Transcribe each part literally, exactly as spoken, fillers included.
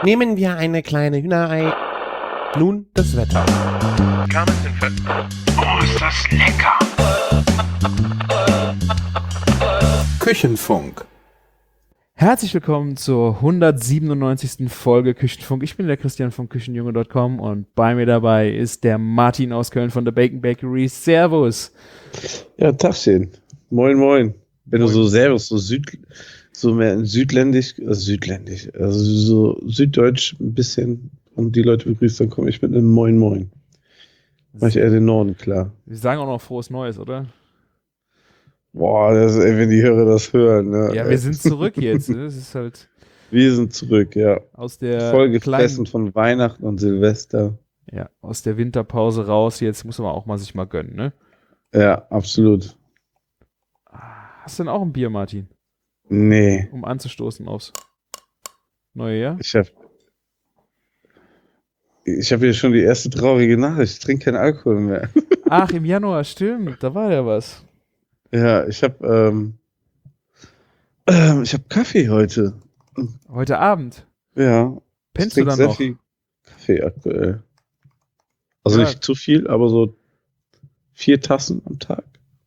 Nehmen wir eine kleine Hühnerei. Nun das Wetter. Oh, ist das lecker! Küchenfunk. Herzlich willkommen zur hundertsiebenundneunzigsten Folge Küchenfunk. Ich bin der Christian von Küchenjunge Punkt com und bei mir dabei ist der Martin aus Köln von der Bacon Bakery. Servus. Ja, Tagchen. Moin, moin. Wenn moin. Du so Servus, so Süd, so mehr südländisch, also südländisch, also so süddeutsch ein bisschen und die Leute begrüßt, dann komme ich mit einem Moin, moin. Mach ich eher den Norden klar. Wir sagen auch noch frohes Neues, oder? Boah, das, ey, wenn die Hörer das hören, ne? Ja, wir sind zurück jetzt. Ne? Das ist halt. Wir sind zurück, ja. Aus der voll gefressen von Weihnachten und Silvester. Ja, aus der Winterpause raus. Jetzt muss man auch mal sich mal gönnen, ne? Ja, absolut. Hast du denn auch ein Bier, Martin? Nee. Um anzustoßen aufs neue Jahr? Ich hab, ich hab hier schon die erste traurige Nachricht. Ich trinke keinen Alkohol mehr. Ach, im Januar, stimmt. Da war ja was. Ja, ich hab, ähm, ähm, ich hab Kaffee heute. Heute Abend? Ja. Pennst du dann sehr noch? Viel Kaffee aktuell. Also ja. Nicht zu viel, aber so vier Tassen am Tag.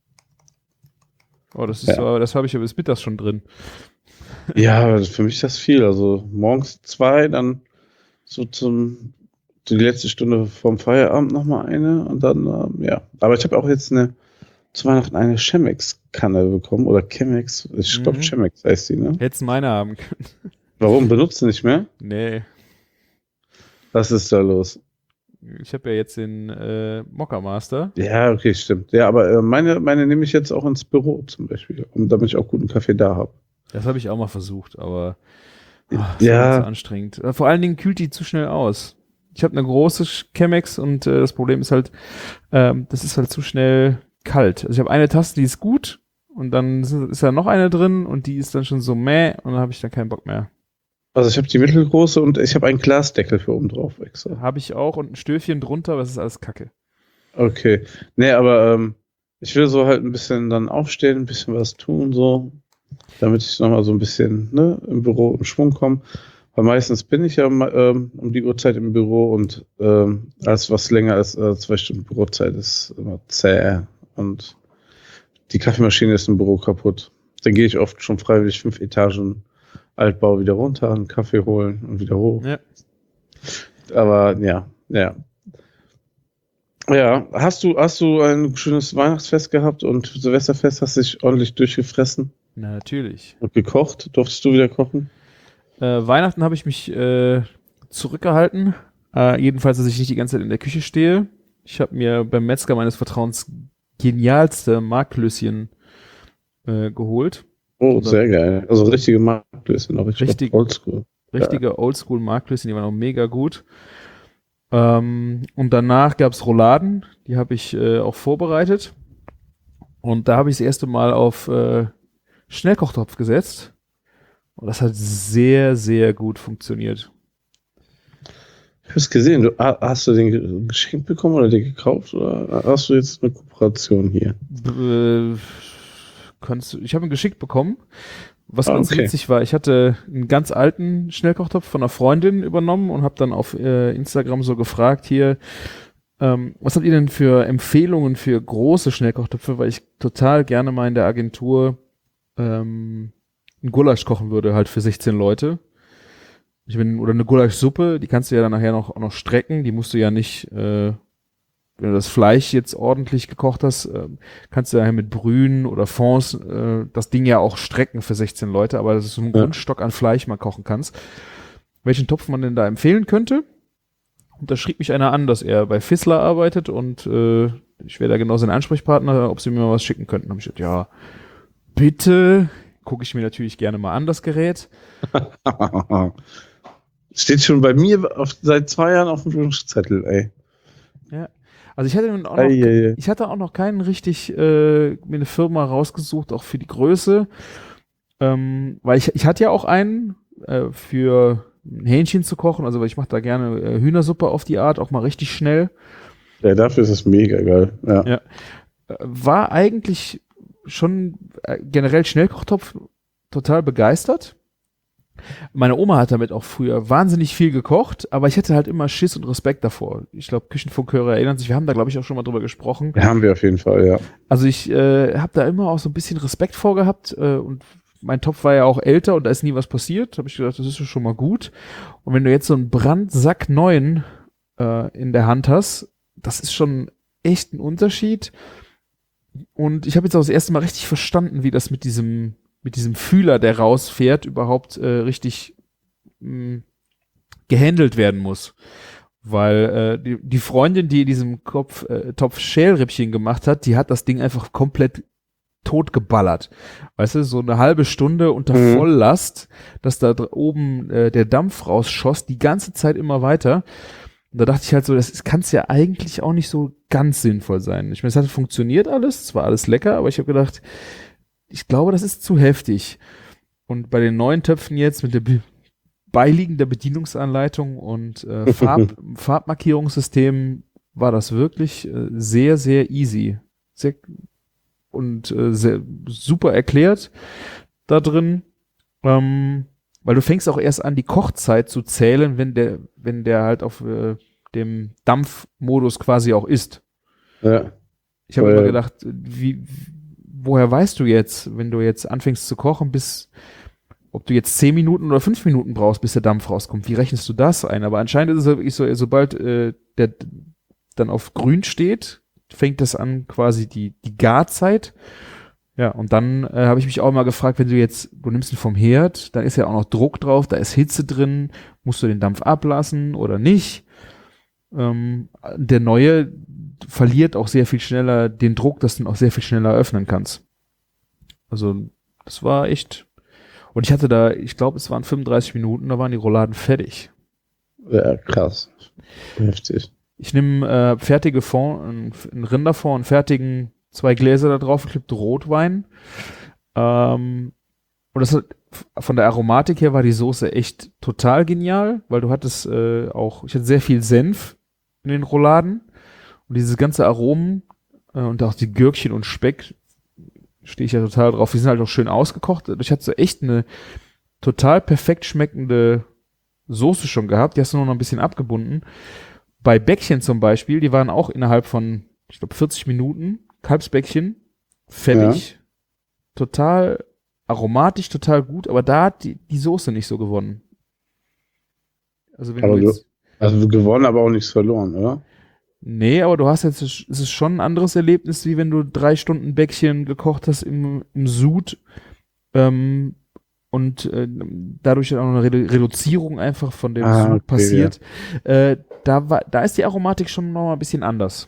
Oh, das ist ja. so, das habe ich ja bis mittags schon drin. Ja, für mich ist das viel. Also morgens zwei, dann so zum die letzte Stunde vorm Feierabend nochmal eine und dann, ähm, ja. Aber ich habe auch jetzt eine zu Weihnachten eine Chemex-Kanne bekommen oder Chemex, ich glaube mhm. Chemex heißt die, ne? Hättest meine haben können. Warum? Benutzt du nicht mehr? Nee. Was ist da los? Ich habe ja jetzt den äh, Mokka Master. Ja, okay, stimmt. Ja, aber äh, meine, meine nehme ich jetzt auch ins Büro zum Beispiel, um, damit ich auch guten Kaffee da habe. Das habe ich auch mal versucht, aber oh, das ja. war zu anstrengend. Vor allen Dingen kühlt die zu schnell aus. Ich habe eine große Chemex und äh, das Problem ist halt, ähm, das ist halt zu schnell kalt. Also ich habe eine Tasse, die ist gut und dann ist da noch eine drin und die ist dann schon so mäh und dann habe ich dann keinen Bock mehr. Also ich habe die mittelgroße und ich habe einen Glasdeckel für oben drauf extra. Habe ich auch und ein Stöfchen drunter, aber das ist alles Kacke. Okay. Nee, aber ähm, ich will so halt ein bisschen dann aufstehen, ein bisschen was tun, so, damit ich nochmal so ein bisschen ne, im Büro im Schwung komme. Weil meistens bin ich ja ähm, um die Uhrzeit im Büro und ähm, alles, was länger als äh, zwei Stunden Bürozeit ist, immer zäh. Und die Kaffeemaschine ist im Büro kaputt. Dann gehe ich oft schon freiwillig fünf Etagen Altbau wieder runter, einen Kaffee holen und wieder hoch. Ja. Aber ja, ja. Ja, hast du, hast du ein schönes Weihnachtsfest gehabt und Silvesterfest hast dich ordentlich durchgefressen? Na, natürlich. Und gekocht? Durftest du wieder kochen? Äh, Weihnachten habe ich mich äh, zurückgehalten. Äh, jedenfalls, dass ich nicht die ganze Zeit in der Küche stehe. Ich habe mir beim Metzger meines Vertrauens genialste Marklöschen äh, geholt. Oh, Oder sehr geil. Also richtige Marklöschen, auch richtig richtig, oldschool. Richtige ja. Oldschool Marklöschen, die waren auch mega gut. Ähm, und danach gab's Rouladen, die habe ich äh, auch vorbereitet. Und da habe ich das erste Mal auf äh, Schnellkochtopf gesetzt. Und das hat sehr, sehr gut funktioniert. Ich habe es gesehen. Du, hast du den geschenkt bekommen oder den gekauft? Oder hast du jetzt eine Kooperation hier? Äh, kannst du, ich habe ihn geschickt bekommen. Was ah, ganz okay. witzig war, ich hatte einen ganz alten Schnellkochtopf von einer Freundin übernommen und habe dann auf äh, Instagram so gefragt hier, ähm, was habt ihr denn für Empfehlungen für große Schnellkochtöpfe, weil ich total gerne mal in der Agentur ähm, einen Gulasch kochen würde, halt für sechzehn Leute. Ich bin, oder eine Gulaschsuppe, die kannst du ja dann nachher noch, auch noch strecken, die musst du ja nicht, äh, wenn du das Fleisch jetzt ordentlich gekocht hast, äh, kannst du daher mit Brühen oder Fonds äh, das Ding ja auch strecken für sechzehn Leute, aber das ist so ein ja. Grundstock an Fleisch mal kochen kannst. Welchen Topf man denn da empfehlen könnte? Und da schrieb mich einer an, dass er bei Fissler arbeitet und äh, ich wäre da genau sein Ansprechpartner, ob sie mir mal was schicken könnten. Da habe ich gesagt, ja, bitte, gucke ich mir natürlich gerne mal an, das Gerät. Steht schon bei mir auf, seit zwei Jahren auf dem Wunschzettel, ey. Ja. Also ich hatte, auch noch, ei, ei, ei. ich hatte auch noch keinen richtig, äh, mir eine Firma rausgesucht, auch für die Größe. Ähm, weil ich, ich hatte ja auch einen äh, für ein Hähnchen zu kochen, also weil ich mache da gerne äh, Hühnersuppe auf die Art, auch mal richtig schnell. Ja, dafür ist es mega geil. Ja. ja. Äh, war eigentlich schon äh, generell Schnellkochtopf total begeistert. Meine Oma hat damit auch früher wahnsinnig viel gekocht, aber ich hatte halt immer Schiss und Respekt davor. Ich glaube, Küchenfunkhörer erinnern sich, wir haben da, glaube ich, auch schon mal drüber gesprochen. Ja, haben wir auf jeden Fall, ja. Also ich äh, habe da immer auch so ein bisschen Respekt vor gehabt äh, und mein Topf war ja auch älter und da ist nie was passiert. Da habe ich gedacht, das ist schon mal gut. Und wenn du jetzt so einen Brandsack neuen äh, in der Hand hast, das ist schon echt ein Unterschied. Und ich habe jetzt auch das erste Mal richtig verstanden, wie das mit diesem mit diesem Fühler, der rausfährt, überhaupt äh, richtig mh, gehandelt werden muss. Weil äh, die, die Freundin, die in diesem Kopf, äh, Topf Schälrippchen gemacht hat, die hat das Ding einfach komplett tot geballert. Weißt du, so eine halbe Stunde unter Mhm. Volllast, dass da dr- oben äh, der Dampf rausschoss, die ganze Zeit immer weiter. Und da dachte ich halt so, das kann es ja eigentlich auch nicht so ganz sinnvoll sein. Ich meine, es hat funktioniert alles, es war alles lecker, aber ich habe gedacht, ich glaube, das ist zu heftig. Und bei den neuen Töpfen jetzt mit der be- beiliegender Bedienungsanleitung und äh, Farb Farbmarkierungssystem war das wirklich äh, sehr, sehr easy. Sehr, und äh, sehr super erklärt da drin. Ähm, weil du fängst auch erst an, die Kochzeit zu zählen, wenn der, wenn der halt auf äh, dem Dampfmodus quasi auch ist. Ja. Ich habe Weil- immer gedacht, wie, woher weißt du jetzt, wenn du jetzt anfängst zu kochen, bis, ob du jetzt zehn Minuten oder fünf Minuten brauchst, bis der Dampf rauskommt? Wie rechnest du das ein? Aber anscheinend ist es wirklich so, sobald äh, der dann auf grün steht, fängt das an quasi die, die Garzeit. Ja, und dann äh, habe ich mich auch mal gefragt, wenn du jetzt, du nimmst ihn vom Herd, da ist ja auch noch Druck drauf, da ist Hitze drin, musst du den Dampf ablassen oder nicht? Ähm, der neue verliert auch sehr viel schneller den Druck, dass du ihn auch sehr viel schneller öffnen kannst. Also das war echt. Und ich hatte da, ich glaube, es waren fünfunddreißig Minuten, da waren die Rouladen fertig. Ja, krass. Heftig. Ich nehme äh, fertige Fond, einen, einen Rinderfond, einen fertigen, zwei Gläser da drauf, geklippte Rotwein. Ähm, und das hat, von der Aromatik her war die Soße echt total genial, weil du hattest äh, auch, ich hatte sehr viel Senf in den Rouladen. Und dieses ganze Aromen äh, und auch die Gürkchen und Speck, stehe ich ja total drauf. Die sind halt auch schön ausgekocht. Ich hatte so echt eine total perfekt schmeckende Soße schon gehabt. Die hast du nur noch ein bisschen abgebunden. Bei Bäckchen zum Beispiel, die waren auch innerhalb von, ich glaube, vierzig Minuten, Kalbsbäckchen, fertig. Ja. Total aromatisch, total gut, aber da hat die, die Soße nicht so gewonnen. Also wenn aber du jetzt... Also gewonnen, aber auch nichts verloren, oder? Nee, aber du hast jetzt, es ist schon ein anderes Erlebnis, wie wenn du drei Stunden Bäckchen gekocht hast im, im Sud ähm, und äh, dadurch auch eine Redu- Reduzierung einfach von dem Ah, Sud okay, passiert. Ja. Äh, da, war, da ist die Aromatik schon noch mal ein bisschen anders.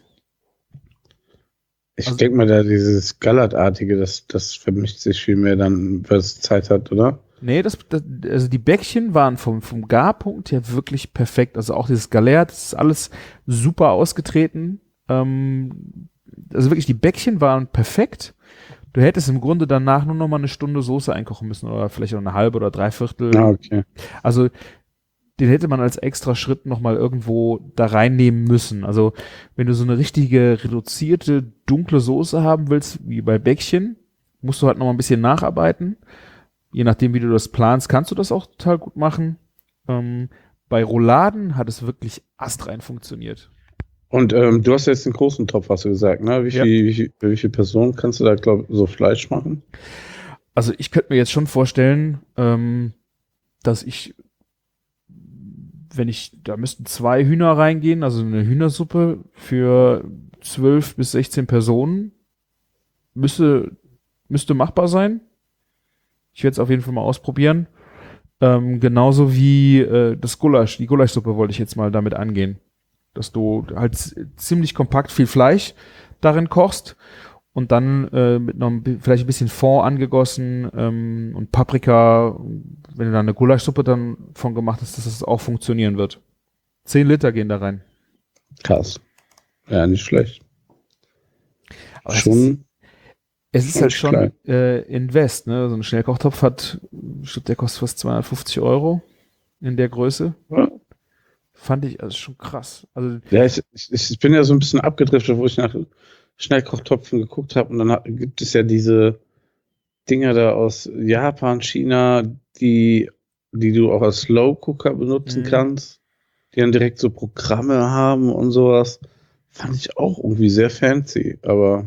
Ich Also- denke mal, da dieses Gallertartige, das, das vermischt sich viel mehr dann, weil es Zeit hat, oder? Nee, das, das, also die Bäckchen waren vom, vom Garpunkt her wirklich perfekt. Also auch dieses Galert, das ist alles super ausgetreten. Ähm, also wirklich, die Bäckchen waren perfekt. Du hättest im Grunde danach nur noch mal eine Stunde Soße einkochen müssen oder vielleicht auch eine halbe oder dreiviertel. Ah, okay. Also den hätte man als extra Schritt noch mal irgendwo da reinnehmen müssen. Also wenn du so eine richtige reduzierte, dunkle Soße haben willst, wie bei Bäckchen, musst du halt noch mal ein bisschen nacharbeiten. Je nachdem, wie du das planst, kannst du das auch total gut machen. Ähm, bei Rouladen hat es wirklich astrein funktioniert. Und ähm, du hast jetzt einen großen Topf, hast du gesagt, ne? Wie Ja. viel, wie viel, wie viele Personen kannst du da, glaub, so Fleisch machen? Also ich könnte mir jetzt schon vorstellen, ähm, dass ich, wenn ich, da müssten zwei Hühner reingehen, also eine Hühnersuppe für zwölf bis sechzehn Personen, müsste, müsste machbar sein. Ich werde es auf jeden Fall mal ausprobieren. Ähm, genauso wie äh, das Gulasch, die Gulaschsuppe wollte ich jetzt mal damit angehen. Dass du halt z- ziemlich kompakt viel Fleisch darin kochst und dann äh, mit noch ein, bi- vielleicht ein bisschen Fond angegossen ähm, und Paprika, wenn du da eine Gulaschsuppe dann von gemacht hast, dass das auch funktionieren wird. Zehn Liter gehen da rein. Krass. Ja, nicht schlecht. Aber es ist, Schon. es ist schon halt nicht schon klein. äh, Invest, ne? So ein Schnellkochtopf hat, ich glaube, der kostet fast zweihundertfünfzig Euro in der Größe. Ja. Fand ich also schon krass. Also Ja, ich, ich, ich bin ja so ein bisschen abgedriftet, wo ich nach Schnellkochtopfen geguckt habe und dann hat, gibt es ja diese Dinger da aus Japan, China, die die du auch als Slow Cooker benutzen Mhm. kannst, die dann direkt so Programme haben und sowas. Fand ich auch irgendwie sehr fancy, aber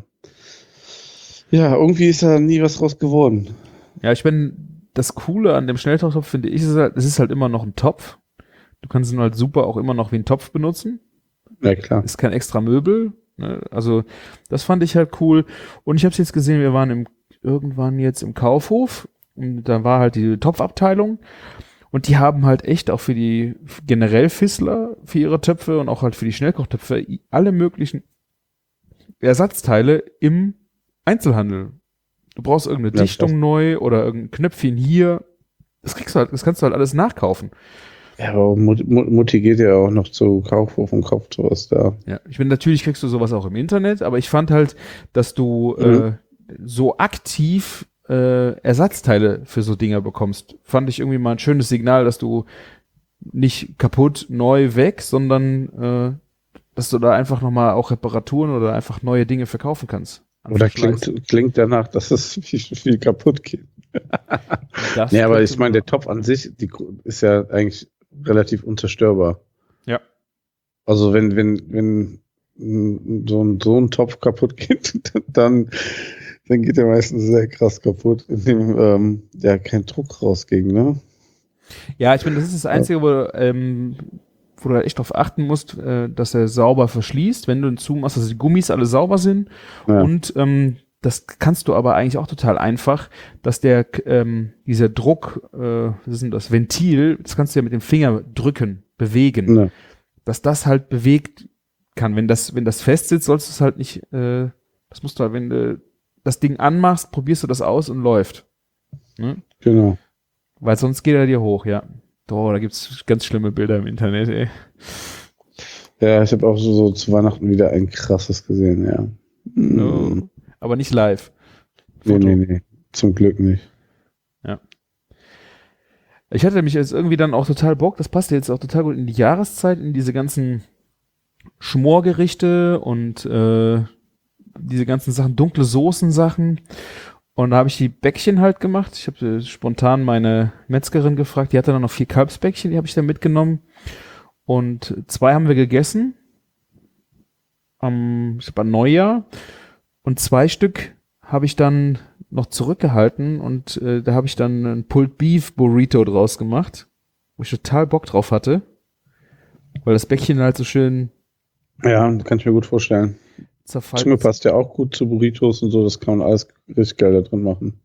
ja, irgendwie ist da nie was draus geworden. Ja, ich bin, das Coole an dem Schnellkochtopf finde ich, ist halt, es ist halt immer noch ein Topf. Du kannst ihn halt super auch immer noch wie einen Topf benutzen. Ja, klar. Ist kein extra Möbel. Ne? Also, das fand ich halt cool. Und ich habe es jetzt gesehen, wir waren im, irgendwann jetzt im Kaufhof und da war halt die Topfabteilung und die haben halt echt auch für die generell Fissler, für ihre Töpfe und auch halt für die Schnellkochtöpfe alle möglichen Ersatzteile im Einzelhandel. Du brauchst irgendeine Ja, Dichtung krass. neu oder irgendein Knöpfchen hier. Das kriegst du halt, das kannst du halt alles nachkaufen. Ja, aber Mut- Mut- Mutti geht ja auch noch zu Kaufhof und kauft sowas da. Ja, ich bin natürlich kriegst du sowas auch im Internet, aber ich fand halt, dass du Mhm. äh, so aktiv äh, Ersatzteile für so Dinger bekommst. Fand ich irgendwie mal ein schönes Signal, dass du nicht kaputt, neu, weg, sondern äh, dass du da einfach nochmal auch Reparaturen oder einfach neue Dinge verkaufen kannst. An Oder Verschleiß. klingt, klingt danach, dass es viel, viel kaputt geht. Das Nee, aber könnte ich meine, der man- Topf an sich, die ist ja eigentlich relativ unzerstörbar. Ja. Also wenn, wenn, wenn mm, so ein, so ein Topf kaputt geht, dann, dann geht der meistens sehr krass kaputt, indem ähm, ja kein Druck rausging, ne? Ja, ich finde, das ist das Einzige, wo, ähm, wo du halt echt drauf achten musst, äh, dass er sauber verschließt, wenn du ihn zumachst, dass die Gummis alle sauber sind. Ja. Und ähm, das kannst du aber eigentlich auch total einfach, dass der ähm, dieser Druck, äh, was ist denn das, Ventil, das kannst du ja mit dem Finger drücken, bewegen, Ne. dass das halt bewegt kann. Wenn das, wenn das fest sitzt, sollst du es halt nicht, äh, das musst du halt, wenn du das Ding anmachst, probierst du das aus und läuft. Ne? Genau. Weil sonst geht er dir hoch, ja. Oh, da gibt's ganz schlimme Bilder im Internet, ey. Ja, ich habe auch so, so zu Weihnachten wieder ein krasses gesehen, ja. No. Mm. Aber nicht live. Nee, Foto. nee, nee. Zum Glück nicht. Ich hatte mich jetzt irgendwie dann auch total Bock, das passt jetzt auch total gut in die Jahreszeit, in diese ganzen Schmorgerichte und äh, diese ganzen Sachen, dunkle Soßensachen. Und da habe ich die Bäckchen halt gemacht. Ich habe äh, spontan meine Metzgerin gefragt, die hatte dann noch vier Kalbsbäckchen, die habe ich dann mitgenommen. Und zwei haben wir gegessen. Am, ich glaub, an Neujahr. Und zwei Stück habe ich dann noch zurückgehalten und äh, da habe ich dann ein Pulled Beef Burrito draus gemacht, wo ich total Bock drauf hatte, weil das Bäckchen halt so schön Ja, kann ich mir gut vorstellen. zerfallen Zunge passt ja auch gut zu Burritos und so, das kann man alles richtig geil da drin machen.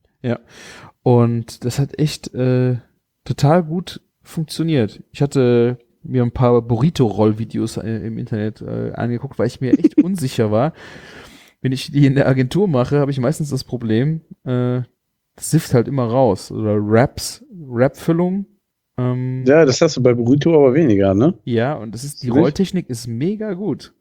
und das hat echt äh, total gut funktioniert. Ich hatte mir ein paar Burrito-Roll-Videos äh, im Internet äh, angeguckt, weil ich mir echt unsicher war. Wenn ich die in der Agentur mache, habe ich meistens das Problem, äh, das sifft halt immer raus. Oder Wraps, Wrap-Füllung. Ähm, Ja, das hast du bei Burrito aber weniger, ne? ja, und das ist, die Nicht? Rolltechnik ist mega gut.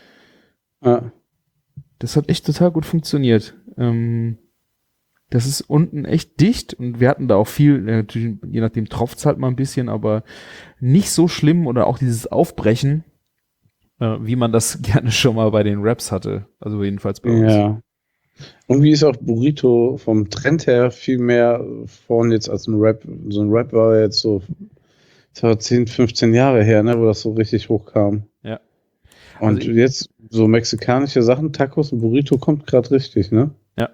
Ja. Das hat echt total gut funktioniert. Ähm, das ist unten echt dicht und wir hatten da auch viel, äh, natürlich, je nachdem tropft's halt mal ein bisschen, aber nicht so schlimm oder auch dieses Aufbrechen, äh, wie man das gerne schon mal bei den Raps hatte. Also jedenfalls bei uns. Ja. Irgendwie ist auch Burrito vom Trend her viel mehr vorn jetzt als ein Rap. So ein Rap war jetzt so, das war zehn, fünfzehn Jahre her, ne, wo das so richtig hochkam. Ja. Und Also ich- jetzt so mexikanische Sachen, Tacos und Burrito kommt gerade richtig, ne?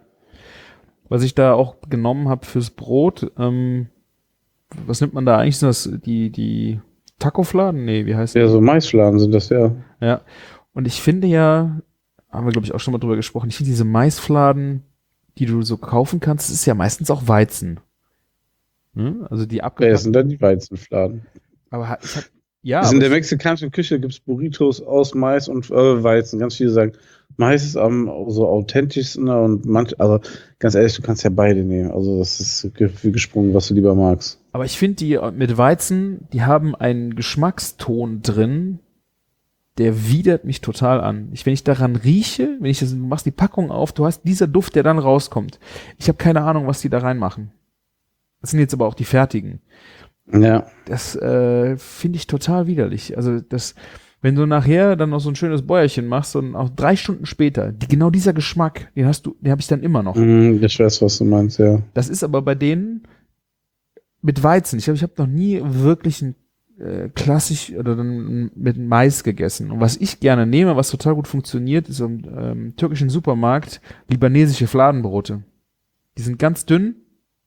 Was ich da auch genommen habe fürs Brot, ähm, was nimmt man da eigentlich? Sind das die, die Tacofladen? Nee, wie heißt Ja, die? so Maisfladen sind das ja. Ja. Und ich finde ja, haben wir glaube ich auch schon mal drüber gesprochen, ich finde diese Maisfladen, die du so kaufen kannst, das ist ja meistens auch Weizen. Ne? Also die Ja, das abgepackten. sind dann die Weizenfladen. Aber ha- ich hab, ja, in aber der ich, mexikanischen Küche gibt es Burritos aus Mais und äh, Weizen. Ganz viele sagen, Mais ist am so authentischsten und manch, also ganz ehrlich, du kannst ja beide nehmen. Also das ist wie gesprungen, was du lieber magst. aber ich finde die mit Weizen, die haben einen Geschmackston drin, der widert mich total an. Ich, wenn ich daran rieche, wenn ich das, du machst die Packung auf, du hast dieser Duft, der dann rauskommt. Ich habe keine Ahnung, was die da reinmachen. Das sind jetzt aber auch die fertigen. Ja. Das äh, finde ich total widerlich. Also das, wenn du nachher dann noch so ein schönes Bäuerchen machst und auch drei Stunden später, die, genau dieser Geschmack, den hast du, den habe ich dann immer noch. Mm, ich weiß, was du meinst, ja. Das ist aber bei denen mit Weizen. Ich glaube, ich habe noch nie wirklich ein äh, klassisch oder dann mit Mais gegessen. Und was ich gerne nehme, was total gut funktioniert, ist im ähm, türkischen Supermarkt libanesische Fladenbrote. Die sind ganz dünn.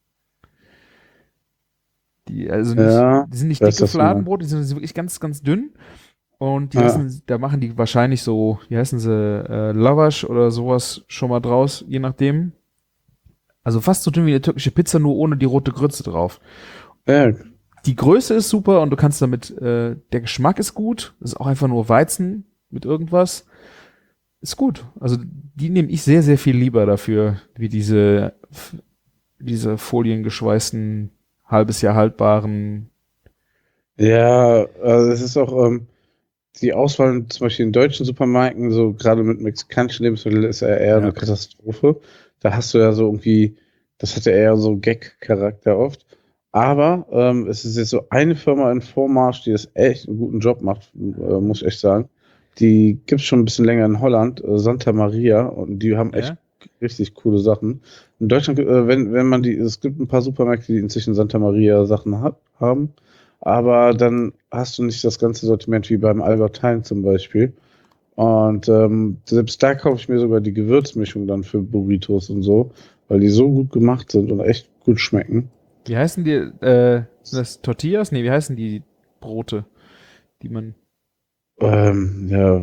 Die, also nicht, Ja, die sind nicht weiß, dicke was du meinst. Fladenbrote, die sind, die sind wirklich ganz, ganz dünn. Und die Ja. heißen, da machen die wahrscheinlich so, wie heißen sie, äh, Lavash oder sowas schon mal draus, je nachdem. Also fast so dünn wie eine türkische Pizza, nur ohne die rote Grütze drauf. Ja, Die Größe ist super und du kannst damit, äh, der Geschmack ist gut. Das ist auch einfach nur Weizen mit irgendwas. Ist gut. Also die nehme ich sehr, sehr viel lieber dafür, wie diese, diese foliengeschweißten, halbes Jahr haltbaren. ja, also es ist auch ähm, die Auswahl zum Beispiel in deutschen Supermärkten, so gerade mit mexikanischen Lebensmitteln, ist ja eher Ja. eine Katastrophe. Da hast du ja so irgendwie, das hat ja eher so Gag-Charakter oft. Aber ähm, es ist jetzt so eine Firma in Vormarsch, die das echt einen guten Job macht, äh, muss ich echt sagen. Die gibt es schon ein bisschen länger in Holland, äh, Santa Maria, und die haben echt Ja? richtig coole Sachen. In Deutschland, äh, wenn, wenn man die, es gibt ein paar Supermärkte, die inzwischen Santa Maria Sachen hat, haben, aber dann hast du nicht das ganze Sortiment wie beim Albert Heijn zum Beispiel. Und ähm, selbst da kaufe ich mir sogar die Gewürzmischung dann für Burritos und so, weil die so gut gemacht sind und echt gut schmecken. Wie heißen die, äh, sind das Tortillas? Nee, wie heißen die Brote, die man, Ähm, ja,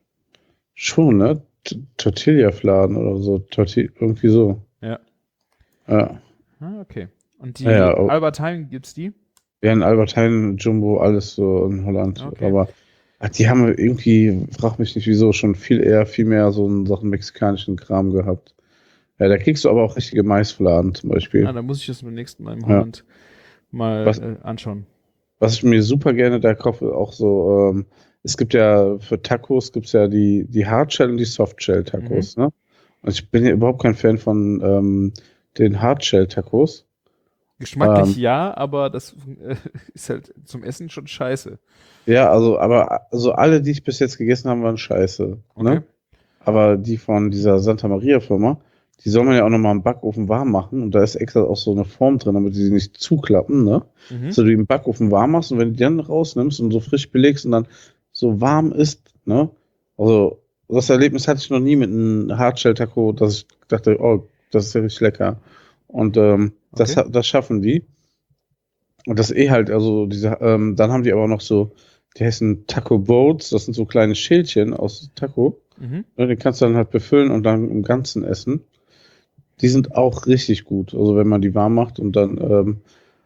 schon, ne? T- Tortilla-Fladen oder so, Torti irgendwie so. ja. Ja. Ah, okay. Und die Ja, ja, oh. Albert Heijn, gibt's die? Ja, in Albert Heijn, Jumbo, alles so in Holland. Okay. Aber ach, die haben irgendwie, frag mich nicht wieso, schon viel eher, viel mehr so einen Sachen mexikanischen Kram gehabt. Ja, da kriegst du aber auch richtige Maisfladen zum Beispiel. Ah, da muss ich das beim nächsten Mal im Ja. Holland mal Was- äh, anschauen. Was ich mir super gerne da kaufe, auch so, ähm, es gibt ja für Tacos gibt's ja die, die Hardshell und die Softshell-Tacos, ne? Und ich bin ja überhaupt kein Fan von ähm, den Hardshell-Tacos. Geschmacklich Ähm. ja, aber das äh, ist halt zum Essen schon scheiße. Ja, also, aber also alle, die ich bis jetzt gegessen habe, waren scheiße. Okay. Ne? Aber die von dieser Santa Maria Firma, die soll man ja auch nochmal im Backofen warm machen. Und da ist extra auch so eine Form drin, damit die sich nicht zuklappen, ne? Mhm. So, du die im Backofen warm machst und wenn du die dann rausnimmst und so frisch belegst und dann so warm ist, ne? Also, das Erlebnis hatte ich noch nie mit einem Hardshell-Taco, dass ich dachte, oh, das ist ja richtig lecker. Und ähm, das, Okay. das schaffen die. Und das eh halt, also diese, ähm, dann haben die aber noch so, die heißen Taco Boats, das sind so kleine Schälchen aus Taco. Mhm. Ne, die kannst du dann halt befüllen und dann im Ganzen essen. Die sind auch richtig gut. Also wenn man die warm macht und dann, ähm,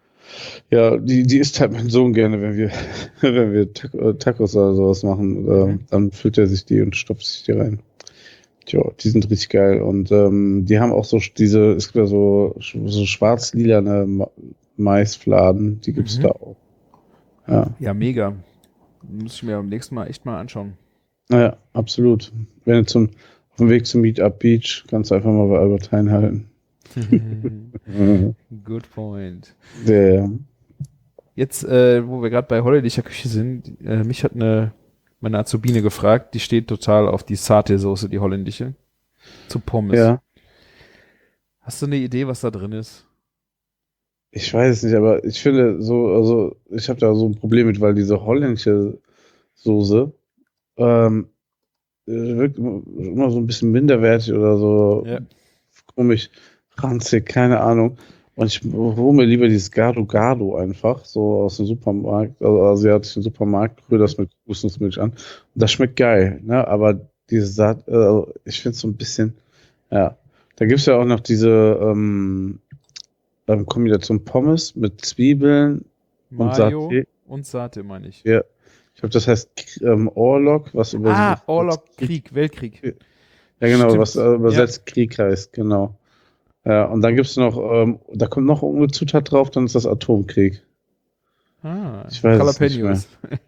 ja, die, die isst halt mein Sohn gerne, wenn wir, wenn wir Taco, äh, Tacos oder sowas machen, äh, Mhm. dann füllt er sich die und stopft sich die rein. Tja, die sind richtig geil. Und ähm, die haben auch so sch- diese, es gibt ja so, sch- so schwarz-lilane Ma Maisfladen, die gibt's Mhm. da auch. Ja, Ja, mega. Muss ich mir beim nächsten Mal echt mal anschauen. naja, absolut. Wenn du zum, auf dem Weg zum Meetup Beach, kannst du einfach mal bei Albert Heijn halten. Mhm. Good point. Der, Jetzt, äh, wo wir gerade bei holländischer Küche sind, äh, mich hat eine meine Azubine gefragt, die steht total auf die Satay-Soße, die holländische, zu Pommes. ja, Hast du eine Idee, was da drin ist? ich weiß es nicht, aber ich finde so, also ich habe da so ein Problem mit, weil diese holländische Soße ähm, äh, wirkt immer immer so ein bisschen minderwertig oder so Ja. komisch, ranzig, keine Ahnung. Und ich hole mir lieber dieses Gado Gado einfach, so aus dem Supermarkt, also asiatischen Supermarkt, rühre das mit Kokosnussmilch an. Und das schmeckt geil, ne? Aber diese Saat, äh, also ich finde es so ein bisschen, ja. Da gibt's ja auch noch diese ähm, ähm, Kombination Pommes mit Zwiebeln und Mayo Satay. und Satay, meine ich. Ja. Ich glaube, das heißt ähm, Orlog, was über Ah, Orlog, Krieg, Weltkrieg. Ja, genau, Stimmt. was äh, übersetzt Krieg heißt, genau. Ja, und dann gibt's noch, ähm, da kommt noch irgendeine Zutat drauf, dann ist das Atomkrieg. Ah, Ich weiß es nicht Jalapenos.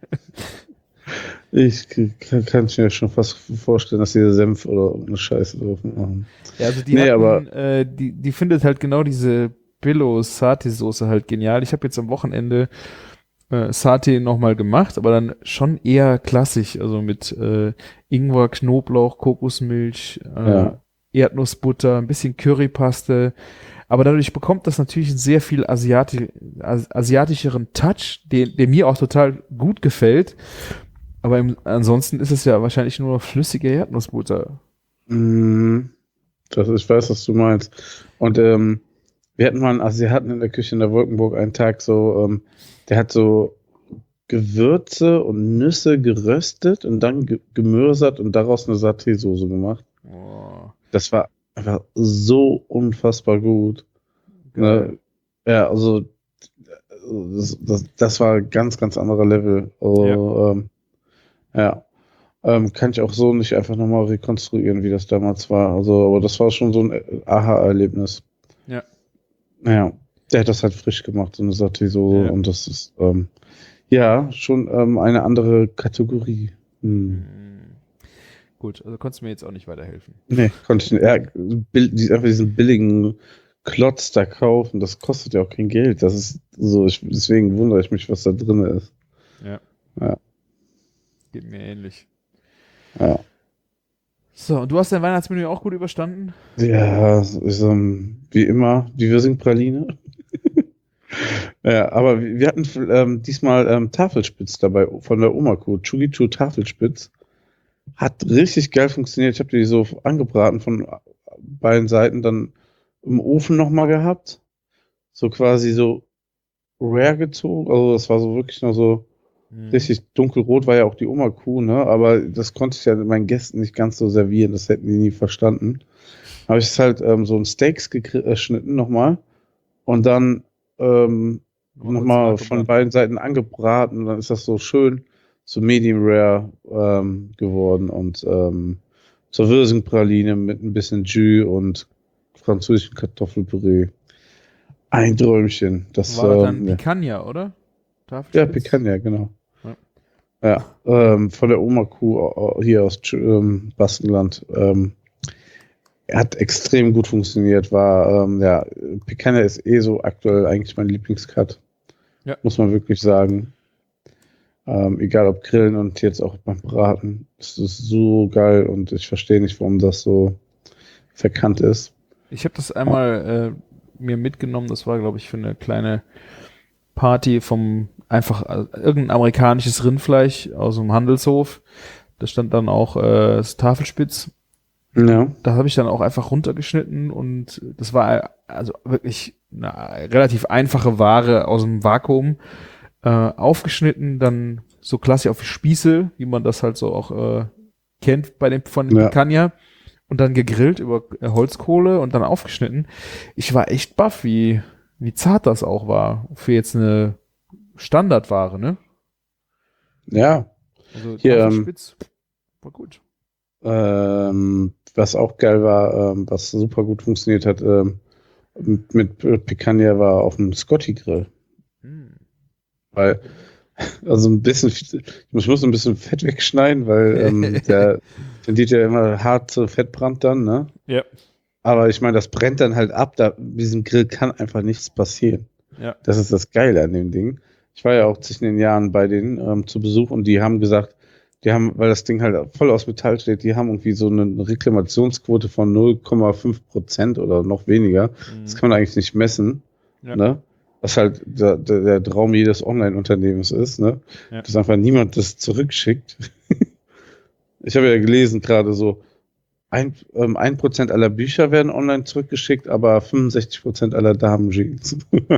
Ich kann, kann mir schon fast vorstellen, dass die da Senf oder eine Scheiße drauf machen. Ja, also die Nee, hatten, aber- äh, die, die findet halt genau diese Billo-Satay-Soße halt genial. Ich habe jetzt am Wochenende äh, Satay nochmal gemacht, aber dann schon eher klassisch, also mit äh, Ingwer, Knoblauch, Kokosmilch, äh, Ja. Erdnussbutter, ein bisschen Currypaste, Aber dadurch bekommt das natürlich einen sehr viel Asiati as asiatischeren Touch, den, der mir auch total gut gefällt. Aber im, ansonsten ist es ja wahrscheinlich nur noch flüssige Erdnussbutter. Mm, das, ich weiß, was du meinst. Und ähm, wir hatten mal einen Asiaten in der Küche in der Wolkenburg einen Tag so, ähm, der hat so Gewürze und Nüsse geröstet und dann ge gemörsert und daraus eine Saté-Soße gemacht. Oh, Das war einfach so unfassbar gut. Ne? Ja, also das, das, das war ein ganz, ganz anderer Level. Also, ähm, ja. Ähm, kann ich auch so nicht einfach nochmal rekonstruieren, wie das damals war. Also, aber das war schon so ein Aha-Erlebnis. Ja. Ja, der hat das halt frisch gemacht, so eine Saté-Soße. Ja. Und das ist, ähm, ja, schon ähm, eine andere Kategorie. Hm. Gut, also konntest du mir jetzt auch nicht weiterhelfen. Nee, konnte ich nicht. Ja, bill- die, einfach diesen billigen Klotz da kaufen, das kostet ja auch kein Geld. Das ist so, ich, deswegen wundere ich mich, was da drin ist. Ja. Ja. Geht mir ähnlich. Ja, So, und du hast dein Weihnachtsmenü auch gut überstanden? ja ist, ähm, wie immer, die Würsing-Praline. Ja, aber wir wir hatten ähm, diesmal ähm, Tafelspitz dabei von der Omaku. Chugichu Tafelspitz. Hat richtig geil funktioniert. Ich habe die so angebraten von beiden Seiten, dann im Ofen nochmal gehabt. So quasi so rare gezogen. Also das war so wirklich noch so Mhm. richtig dunkelrot, war ja auch die Omaku, ne? Aber das konnte ich ja meinen Gästen nicht ganz so servieren. Das hätten die nie verstanden. Habe ich es halt ähm, so in Steaks geschnitten nochmal. Und dann ähm, Nochmal kurz nochmal nachgebraten. von beiden Seiten angebraten. Und dann ist das so schön, so medium rare ähm, geworden. Und ähm, zur Würsingpraline mit ein bisschen Jus und französischem Kartoffelpüree. Ein Träumchen. Das, War das dann ähm, ja. Picanha, oder? Ja, Tafelspitz? Picanha, genau. Ja. Ja, ähm, von der Oma-Kuh äh, hier aus ähm, Baskenland. Ähm, hat extrem gut funktioniert. War, ähm, ja, Picanha ist eh so aktuell eigentlich mein Lieblingscut. Ja. Muss man wirklich sagen. Ähm, egal ob Grillen und jetzt auch beim Braten. Es ist so geil und ich verstehe nicht, warum das so verkannt ist. Ich habe das einmal äh, mir mitgenommen, das war, glaube ich, für eine kleine Party vom einfach äh, irgendein amerikanisches Rindfleisch aus dem Handelshof. Da stand dann auch äh, das Tafelspitz. Ja. Da habe ich dann auch einfach runtergeschnitten und das war also wirklich eine relativ einfache Ware aus dem Vakuum. Äh, aufgeschnitten, dann so klassisch auf Spieße, wie man das halt so auch äh, kennt bei dem von dem Ja. Picanha. Und dann gegrillt über äh, Holzkohle und dann aufgeschnitten. Ich war echt baff, wie, wie zart das auch war für jetzt eine Standardware, ne? Ja. Also Hier, Tafelspitz war gut. Ähm, was auch geil war, ähm, was super gut funktioniert hat, ähm, mit, mit Picanha war auf dem Scotty-Grill. Hm. Weil, also ein bisschen, ich muss ein bisschen Fett wegschneiden, weil ähm, der tendiert ja immer hart zu Fettbrand dann, ne? Ja. Aber ich meine, das brennt dann halt ab, da mit diesem Grill kann einfach nichts passieren. Ja. Das ist das Geile an dem Ding. Ich war ja auch zwischen den Jahren bei denen ähm, zu Besuch und die haben gesagt, die haben, weil das Ding halt voll aus Metall steht, die haben irgendwie so eine Reklamationsquote von null Komma fünf Prozent oder noch weniger. Mhm. Das kann man eigentlich nicht messen, Ja. ne? Was halt der, der, der Traum jedes Online-Unternehmens ist, ne? Ja. Dass einfach niemand das zurückschickt. Ich habe ja gelesen gerade so, ein, ähm, ein Prozent aller Bücher werden online zurückgeschickt, aber fünfundsechzig Prozent aller Damen-Jeans.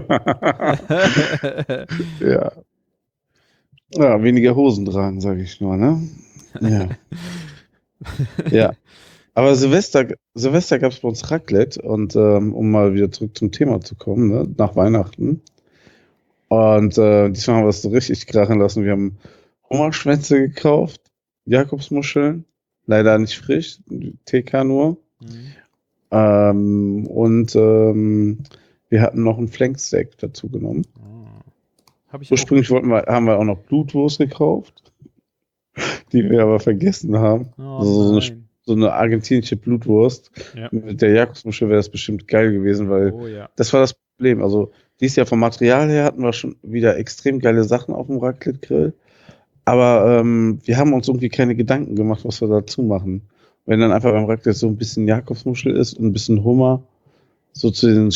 Ja. Ja, weniger Hosen tragen, sage ich nur, ne? Ja. Ja. Aber Silvester, Silvester gab es bei uns Raclette und ähm, um mal wieder zurück zum Thema zu kommen, ne? Nach Weihnachten. Und äh, diesmal haben wir es so richtig krachen lassen. Wir haben Hummerschwänze gekauft, Jakobsmuscheln, leider nicht frisch, T K nur. Mhm. Ähm, und ähm, wir hatten noch ein Flanksteak dazu genommen. Ah. Hab ich auch. Ursprünglich wollten wir, haben wir auch noch Blutwurst gekauft, die wir aber vergessen haben. Oh, Also so, eine, nein. so eine argentinische Blutwurst. Ja. Mit der Jakobsmuschel wäre das bestimmt geil gewesen, weil Oh ja. das war das Problem. Also dieses Jahr vom Material her hatten wir schon wieder extrem geile Sachen auf dem Raclette-Grill. Aber ähm, wir haben uns irgendwie keine Gedanken gemacht, was wir dazu machen. Wenn dann einfach beim Raclette so ein bisschen Jakobsmuschel ist und ein bisschen Hummer, so zu den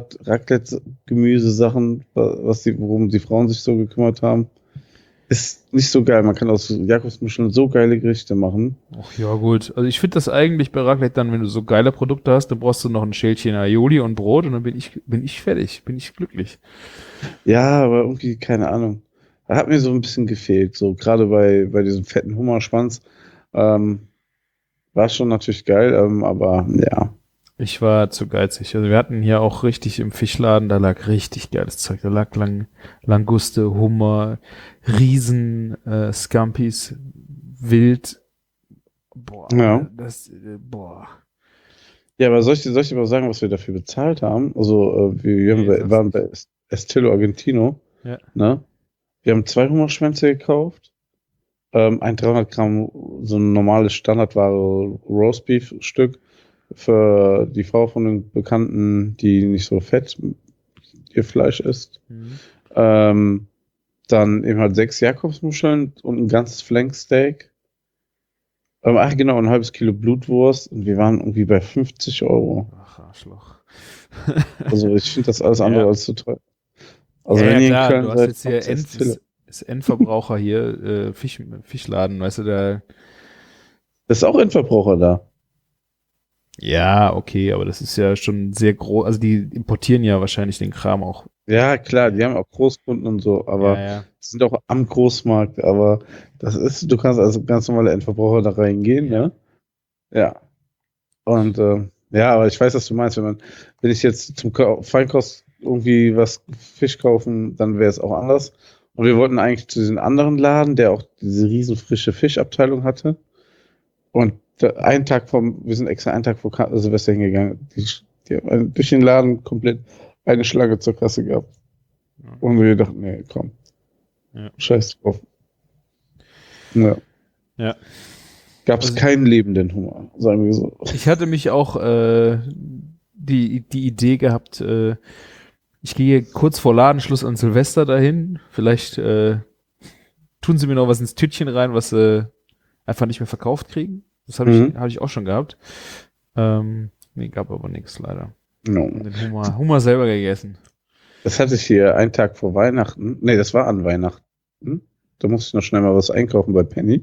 Standard-Raclette-Gemüsesachen, was die, worum die Frauen sich so gekümmert haben, ist nicht so geil. Man kann aus Jakobsmuscheln so geile Gerichte machen. Ach ja, gut. Also ich finde das eigentlich bei Raclette dann, wenn du so geile Produkte hast, dann brauchst du noch ein Schälchen Aioli und Brot und dann bin ich, bin ich fertig, bin ich glücklich. Ja, aber irgendwie, keine Ahnung. Da hat mir so ein bisschen gefehlt. So gerade bei, bei diesem fetten Hummerschwanz. Ähm, war schon natürlich geil, ähm, aber ja. Ich war zu geizig. Also wir hatten hier auch richtig im Fischladen, da lag richtig geiles Zeug. Da lag Lang, Languste, Hummer, Riesen, äh, Scampis, Wild. Boah, Ja. das, äh, boah. Ja, aber soll ich, dir- soll ich dir mal sagen, was wir dafür bezahlt haben? Also, äh, wir, wir haben Nee, bei, sag's waren nicht. bei Est- Estilo Argentino. Ja. Ne? Wir haben zwei Hummerschwänze gekauft. Ähm, ein dreihundert Gramm, so ein normales Standardware Roastbeef-Stück für die Frau von den Bekannten, die nicht so fett ihr Fleisch isst. Mhm. Ähm, dann eben halt sechs Jakobsmuscheln und ein ganzes Flanksteak. Ähm, ach genau, ein halbes Kilo Blutwurst und wir waren irgendwie bei fünfzig Euro. Ach, Arschloch. Also ich finde das alles andere Ja. als zu teuer. Also ja, wenn ja, ihr in klar, Köln du hast seid, jetzt hier kommt zu End, Estilo. ist, ist Endverbraucher hier, äh, Fisch, Fischladen, weißt du, da. Das ist auch Endverbraucher da. Ja, okay, aber das ist ja schon sehr groß, also die importieren ja wahrscheinlich den Kram auch. Ja, klar, die haben auch Großkunden und so, aber Ja, ja. sind auch am Großmarkt, aber das ist, du kannst also ganz normale Endverbraucher da reingehen, Ja. ne? Ja. Und äh, ja, aber ich weiß, was du meinst, wenn man, wenn ich jetzt zum Ka- Feinkost irgendwie was Fisch kaufen, dann wäre es auch anders. Und wir wollten eigentlich zu diesem anderen Laden, der auch diese riesen frische Fischabteilung hatte. Und da- einen Tag vom, wir sind extra einen Tag vor Ka- Silvester hingegangen. Die, die haben durch den Laden komplett eine Schlange zur Kasse gehabt. Ja. Und wir dachten, nee, komm. Ja. Scheiß drauf. Ja. Ja. Gab es Also- keinen lebenden Hummer, sagen wir so. Ich hatte mich auch äh, die, die Idee gehabt, äh, ich gehe kurz vor Ladenschluss an Silvester dahin. Vielleicht äh, tun sie mir noch was ins Tütchen rein, was sie einfach nicht mehr verkauft kriegen. Das habe Mhm. ich, hab ich auch schon gehabt. Ähm, nee, gab aber nichts leider. No. Und den Hummer, Hummer selber gegessen. Das hatte ich hier einen Tag vor Weihnachten. Nee, das war an Weihnachten. Da musste ich noch schnell mal was einkaufen bei Penny.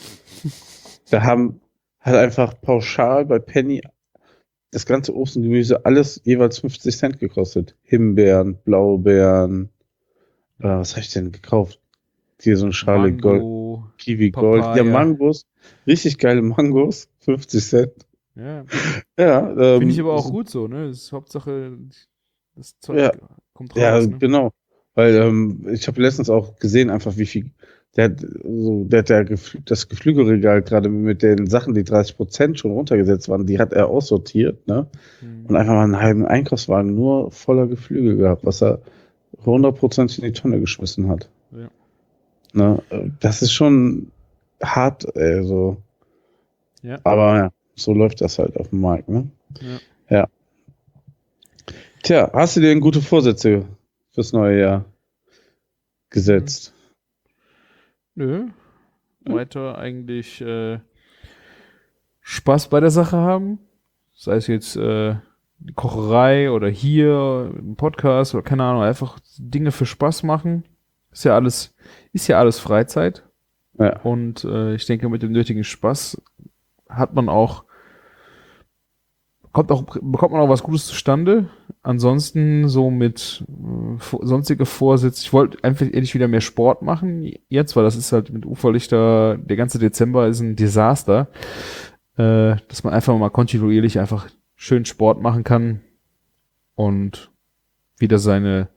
Da haben hat einfach pauschal bei Penny das ganze Obst und Gemüse alles jeweils fünfzig Cent gekostet. Himbeeren, Blaubeeren. Äh, was habe ich denn gekauft? Hier so eine Schale Gold, Mango. Kiwi Gold. Papaya. Ja, Mangos. Richtig geile Mangos. fünfzig Cent. Ja, Ja, ähm, finde ich aber auch gut so, ne? Das ist Hauptsache, das Zeug Ja. kommt Ja, raus, ne? genau. Weil ähm, ich habe letztens auch gesehen, einfach wie viel. Der hat, so, der hat ja gefl- das Geflügelregal gerade mit den Sachen, die dreißig Prozent schon runtergesetzt waren, die hat er aussortiert, ne? Hm. Und einfach mal einen halben Einkaufswagen nur voller Geflügel gehabt, was er hundert Prozent in die Tonne geschmissen hat. Ja. Ne? Äh, Das ist schon hart, ey, so. Ja. Aber ja, so läuft das halt auf dem Markt, ne? Ja. Ja. Tja, hast du dir denn gute Vorsätze fürs neue Jahr gesetzt? Nö. Weiter eigentlich äh, Spaß bei der Sache haben. Sei es jetzt äh, die Kocherei oder hier ein Podcast oder keine Ahnung, einfach Dinge für Spaß machen. Ist ja alles, ist ja alles Freizeit. Ja. Und äh, ich denke, mit dem nötigen Spaß hat man auch, kommt auch, bekommt man auch was Gutes zustande. Ansonsten so mit äh, vor- sonstige Vorsätze. Ich wollte einfach endlich wieder mehr Sport machen jetzt, weil das ist halt mit Uferlichter, der ganze Dezember ist ein Desaster. Äh, dass man einfach mal kontinuierlich einfach schön Sport machen kann und wieder seine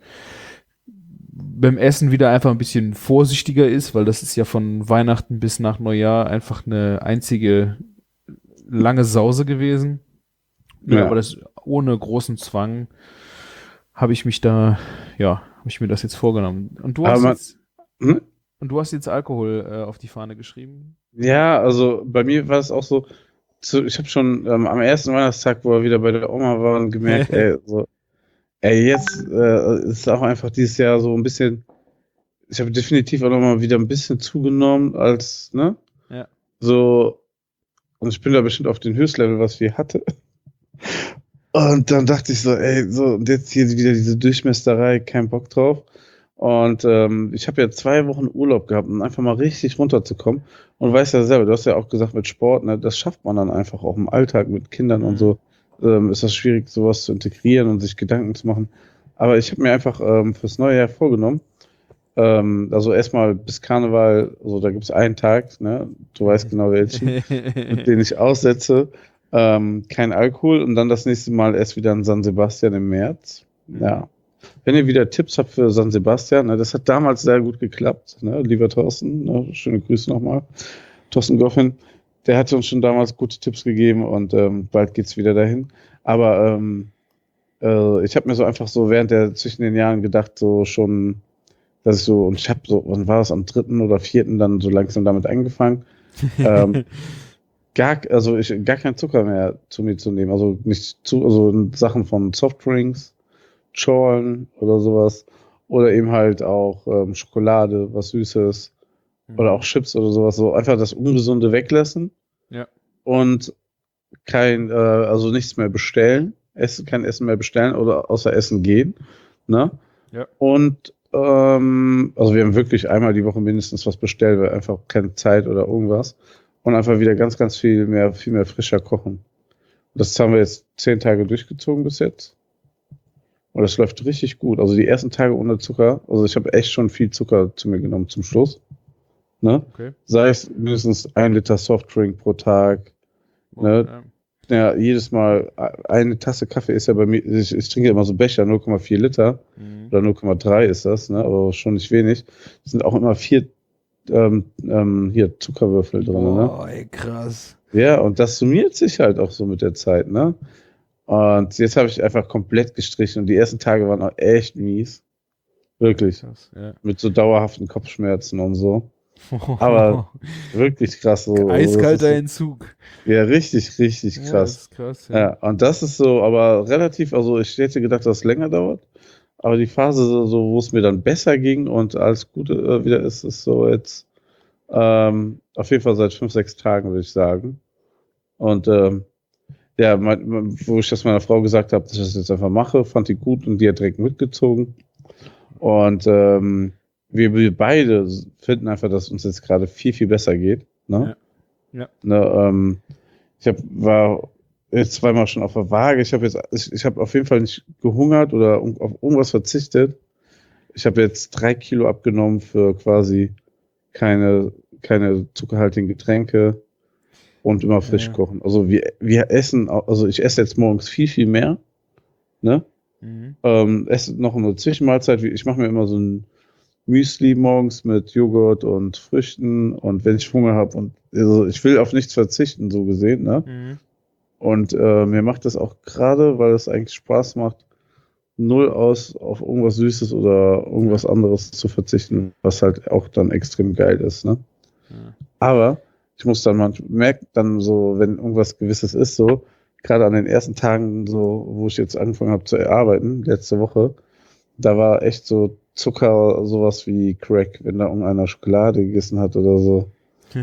beim Essen wieder einfach ein bisschen vorsichtiger ist, weil das ist ja von Weihnachten bis nach Neujahr einfach eine einzige lange Sause gewesen. Ja, Ja. aber das ohne großen Zwang habe ich mich da, ja, habe ich mir das jetzt vorgenommen. Und du Aber hast man- jetzt, Hm? und du hast jetzt Alkohol äh, auf die Fahne geschrieben. Ja, also bei mir war es auch so, zu, ich habe schon ähm, am ersten Weihnachtstag, wo wir wieder bei der Oma waren, gemerkt, ey, so, ey, jetzt äh, ist auch einfach dieses Jahr so ein bisschen, ich habe definitiv auch nochmal wieder ein bisschen zugenommen als, ne? Ja. So, und ich bin da bestimmt auf den Höchstlevel, was wir hatte. Und dann dachte ich so, ey, so, und jetzt hier wieder diese Durchmästerei, kein Bock drauf. Und ähm, ich habe ja zwei Wochen Urlaub gehabt, um einfach mal richtig runterzukommen. Und weißt ja selber, du hast ja auch gesagt mit Sport, ne, das schafft man dann einfach auch im Alltag mit Kindern und so. Ähm, ist das schwierig, sowas zu integrieren und sich Gedanken zu machen. Aber ich habe mir einfach ähm, fürs neue Jahr vorgenommen, ähm, also erstmal bis Karneval, also da gibt es einen Tag, ne, du weißt genau welchen, mit dem ich aussetze, ähm, kein Alkohol und dann das nächste Mal erst wieder in San Sebastian im März. Ja. Wenn ihr wieder Tipps habt für San Sebastian, ne, das hat damals sehr gut geklappt, ne, lieber Thorsten, ne, schöne Grüße nochmal, Thorsten Goffin, der hat uns schon damals gute Tipps gegeben und ähm, bald geht's wieder dahin. Aber ähm, äh, ich habe mir so einfach so während der zwischen den Jahren gedacht, so schon, dass ich so, und ich habe so, wann war das, am dritten oder vierten dann so langsam damit angefangen, ähm, gar, also ich, gar keinen Zucker mehr zu mir zu nehmen, also nicht zu, also in Sachen von Softdrinks, Schorlen oder sowas, oder eben halt auch ähm, Schokolade, was Süßes, oder auch Chips oder sowas, so einfach das Ungesunde weglassen. Ja. Und kein, äh, also nichts mehr bestellen, Essen, kein Essen mehr bestellen oder außer Essen gehen, ne? Ja. Und ähm, also wir haben wirklich einmal die Woche mindestens was bestellt, weil einfach keine Zeit oder irgendwas. Und einfach wieder ganz, ganz viel mehr, viel mehr frischer kochen. Und das haben wir jetzt zehn Tage durchgezogen bis jetzt. Und das läuft richtig gut. Also die ersten Tage ohne Zucker, also ich habe echt schon viel Zucker zu mir genommen zum Schluss. Ne? Okay. Sei es mindestens ein Liter Softdrink pro Tag. Oh, Ne? ja. Ja, jedes Mal eine Tasse Kaffee ist ja bei mir, ich, ich trinke immer so Becher, null Komma vier Liter Mhm. oder null Komma drei ist das, ne? Aber schon nicht wenig. Es sind auch immer vier ähm, ähm, hier Zuckerwürfel drin, ne? Oh, ey, krass. Ja, und das summiert sich halt auch so mit der Zeit, ne? Und jetzt habe ich einfach komplett gestrichen und die ersten Tage waren auch echt mies. Wirklich. Krass, ja. Mit so dauerhaften Kopfschmerzen und so. Aber wirklich krass. So, Eiskalter so, Entzug. ja, richtig, richtig Ja, krass. das ist krass, ja. Ja, und das ist so, aber relativ, also ich hätte gedacht, dass es länger dauert. Aber die Phase, so, so, wo es mir dann besser ging und alles Gute äh, wieder ist, ist so jetzt ähm, auf jeden Fall seit fünf, sechs Tagen, würde ich sagen. Und ähm, ja, mein, mein, wo ich das meiner Frau gesagt habe, dass ich das jetzt einfach mache, fand die gut und die hat direkt mitgezogen. Und ähm, wir, wir beide finden einfach, dass uns jetzt gerade viel, viel besser geht. Ne? Ja. Ja. Ne, ähm, ich hab, war jetzt zweimal schon auf der Waage. Ich habe jetzt, ich, ich habe auf jeden Fall nicht gehungert oder auf irgendwas verzichtet. Ich habe jetzt drei Kilo abgenommen für quasi keine, keine zuckerhaltigen Getränke und immer frisch Ja. kochen. Also wir, wir essen, also ich esse jetzt morgens viel, viel mehr. Ne? Mhm. Ähm, esse noch eine Zwischenmahlzeit. Ich mache mir immer so ein Müsli morgens mit Joghurt und Früchten und wenn ich Hunger habe und also ich will auf nichts verzichten, so gesehen, ne? Mhm. Und äh, mir macht das auch gerade, weil es eigentlich Spaß macht, null aus auf irgendwas Süßes oder irgendwas anderes zu verzichten, was halt auch dann extrem geil ist, ne? Ja. Aber ich muss dann manchmal, merke dann so, wenn irgendwas Gewisses ist, so, gerade an den ersten Tagen, so, wo ich jetzt angefangen habe zu arbeiten, letzte Woche, da war echt so Zucker, sowas wie Crack, wenn da irgendeiner Schokolade gegessen hat oder so.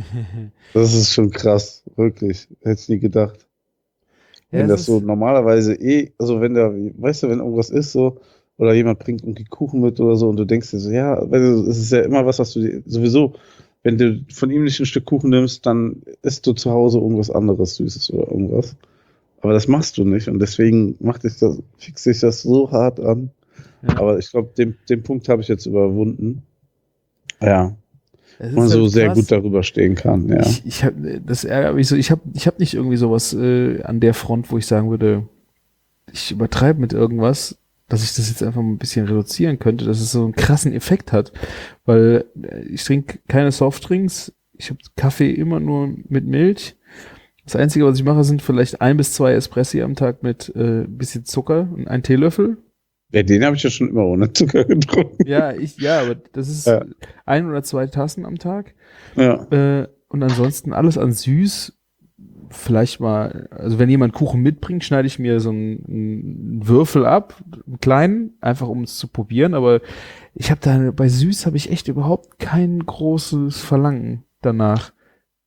Das ist schon krass, wirklich. Hätte ich nie gedacht. Ja, Wenn es das so ist- normalerweise eh, also wenn da, weißt du, wenn irgendwas ist so, oder jemand bringt irgendwie Kuchen mit oder so und du denkst dir so, ja, weil es ist ja immer was, was du dir, sowieso, wenn du von ihm nicht ein Stück Kuchen nimmst, dann isst du zu Hause irgendwas anderes, Süßes oder irgendwas. Aber das machst du nicht und deswegen macht dich das, fixt sich das so hart an. Ja. Aber ich glaube, den, den Punkt habe ich jetzt überwunden. Ja, es ist man so halt sehr krass. gut darüber stehen kann, ja. Ich, ich habe das ärgert mich so, ich habe ich hab nicht irgendwie sowas äh, an der Front, wo ich sagen würde, ich übertreibe mit irgendwas, dass ich das jetzt einfach mal ein bisschen reduzieren könnte, dass es so einen krassen Effekt hat. Weil äh, ich trinke keine Softdrinks, ich habe Kaffee immer nur mit Milch. Das Einzige, was ich mache, sind vielleicht ein bis zwei Espressi am Tag mit äh, bisschen Zucker und ein Teelöffel. Ja, den habe ich ja schon immer ohne Zucker getrunken. Ja, ich, ja, aber das ist Ja. ein oder zwei Tassen am Tag. Ja. Äh, und ansonsten alles an süß. Vielleicht mal, also wenn jemand Kuchen mitbringt, schneide ich mir so einen, einen Würfel ab, einen kleinen, einfach um es zu probieren. Aber ich habe da, bei süß habe ich echt überhaupt kein großes Verlangen danach.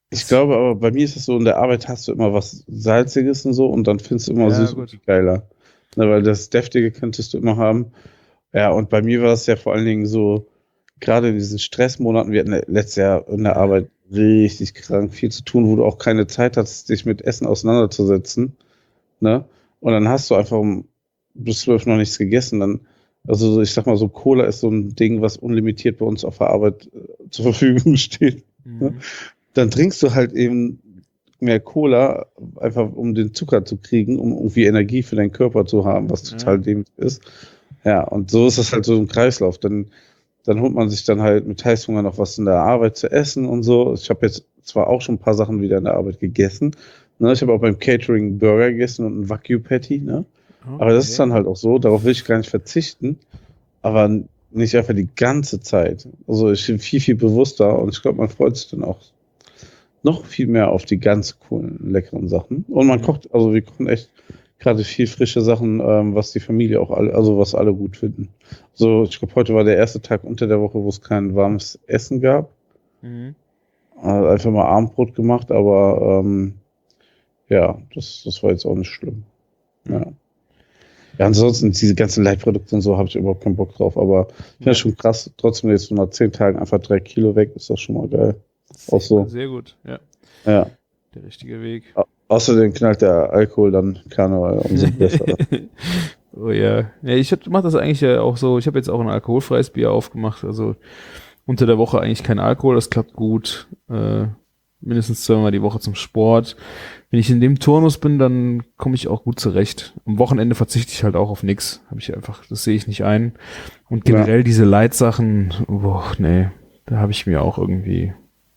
Ich glaube aber, bei mir ist es so, in der Arbeit hast du immer was Salziges und so und dann findest du immer Ja, süß gut. und geiler. Ne, weil das Deftige könntest du immer haben. Ja, und bei mir war es ja vor allen Dingen so, gerade in diesen Stressmonaten, wir hatten letztes Jahr in der Arbeit richtig krank, viel zu tun, wo du auch keine Zeit hattest, dich mit Essen auseinanderzusetzen. Ne? Und dann hast du einfach um bis zwölf noch nichts gegessen. Dann, also so, ich sag mal so, Cola ist so ein Ding, was unlimitiert bei uns auf der Arbeit äh, zur Verfügung steht. Ne? Mhm. Dann trinkst du halt eben mehr Cola, einfach um den Zucker zu kriegen, um irgendwie Energie für deinen Körper zu haben, was total Ja. dämlich ist. Ja, und so ist das halt so ein Kreislauf. Dann, dann holt man sich dann halt mit Heißhunger noch was in der Arbeit zu essen und so. Ich habe jetzt zwar auch schon ein paar Sachen wieder in der Arbeit gegessen. Ne? Ich habe auch beim Catering Burger gegessen und ein Wagyu Patty. Ne? Okay. Aber das ist dann halt auch so, darauf will ich gar nicht verzichten, aber nicht einfach die ganze Zeit. Also ich bin viel, viel bewusster und ich glaube, man freut sich dann auch noch viel mehr auf die ganz coolen, leckeren Sachen. Und man Mhm. kocht, also wir kochen echt gerade viel frische Sachen, ähm, was die Familie auch alle, also was alle gut finden. So, ich glaube, heute war der erste Tag unter der Woche, wo es kein warmes Essen gab. Mhm. Also einfach mal Abendbrot gemacht, aber ähm, ja, das, das war jetzt auch nicht schlimm. Ja. Ja, ansonsten diese ganzen Leitprodukte und so habe ich überhaupt keinen Bock drauf, aber ich finde das schon krass, trotzdem jetzt so nach zehn Tagen einfach drei Kilo weg, ist das schon mal geil. Auch so. Sehr gut, ja. Ja. Der richtige Weg. Au- Außerdem knallt der Alkohol dann Karneval umso besser. Oh ja. Ja, ich mache das eigentlich ja auch so. Ich habe jetzt auch ein alkoholfreies Bier aufgemacht. Also unter der Woche eigentlich kein Alkohol, das klappt gut. Äh, mindestens zweimal die Woche zum Sport. Wenn ich in dem Turnus bin, dann komme ich auch gut zurecht. Am Wochenende verzichte ich halt auch auf nix. Habe ich einfach, das sehe ich nicht ein. Und generell Ja. diese Leitsachen, boah, nee, da habe ich mir auch irgendwie,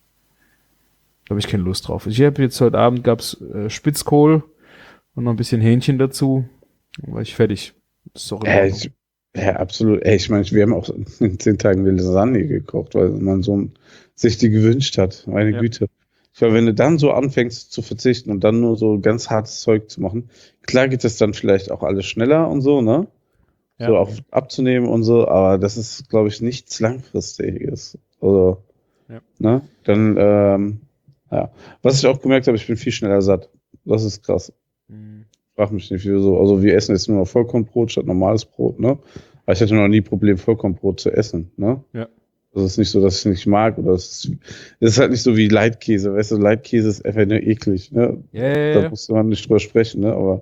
da habe ich keine Lust drauf. Ich habe jetzt heute Abend gab's äh, Spitzkohl und noch ein bisschen Hähnchen dazu. Dann war ich fertig. Das ist doch in Ja, Ordnung. ich, ja, absolut. Ey, ich meine, wir haben auch in zehn Tagen eine Lasagne gekocht, weil mein Sohn sich die gewünscht hat. Meine Ja. Güte. Ich glaube, wenn du dann so anfängst zu verzichten und dann nur so ganz hartes Zeug zu machen, klar geht das dann vielleicht auch alles schneller und so, ne? Ja. So auch abzunehmen und so, aber das ist, glaube ich, nichts Langfristiges. Also, Ja. ne? Dann, ähm, ja. Was ich auch gemerkt habe, ich bin viel schneller satt. Das ist krass. Mhm. Frag mich nicht, wieso. Also wir essen jetzt nur noch Vollkornbrot statt normales Brot, ne? Aber ich hatte noch nie Problem, Vollkornbrot zu essen, ne? Ja. Also es ist nicht so, dass ich es nicht mag oder es ist, es ist halt nicht so wie Leitkäse, weißt du, Leitkäse ist einfach nur eklig, ne? Ja, ja, Da ja. musste man nicht drüber sprechen, ne? Aber,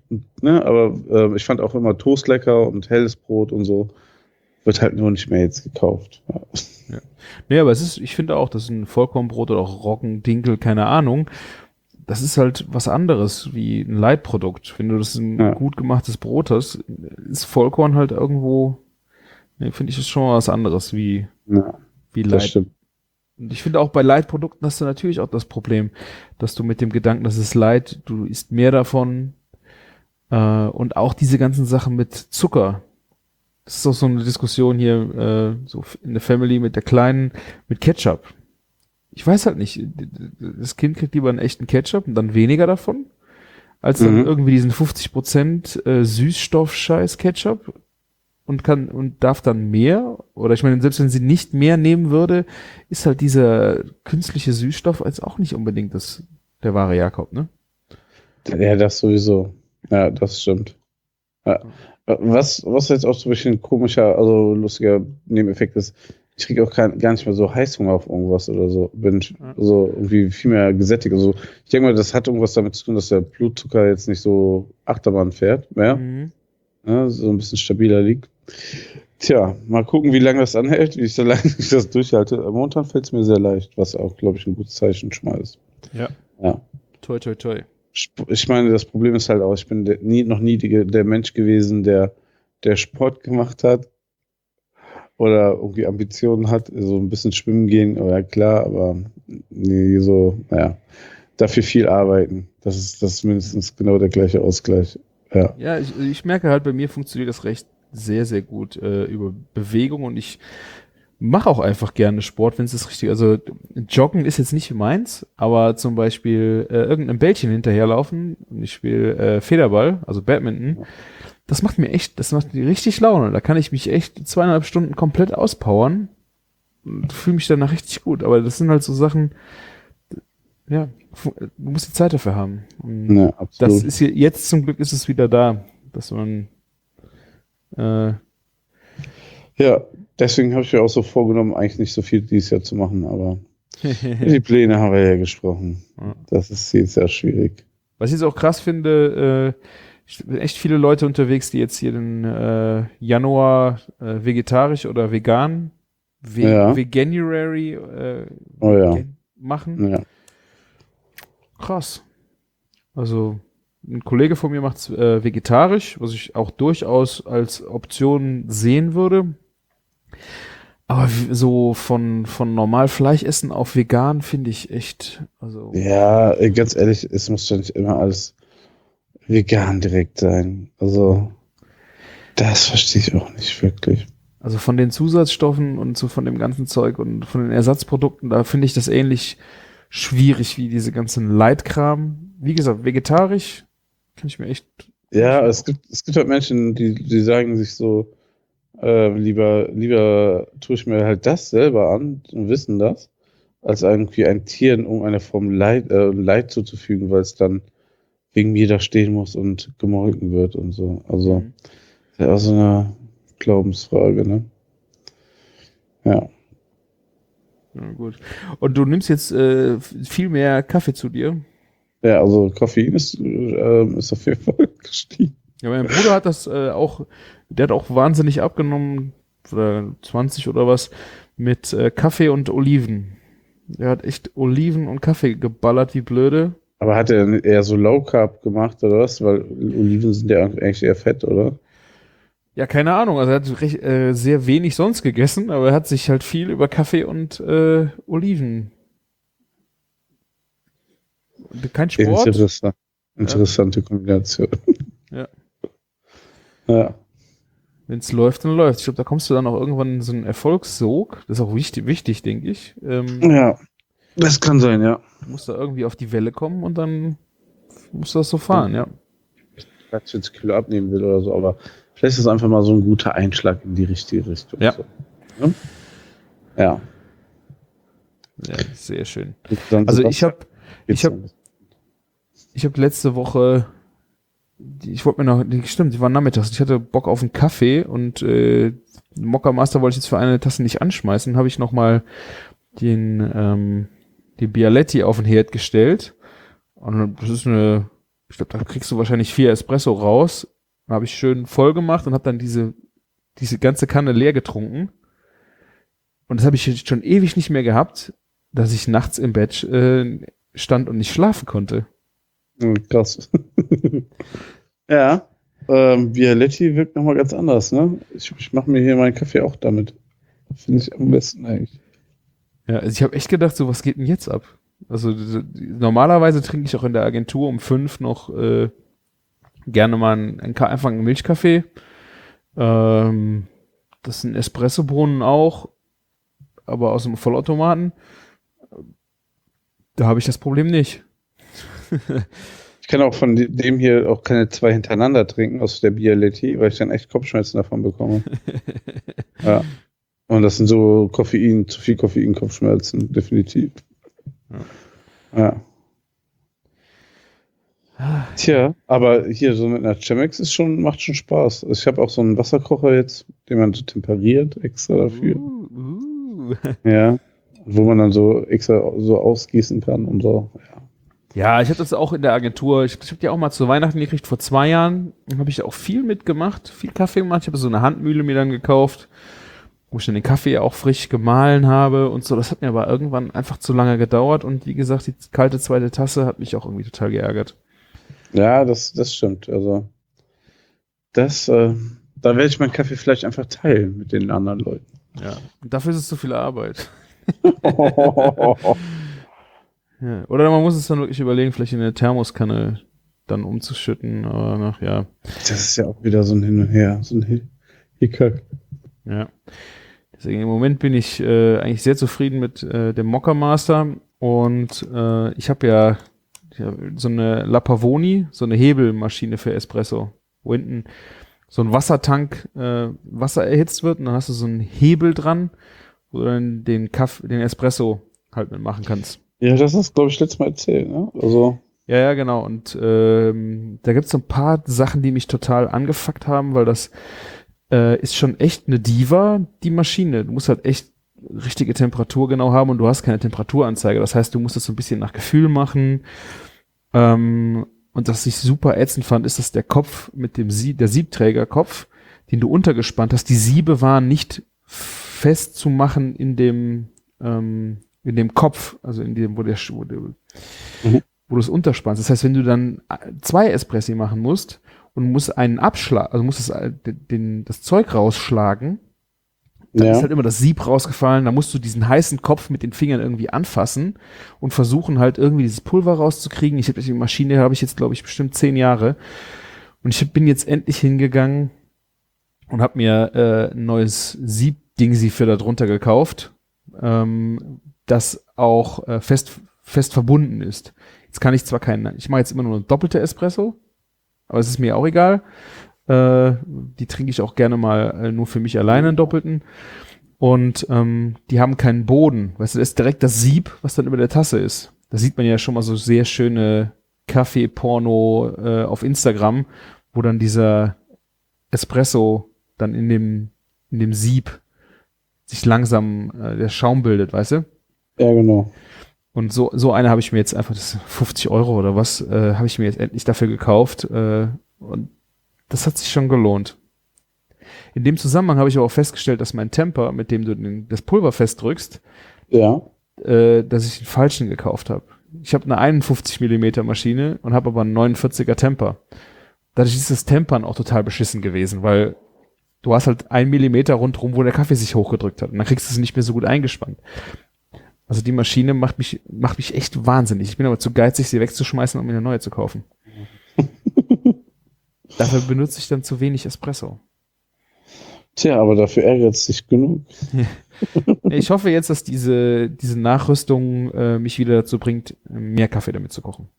ne? Aber äh, ich fand auch immer Toast lecker und helles Brot und so. Wird halt nur nicht mehr jetzt gekauft. Ja. Nee, aber es ist, ich finde auch, dass ein Vollkornbrot oder auch Roggen, Dinkel, keine Ahnung, das ist halt was anderes wie ein Leitprodukt. Wenn du das ein Ja. gut gemachtes Brot hast, ist Vollkorn halt irgendwo, nee, finde ich, ist schon mal was anderes wie, Ja, wie das Leit. stimmt. Und ich finde auch bei Leitprodukten hast du natürlich auch das Problem, dass du mit dem Gedanken, das ist Leit, du isst mehr davon, äh, und auch diese ganzen Sachen mit Zucker. Das ist auch so eine Diskussion hier, äh, so in der Family mit der Kleinen, mit Ketchup. Ich weiß halt nicht, das Kind kriegt lieber einen echten Ketchup und dann weniger davon, als dann Mhm. irgendwie diesen fünfzig Prozent äh, Süßstoff-Scheiß Ketchup und kann und darf dann mehr. Oder ich meine, selbst wenn sie nicht mehr nehmen würde, ist halt dieser künstliche Süßstoff als auch nicht unbedingt das, der wahre Jakob, ne? Ja, das sowieso. Ja, das stimmt. Ja. Was, was jetzt auch so ein bisschen komischer, also lustiger Nebeneffekt ist, ich kriege auch kein, gar nicht mehr so Heißhunger auf irgendwas oder so. Bin ich Ja. so irgendwie viel mehr gesättigt. Also ich denke mal, das hat irgendwas damit zu tun, dass der Blutzucker jetzt nicht so Achterbahn fährt mehr, Mhm. ne, so ein bisschen stabiler liegt. Tja, mal gucken, wie lange das anhält, wie ich so lange ich das durchhalte. Momentan fällt es mir sehr leicht, was auch, glaube ich, ein gutes Zeichen schon mal ist. Ja. Ja. Toi, toi, toi. Sp- Ich meine, das Problem ist halt auch, ich bin der, nie, noch nie die, der Mensch gewesen, der, der Sport gemacht hat oder irgendwie Ambitionen hat, so ein bisschen schwimmen gehen, oh ja klar, aber nee, so, naja, dafür viel arbeiten. Das ist, das ist mindestens genau der gleiche Ausgleich. Ja. Ja, ich, ich merke halt, bei mir funktioniert das recht sehr, sehr gut äh, über Bewegung und ich mache auch einfach gerne Sport, wenn es das richtig, also Joggen ist jetzt nicht meins, aber zum Beispiel äh, irgendeinem Bällchen hinterherlaufen und ich spiele äh, Federball, also Badminton, das macht mir echt, das macht mir richtig Laune. Da kann ich mich echt zweieinhalb Stunden komplett auspowern und fühle mich danach richtig gut. Aber das sind halt so Sachen, ja, du musst die Zeit dafür haben. Und Ja, absolut. das ist hier, jetzt zum Glück ist es wieder da, dass man äh, Ja, deswegen habe ich mir auch so vorgenommen, eigentlich nicht so viel dieses Jahr zu machen, aber die Pläne haben wir ja gesprochen. Ja. Das ist jetzt sehr schwierig. Was ich jetzt auch krass finde, äh, ich sind echt viele Leute unterwegs, die jetzt hier den äh, Januar äh, vegetarisch oder vegan, ve Ja. Veganuary äh, Oh ja. vegan machen. Ja. Krass. Also ein Kollege von mir macht es äh, vegetarisch, was ich auch durchaus als Option sehen würde. Aber wie- so von, von normal Fleisch essen auf vegan finde ich echt, also Ja, äh, ganz ehrlich, es muss doch nicht immer alles vegan direkt sein. Also, das verstehe ich auch nicht wirklich. Also von den Zusatzstoffen und so von dem ganzen Zeug und von den Ersatzprodukten, da finde ich das ähnlich schwierig wie diese ganzen Leitkram. Wie gesagt, vegetarisch kann ich mir echt. Ja, es gibt, es gibt halt Menschen, die, die sagen sich so, äh, lieber, lieber tue ich mir halt das selber an und wissen das, als irgendwie ein Tier in irgendeiner Form Leid, äh, Leid zuzufügen, weil es dann wegen mir da stehen muss und gemolken wird und so. Also, Mhm. das ist auch so eine Glaubensfrage, ne? Ja. Ja, gut. Und du nimmst jetzt äh, viel mehr Kaffee zu dir. Ja, also Koffein ist, äh, ist auf jeden Fall gestiegen. Ja, mein Bruder hat das äh, auch, der hat auch wahnsinnig abgenommen, oder zwanzig oder was, mit äh, Kaffee und Oliven. Der hat echt Oliven und Kaffee geballert wie blöde. Aber hat er eher so Low Carb gemacht oder was? Weil Oliven sind ja eigentlich eher fett, oder? Ja, keine Ahnung. Also er hat recht, äh, sehr wenig sonst gegessen, aber er hat sich halt viel über Kaffee und äh, Oliven. Und kein Sport. Interessant. Interessante Kombination. Ja. Ja. Wenn es läuft, dann läuft. Ich glaube, da kommst du dann auch irgendwann in so einen Erfolgssog. Das ist auch wichtig, wichtig, denke ich. Ähm, Ja. Das kann sein, ja. du musst da irgendwie auf die Welle kommen und dann musst du das so fahren, ja. Falls ich jetzt Kilo abnehmen will oder so, aber vielleicht ist es einfach mal so ein guter Einschlag in die richtige Richtung. Ja. So. Ja. Ja. Ja, sehr schön. Dann Also ich habe geht's ich hab- dann. ich hab letzte Woche, die- ich wollte mir noch, die- stimmt, die war nachmittags, ich hatte Bock auf einen Kaffee und äh, Mokka Master wollte ich jetzt für eine Tasse nicht anschmeißen, habe ich nochmal den, ähm, die Bialetti auf den Herd gestellt und das ist eine, ich glaube, da kriegst du wahrscheinlich vier Espresso raus. Dann habe ich schön voll gemacht und habe dann diese, diese ganze Kanne leer getrunken. Und das habe ich jetzt schon ewig nicht mehr gehabt, dass ich nachts im Bett äh, stand und nicht schlafen konnte. Hm, krass. Ja. Ähm, Bialetti wirkt nochmal ganz anders, ne? Ich, ich mache mir hier meinen Kaffee auch damit. Finde ich am besten eigentlich. Ja, also ich habe echt gedacht, so was geht denn jetzt ab? Also d- d- normalerweise trinke ich auch in der Agentur um fünf noch äh, gerne mal einen, einen, Ka- einfach einen Milchkaffee. Ähm, das sind Espressobrunnen auch, aber aus dem Vollautomaten. Da habe ich das Problem nicht. Ich kann auch von dem hier auch keine zwei hintereinander trinken aus der Bialetti, weil ich dann echt Kopfschmerzen davon bekomme. Ja. Und das sind so Koffein, zu viel Koffein, Kopfschmerzen, definitiv. Ja. Tja, aber hier so mit einer Chemex ist schon, macht schon Spaß. Also ich habe auch so einen Wasserkocher jetzt, den man so temperiert extra dafür. Uh, uh. Ja. Wo man dann so extra so ausgießen kann und so. Ja. Ja, ich hatte das auch in der Agentur. Ich, ich habe die auch mal zu Weihnachten gekriegt, vor zwei Jahren. Da habe ich auch viel mitgemacht, viel Kaffee gemacht. Ich habe so eine Handmühle mir dann gekauft, wo ich dann den Kaffee auch frisch gemahlen habe und so. Das hat mir aber irgendwann einfach zu lange gedauert. Und wie gesagt, die kalte zweite Tasse hat mich auch irgendwie total geärgert. Ja, das, das stimmt. Also, das, äh, da werde ich meinen Kaffee vielleicht einfach teilen mit den anderen Leuten. Ja. Und dafür ist es zu viel Arbeit. Ja. Oder man muss es dann wirklich überlegen, vielleicht in eine Thermoskanne dann umzuschütten. Aber nach, ja. Das ist ja auch wieder so ein Hin und Her, so ein Hi- Hickhack. Ja. Deswegen im Moment bin ich äh, eigentlich sehr zufrieden mit äh, dem Mokka Master und äh, ich habe ja, ja so eine La Pavoni, so eine Hebelmaschine für Espresso, wo hinten so ein Wassertank äh, Wasser erhitzt wird und dann hast du so einen Hebel dran, wo du dann den Kaff, den Espresso halt mitmachen kannst. Ja, das hast du, glaube ich, letztes Mal erzählt, ne? Also. Ja, ja, genau. Und ähm, da gibt's so ein paar Sachen, die mich total angefuckt haben, weil das äh, ist schon echt eine Diva, die Maschine. Du musst halt echt richtige Temperatur genau haben und du hast keine Temperaturanzeige. Das heißt, du musst das so ein bisschen nach Gefühl machen. Ähm, und was ich super ätzend fand, ist, dass der Kopf mit dem Sie der Siebträgerkopf, den du untergespannt hast, die Siebe waren nicht festzumachen in dem ähm, in dem Kopf, also in dem, wo der, wo, der, Mhm. wo du es unterspannst. Das heißt, wenn du dann zwei Espressi machen musst und musst einen Abschlag, also musst das, den, das Zeug rausschlagen, dann Ja. ist halt immer das Sieb rausgefallen, da musst du diesen heißen Kopf mit den Fingern irgendwie anfassen und versuchen halt irgendwie dieses Pulver rauszukriegen. Ich habe die Maschine, habe ich jetzt, glaube ich, bestimmt zehn Jahre. Und ich bin jetzt endlich hingegangen und habe mir äh, ein neues Sieb-Dingsi für da drunter gekauft, ähm, das auch äh, fest, fest verbunden ist. Jetzt kann ich zwar keinen, ich mache jetzt immer nur eine doppelte Espresso, aber es ist mir auch egal. Äh, die trinke ich auch gerne mal äh, nur für mich alleine einen doppelten. Und ähm, die haben keinen Boden. Weißt du, das ist direkt das Sieb, was dann über der Tasse ist. Da sieht man ja schon mal so sehr schöne Kaffee-Porno äh, auf Instagram, wo dann dieser Espresso dann in dem, in dem Sieb sich langsam äh, der Schaum bildet, weißt du? Ja, genau. Und so, so eine habe ich mir jetzt einfach, das ist fünfzig Euro oder was, äh, habe ich mir jetzt endlich dafür gekauft. Äh, und das hat sich schon gelohnt. In dem Zusammenhang habe ich aber auch festgestellt, dass mein Temper, mit dem du den, das Pulver festdrückst, Ja. äh, dass ich den falschen gekauft habe. Ich habe eine einundfünfzig Millimeter Maschine und habe aber einen neunundvierziger Temper. Dadurch ist das Tempern auch total beschissen gewesen, weil du hast halt einen Millimeter rundherum, wo der Kaffee sich hochgedrückt hat. Und dann kriegst du es nicht mehr so gut eingespannt. Also die Maschine macht mich, macht mich echt wahnsinnig. Ich bin aber zu geizig, sie wegzuschmeißen, um mir eine neue zu kaufen. Dafür benutze ich dann zu wenig Espresso. Tja, aber dafür ärgert es dich genug. Ich hoffe jetzt, dass diese, diese Nachrüstung äh, mich wieder dazu bringt, mehr Kaffee damit zu kochen.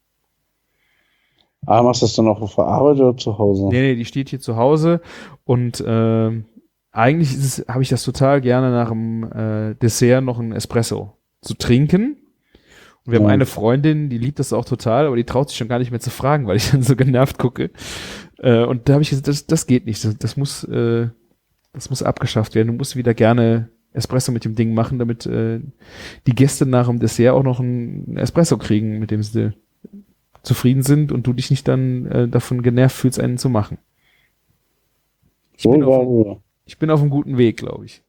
Ah, machst du das dann auch auf der Arbeit oder zu Hause? Nee, nee, die steht hier zu Hause und äh, eigentlich ist es, habe ich das total gerne nach dem äh, Dessert noch ein Espresso zu trinken. Und wir Ja. haben eine Freundin, die liebt das auch total, aber die traut sich schon gar nicht mehr zu fragen, weil ich dann so genervt gucke. Äh, und da habe ich gesagt, das, das geht nicht. Das, das muss, äh, das muss abgeschafft werden. Du musst wieder gerne Espresso mit dem Ding machen, damit äh, die Gäste nach dem Dessert auch noch ein Espresso kriegen, mit dem sie zufrieden sind und du dich nicht dann äh, davon genervt fühlst, einen zu machen. Ich bin, Wohl wahr, auf, wohl. ich bin auf einem guten Weg, glaube ich.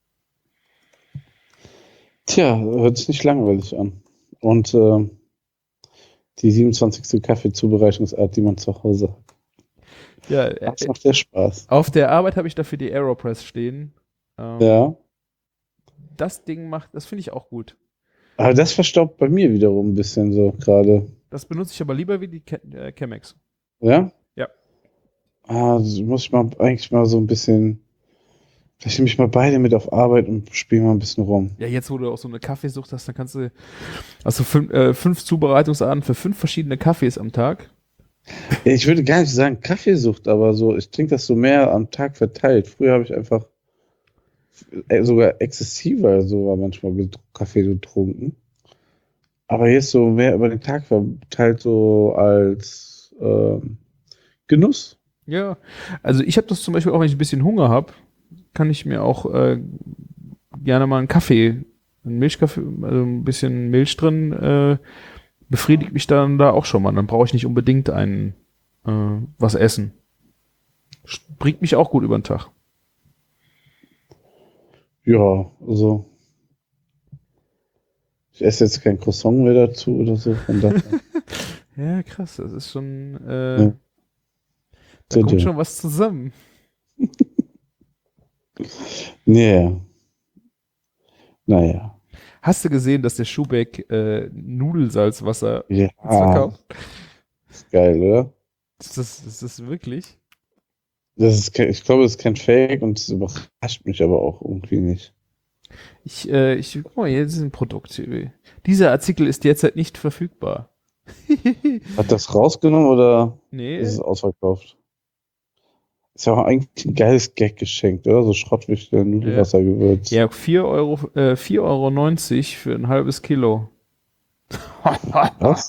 Tja, hört sich nicht langweilig an. Und äh, die siebenundzwanzigste Kaffeezubereitungsart, die man zu Hause hat. Ja, äh, Das macht ja Spaß. auf der Arbeit habe ich dafür die Aeropress stehen. Ähm, Ja. Das Ding macht, das finde ich auch gut. Aber das verstaubt bei mir wiederum ein bisschen so gerade. Das benutze ich aber lieber wie die Ke äh, Chemex. Ja? Ja. Ah, das muss ich mal eigentlich mal so ein bisschen. Vielleicht nehme ich mal beide mit auf Arbeit und spiele mal ein bisschen rum. Ja, jetzt wo du auch so eine Kaffeesucht hast, dann kannst du also fünf, äh, fünf Zubereitungsarten für fünf verschiedene Kaffees am Tag. Ja, ich würde gar nicht sagen Kaffeesucht, aber so, ich trinke das so mehr am Tag verteilt. Früher habe ich einfach äh, sogar exzessiver sogar manchmal get- Kaffee getrunken. Aber jetzt so mehr über den Tag verteilt so als ähm, Genuss. Ja, also ich habe das zum Beispiel auch, wenn ich ein bisschen Hunger habe, kann ich mir auch äh, gerne mal einen Kaffee, einen Milchkaffee, also ein bisschen Milch drin, äh, befriedigt mich dann da auch schon mal. Dann brauche ich nicht unbedingt ein äh, was essen. Bringt mich auch gut über den Tag. Ja, also ich esse jetzt kein Croissant mehr dazu oder so. Von daher. Ja, krass, das ist schon, äh, Ja. da kommt schon was zusammen. Nee. Naja. Hast du gesehen, dass der Schubeck äh, Nudelsalzwasser Ja. jetzt verkauft? Ist geil, oder? Ist das, ist das wirklich? Das ist kein, ich glaube, das ist kein Fake und es überrascht mich aber auch irgendwie nicht. Ich, äh, ich, guck mal, hier ist ein Produkt. Dieser Artikel ist derzeit nicht verfügbar. Hat das rausgenommen oder Nee, ist es ausverkauft? Ist ja auch eigentlich ein geiles Gag-Geschenk, oder? So Schrottwichtel, Nudelwassergewürz. ja, vier Euro, äh, vier Euro neunzig für ein halbes Kilo. Was?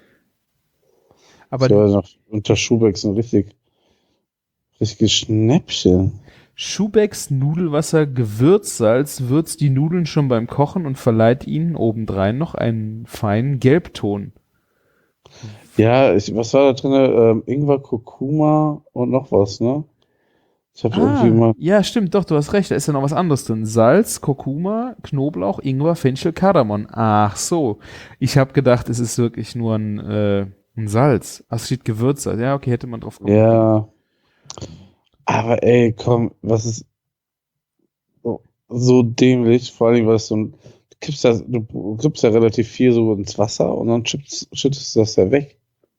Aber Das war noch unter Schubecks ein richtig, richtiges Schnäppchen. Schubecks Nudelwasser Gewürzsalz würzt die Nudeln schon beim Kochen und verleiht ihnen obendrein noch einen feinen Gelbton. Ja, ich, was war da drin? Ähm, Ingwer, Kurkuma und noch was, ne? Ich habe irgendwie Ah, mal. ja, stimmt, doch, du hast recht, da ist ja noch was anderes drin. Salz, Kurkuma, Knoblauch, Ingwer, Fenchel, Kardamom. Ach so, ich habe gedacht, es ist wirklich nur ein, äh, ein Salz. Ach, es steht Gewürzsalz. Ja, okay, hätte man drauf kommen können. Ja. Aber ey, komm, was ist so, so dämlich? Vor allem, weil es so ein. Du kippst, das, du kippst ja relativ viel so ins Wasser und dann schüttest, schüttest du das ja weg.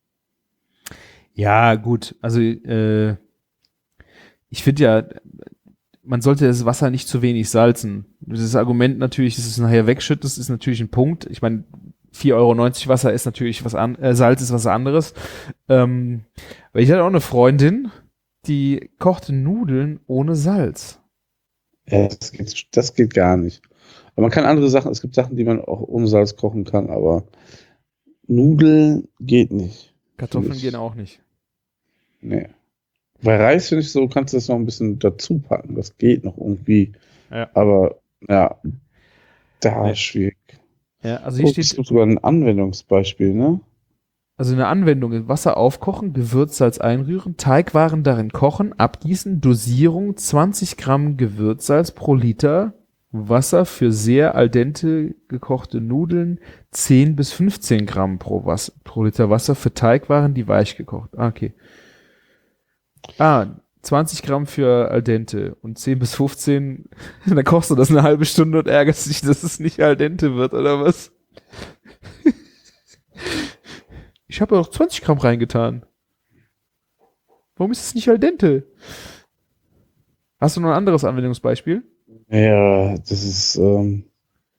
Ja, gut, also äh, ich finde ja, man sollte das Wasser nicht zu wenig salzen. Das Argument natürlich, dass du es nachher wegschüttest, ist natürlich ein Punkt. Ich meine, vier Euro neunzig Wasser ist natürlich was an, äh, Salz ist was anderes. Ähm, weil ich hatte auch eine Freundin, die kochte Nudeln ohne Salz. Ja, das geht, das geht gar nicht. Aber man kann andere Sachen, es gibt Sachen, die man auch ohne Salz kochen kann, aber Nudeln geht nicht. Kartoffeln Finde ich. gehen auch nicht. Nee. Bei Reis finde ich so, kannst du das noch ein bisschen dazu packen. Das geht noch irgendwie. Ja. Aber ja, da Nee. ist schwierig. Ja, also Oh, hier es steht, gibt sogar ein Anwendungsbeispiel, ne? also eine Anwendung in Wasser aufkochen, Gewürzsalz einrühren, Teigwaren darin kochen, abgießen, Dosierung zwanzig Gramm Gewürzsalz pro Liter Wasser für sehr al dente gekochte Nudeln, zehn bis fünfzehn Gramm pro, Wasser, pro Liter Wasser für Teigwaren, die weich gekocht. Ah, okay. Ah, zwanzig Gramm für al dente und zehn bis fünfzehn, dann kochst du das eine halbe Stunde und ärgerst dich, dass es nicht al dente wird, oder was? Ich habe doch zwanzig Gramm reingetan. Warum ist es nicht al dente? Hast du noch ein anderes Anwendungsbeispiel? Ja, das ist, ähm,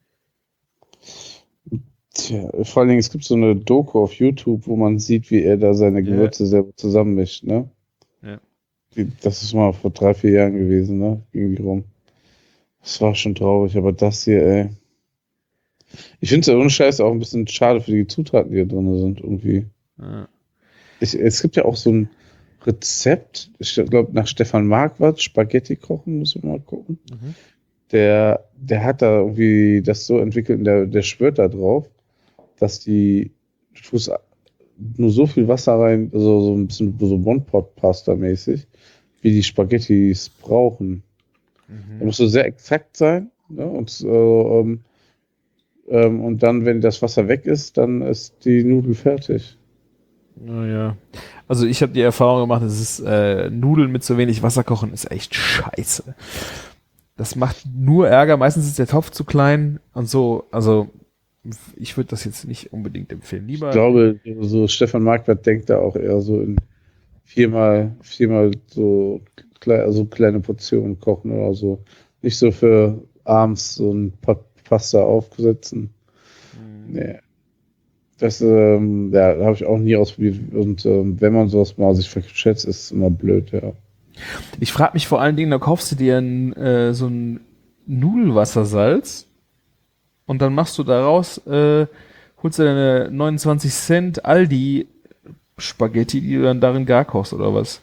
tja, vor allen Dingen, es gibt so eine Doku auf YouTube, wo man sieht, wie er da seine Ja. Gewürze selber zusammenmischt, ne? Ja. Die, das ist mal vor drei, vier Jahren gewesen, ne? Irgendwie rum. Das war schon traurig, aber das hier, ey. Ich finde es ja ohne Scheiß auch ein bisschen schade für die Zutaten, die hier drin sind, irgendwie. Ja. Ich, es gibt ja auch so ein Rezept, ich glaube nach Stefan Marquardt, Spaghetti kochen, müssen wir mal gucken. Mhm. Der, der hat da irgendwie das so entwickelt, und der, der schwört da drauf, dass die, du tust nur so viel Wasser rein, also so ein bisschen so One-Pot-Pasta-mäßig, wie die Spaghettis brauchen. Da Mhm. musst du sehr exakt sein, ne? Und, äh, ähm, ähm, und dann, wenn das Wasser weg ist, dann ist die Nudel fertig. Naja. Also ich habe die Erfahrung gemacht, es ist äh, Nudeln mit so wenig Wasser kochen ist echt scheiße. Das macht nur Ärger. Meistens ist der Topf zu klein und so. Also ich würde das jetzt nicht unbedingt empfehlen. Lieber Ich glaube, so Stefan Marquardt denkt da auch eher so in viermal, viermal so klei- also kleine Portionen kochen oder so. Nicht so für abends so ein Pa- Pasta aufsetzen. Nee. Das ähm, ja, habe ich auch nie ausprobiert. Und ähm, wenn man sowas mal sich verschätzt, ist es immer blöd, ja. Ich frage mich vor allen Dingen, da kaufst du dir ein, äh, so ein Nudelwassersalz und dann machst du daraus, äh, holst du deine neunundzwanzig Cent Aldi Spaghetti, die du dann darin gar kochst oder was?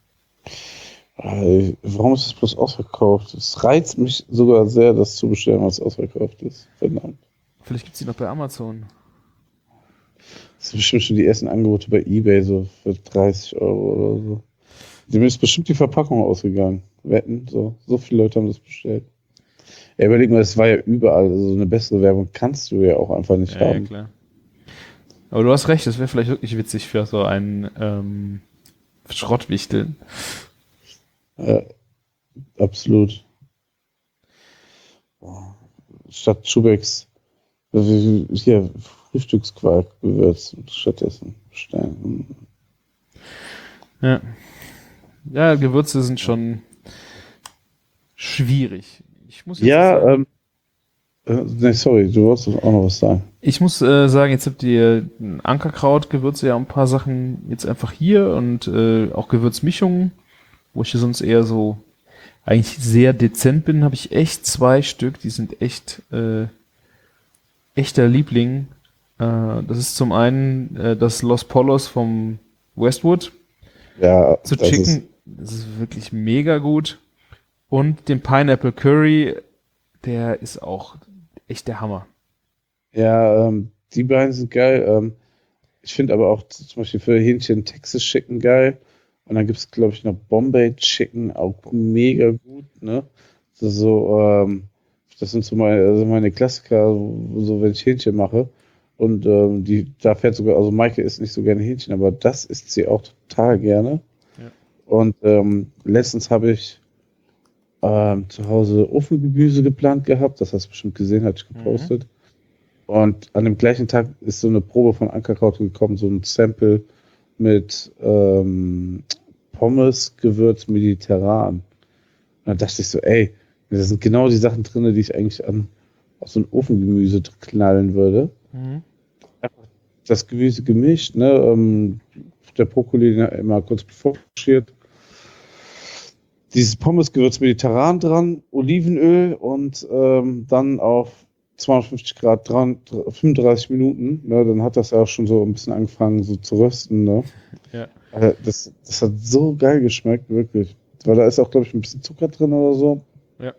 Äh, Warum ist es bloß ausverkauft? Es reizt mich sogar sehr, das zu bestellen, was ausverkauft ist. Verdammt. Vielleicht gibt's die noch bei Amazon. Das sind bestimmt schon die ersten Angebote bei eBay, so für dreißig Euro oder so. Dem ist bestimmt die Verpackung ausgegangen. Wetten, so. So viele Leute haben das bestellt. Ja, überleg mal, das war ja überall. Also so eine bessere Werbung kannst du ja auch einfach nicht Ja, ja, haben. klar. Aber du hast recht, das wäre vielleicht wirklich witzig für so einen ähm, Schrottwichteln. Ja, absolut. Boah. Statt Schubecks also hier Frühstücksquark gewürzt stattdessen bestellen. Ja. Ja, Gewürze sind schon schwierig. Ich muss jetzt Ja, sagen, ähm, äh, nee, sorry, du wolltest auch noch was sagen. ich muss äh, sagen, jetzt habt ihr ein Ankerkraut, Gewürze ja ein paar Sachen jetzt einfach hier und äh, auch Gewürzmischungen, wo ich hier sonst eher so eigentlich sehr dezent bin, habe ich echt zwei Stück, die sind echt äh, echter Liebling. Äh, das ist zum einen äh, das Los Polos vom Westwood. Ja, Zu das Chicken, ist, das ist wirklich mega gut. Und den Pineapple Curry, der ist auch echt der Hammer. ja, ähm, die beiden sind geil. Ähm, ich finde aber auch z- zum Beispiel für Hähnchen Texas Chicken geil. Und dann gibt es, glaube ich, noch Bombay Chicken, auch mega gut, ne? Das ist so, ähm, das sind so meine, also meine Klassiker, so so wenn ich Hähnchen mache. Und ähm, die, da fährt sogar, also Maike isst nicht so gerne Hähnchen, aber das isst sie auch total gerne. Ja. Und ähm, letztens habe ich ähm, zu Hause Ofengemüse geplant gehabt, das hast du bestimmt gesehen, hatte ich gepostet. Und an dem gleichen Tag ist so eine Probe von Ankerkraut gekommen, so ein Sample mit ähm, Pommes, Gewürz, mediterran. Und dann dachte ich so, ey, da sind genau die Sachen drin, die ich eigentlich an auf so ein Ofengemüse knallen würde. Mhm. Das Gemüse gemischt, ne, ähm, der Brokkoli immer kurz bevorsteht. Dieses Pommesgewürz mediterran dran, Olivenöl und ähm, dann auf zweihundertfünfzig Grad dran, fünfunddreißig Minuten. Ne, dann hat das ja auch schon so ein bisschen angefangen so zu rösten. Ne. Ja. Äh, Das, das hat so geil geschmeckt, wirklich. Weil da ist auch, glaube ich, ein bisschen Zucker drin oder so. Ja.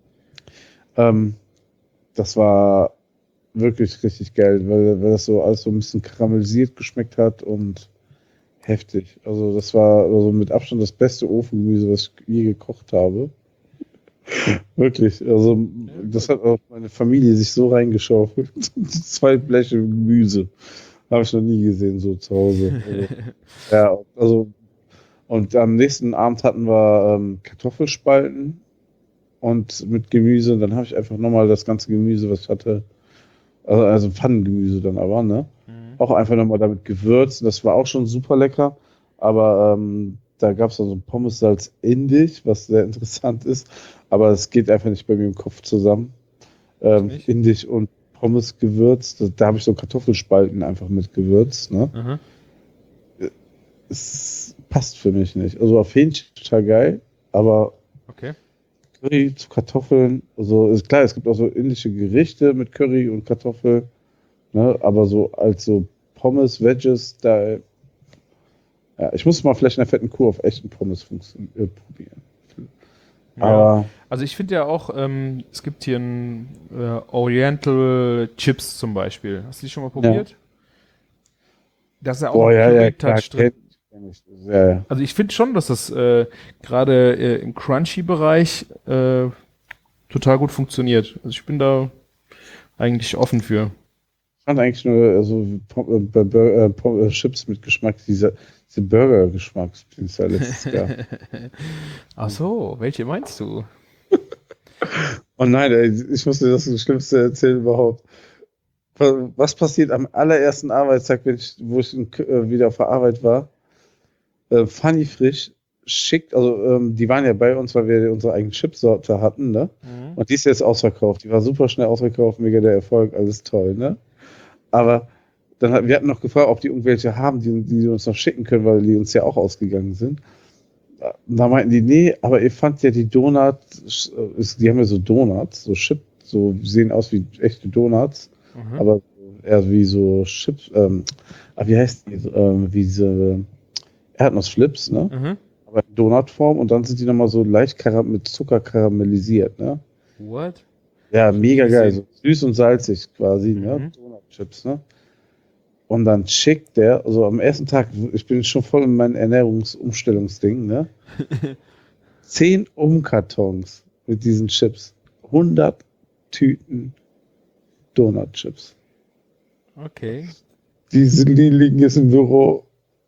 Ähm, das war wirklich richtig geil, weil, weil das so alles so ein bisschen karamellisiert geschmeckt hat und heftig. Also das war also mit Abstand das beste Ofengemüse, was ich je gekocht habe. Wirklich. Also das hat auch meine Familie sich so reingeschaufelt. Zwei Bleche Gemüse. Habe ich noch nie gesehen, so zu Hause. Also, ja, also und am nächsten Abend hatten wir ähm, Kartoffelspalten und mit Gemüse. Und dann habe ich einfach nochmal das ganze Gemüse, was ich hatte, also, also Pfannengemüse dann aber, ne? Mhm. Auch einfach nochmal damit gewürzt. Das war auch schon super lecker. Aber ähm, da gab es dann so ein Pommessalz indisch, was sehr interessant ist. Aber es geht einfach nicht bei mir im Kopf zusammen. Ähm, Nicht? indisch und Pommes gewürzt. Da, da habe ich so Kartoffelspalten einfach mit gewürzt. Ne? Aha. Es passt für mich nicht. Also auf Hähnchen total geil, aber Okay. Curry zu Kartoffeln, also ist klar, es gibt auch so indische Gerichte mit Curry und Kartoffeln, ne, aber so als so Pommes, Wedges, da, ja, ich muss mal vielleicht in der fetten Kuh auf echten Pommes funktion- äh, probieren. Ja. Aber Also ich finde ja auch, ähm, es gibt hier ein äh, Oriental Chips zum Beispiel. Hast du die schon mal probiert? Da ist ja auch boah, noch ja, ja, klar, Curry-Touch drin. kenn ich, kenn ich. Ja, ja. Also ich finde schon, dass das äh, gerade äh, im Crunchy-Bereich äh, total gut funktioniert. Also ich bin da eigentlich offen für. Ich fand eigentlich nur also, Pom- äh, Bur- Bur- äh, Pom- äh, Chips mit Geschmack, diese, diese Burger-Geschmack, den es ja letztes Jahr. Ach so, welche meinst du? Oh nein, ey, ich muss dir das Schlimmste erzählen überhaupt. Was passiert am allerersten Arbeitstag, wenn ich, wo ich in, K- äh, wieder auf der Arbeit war? Äh, Funny Frisch schickt, also ähm, die waren ja bei uns, weil wir unsere eigene Chipsorte hatten, ne? Mhm. Und die ist jetzt ausverkauft. Die war super schnell ausverkauft, mega der Erfolg, alles toll, ne? Aber dann hat, wir hatten noch gefragt, ob die irgendwelche haben, die, die uns noch schicken können, weil die uns ja auch ausgegangen sind. Und da meinten die, nee, aber ihr fand ja die Donuts, äh, ist- die haben ja so Donuts, so Chip, so sehen aus wie echte Donuts, Mhm. aber eher wie so Chips, ähm, ah, wie heißt die, ähm, wie diese Erdnussflips, ne? Mhm. Aber in Donutform und dann sind die nochmal so leicht karam mit Zucker karamellisiert, ne? What? Ja, mega nie geil, gesehen. so süß und salzig quasi, ne? Mhm. Donutchips, ne? Und dann schickt der, also am ersten Tag, ich bin schon voll in meinem Ernährungsumstellungsding, ne? Zehn Umkartons mit diesen Chips. hundert Tüten Donutchips. Okay. Die, sind, die liegen jetzt im Büro.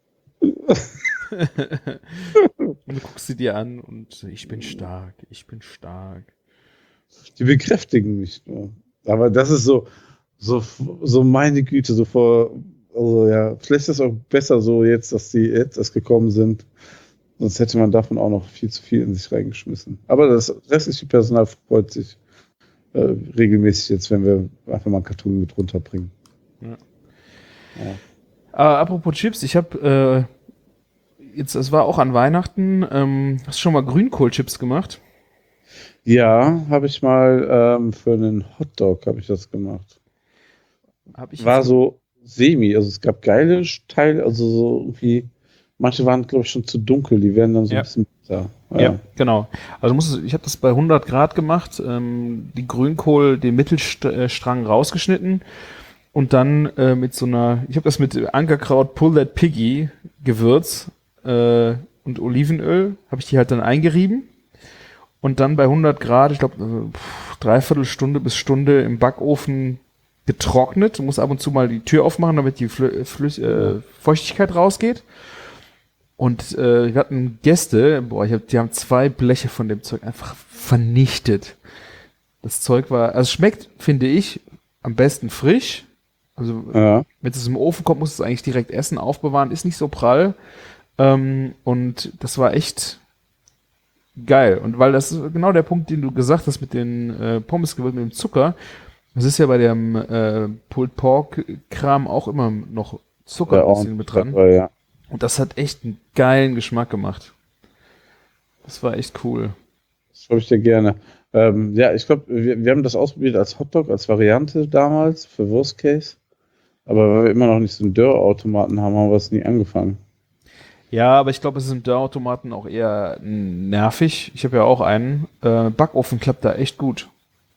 Und du guckst sie dir an und ich bin stark, ich bin stark. Die bekräftigen mich nur. Aber das ist so, so, so meine Güte, so vor, also ja, vielleicht ist es auch besser so jetzt, dass die jetzt erst gekommen sind. Sonst hätte man davon auch noch viel zu viel in sich reingeschmissen. Aber das restliche Personal freut sich äh, regelmäßig jetzt, wenn wir einfach mal einen Karton mit runterbringen. Ja. Ja. Aber apropos Chips, ich habe äh, jetzt, es war auch an Weihnachten, ähm, hast du schon mal Grünkohlchips gemacht? Ja, habe ich mal ähm, für einen Hotdog habe ich das gemacht. Hab ich War jetzt so semi. Also es gab geile Teile, also so irgendwie, manche waren, glaube ich, schon zu dunkel, die werden dann so Ja. ein bisschen besser. Ja, ja genau. Also muss, ich habe das bei hundert Grad gemacht, ähm, die Grünkohl, den Mittelstrang rausgeschnitten und dann äh, mit so einer, ich habe das mit Ankerkraut Pull That Piggy Gewürz äh, und Olivenöl, habe ich die halt dann eingerieben und dann bei hundert Grad, ich glaube, äh, dreiviertel Stunde bis Stunde im Backofen getrocknet. Du musst ab und zu mal die Tür aufmachen, damit die Flü Flü äh, Feuchtigkeit rausgeht. Und äh, wir hatten Gäste, boah, ich hab, die haben zwei Bleche von dem Zeug einfach vernichtet. Das Zeug war, also es schmeckt, finde ich, am besten frisch. Also Ja. wenn es im Ofen kommt, muss es eigentlich direkt essen, aufbewahren, ist nicht so prall. Ähm, und das war echt geil. Und weil das ist genau der Punkt, den du gesagt hast mit den äh, Pommesgewürzen mit dem Zucker. Das ist ja bei dem äh, Pulled Pork Kram auch immer noch Zucker Ja, ein bisschen mit dran. aber ja. Und das hat echt einen geilen Geschmack gemacht. Das war echt cool. Das habe ich dir gerne. Ähm, ja, ich glaube, wir, wir haben das ausprobiert als Hotdog, als Variante damals für Worst Case. Aber weil wir immer noch nicht so einen Dörrautomaten haben, haben wir es nie angefangen. Ja, aber ich glaube, es ist im Dörrautomaten auch eher nervig. Ich habe ja auch einen. Äh, Backofen klappt da echt gut.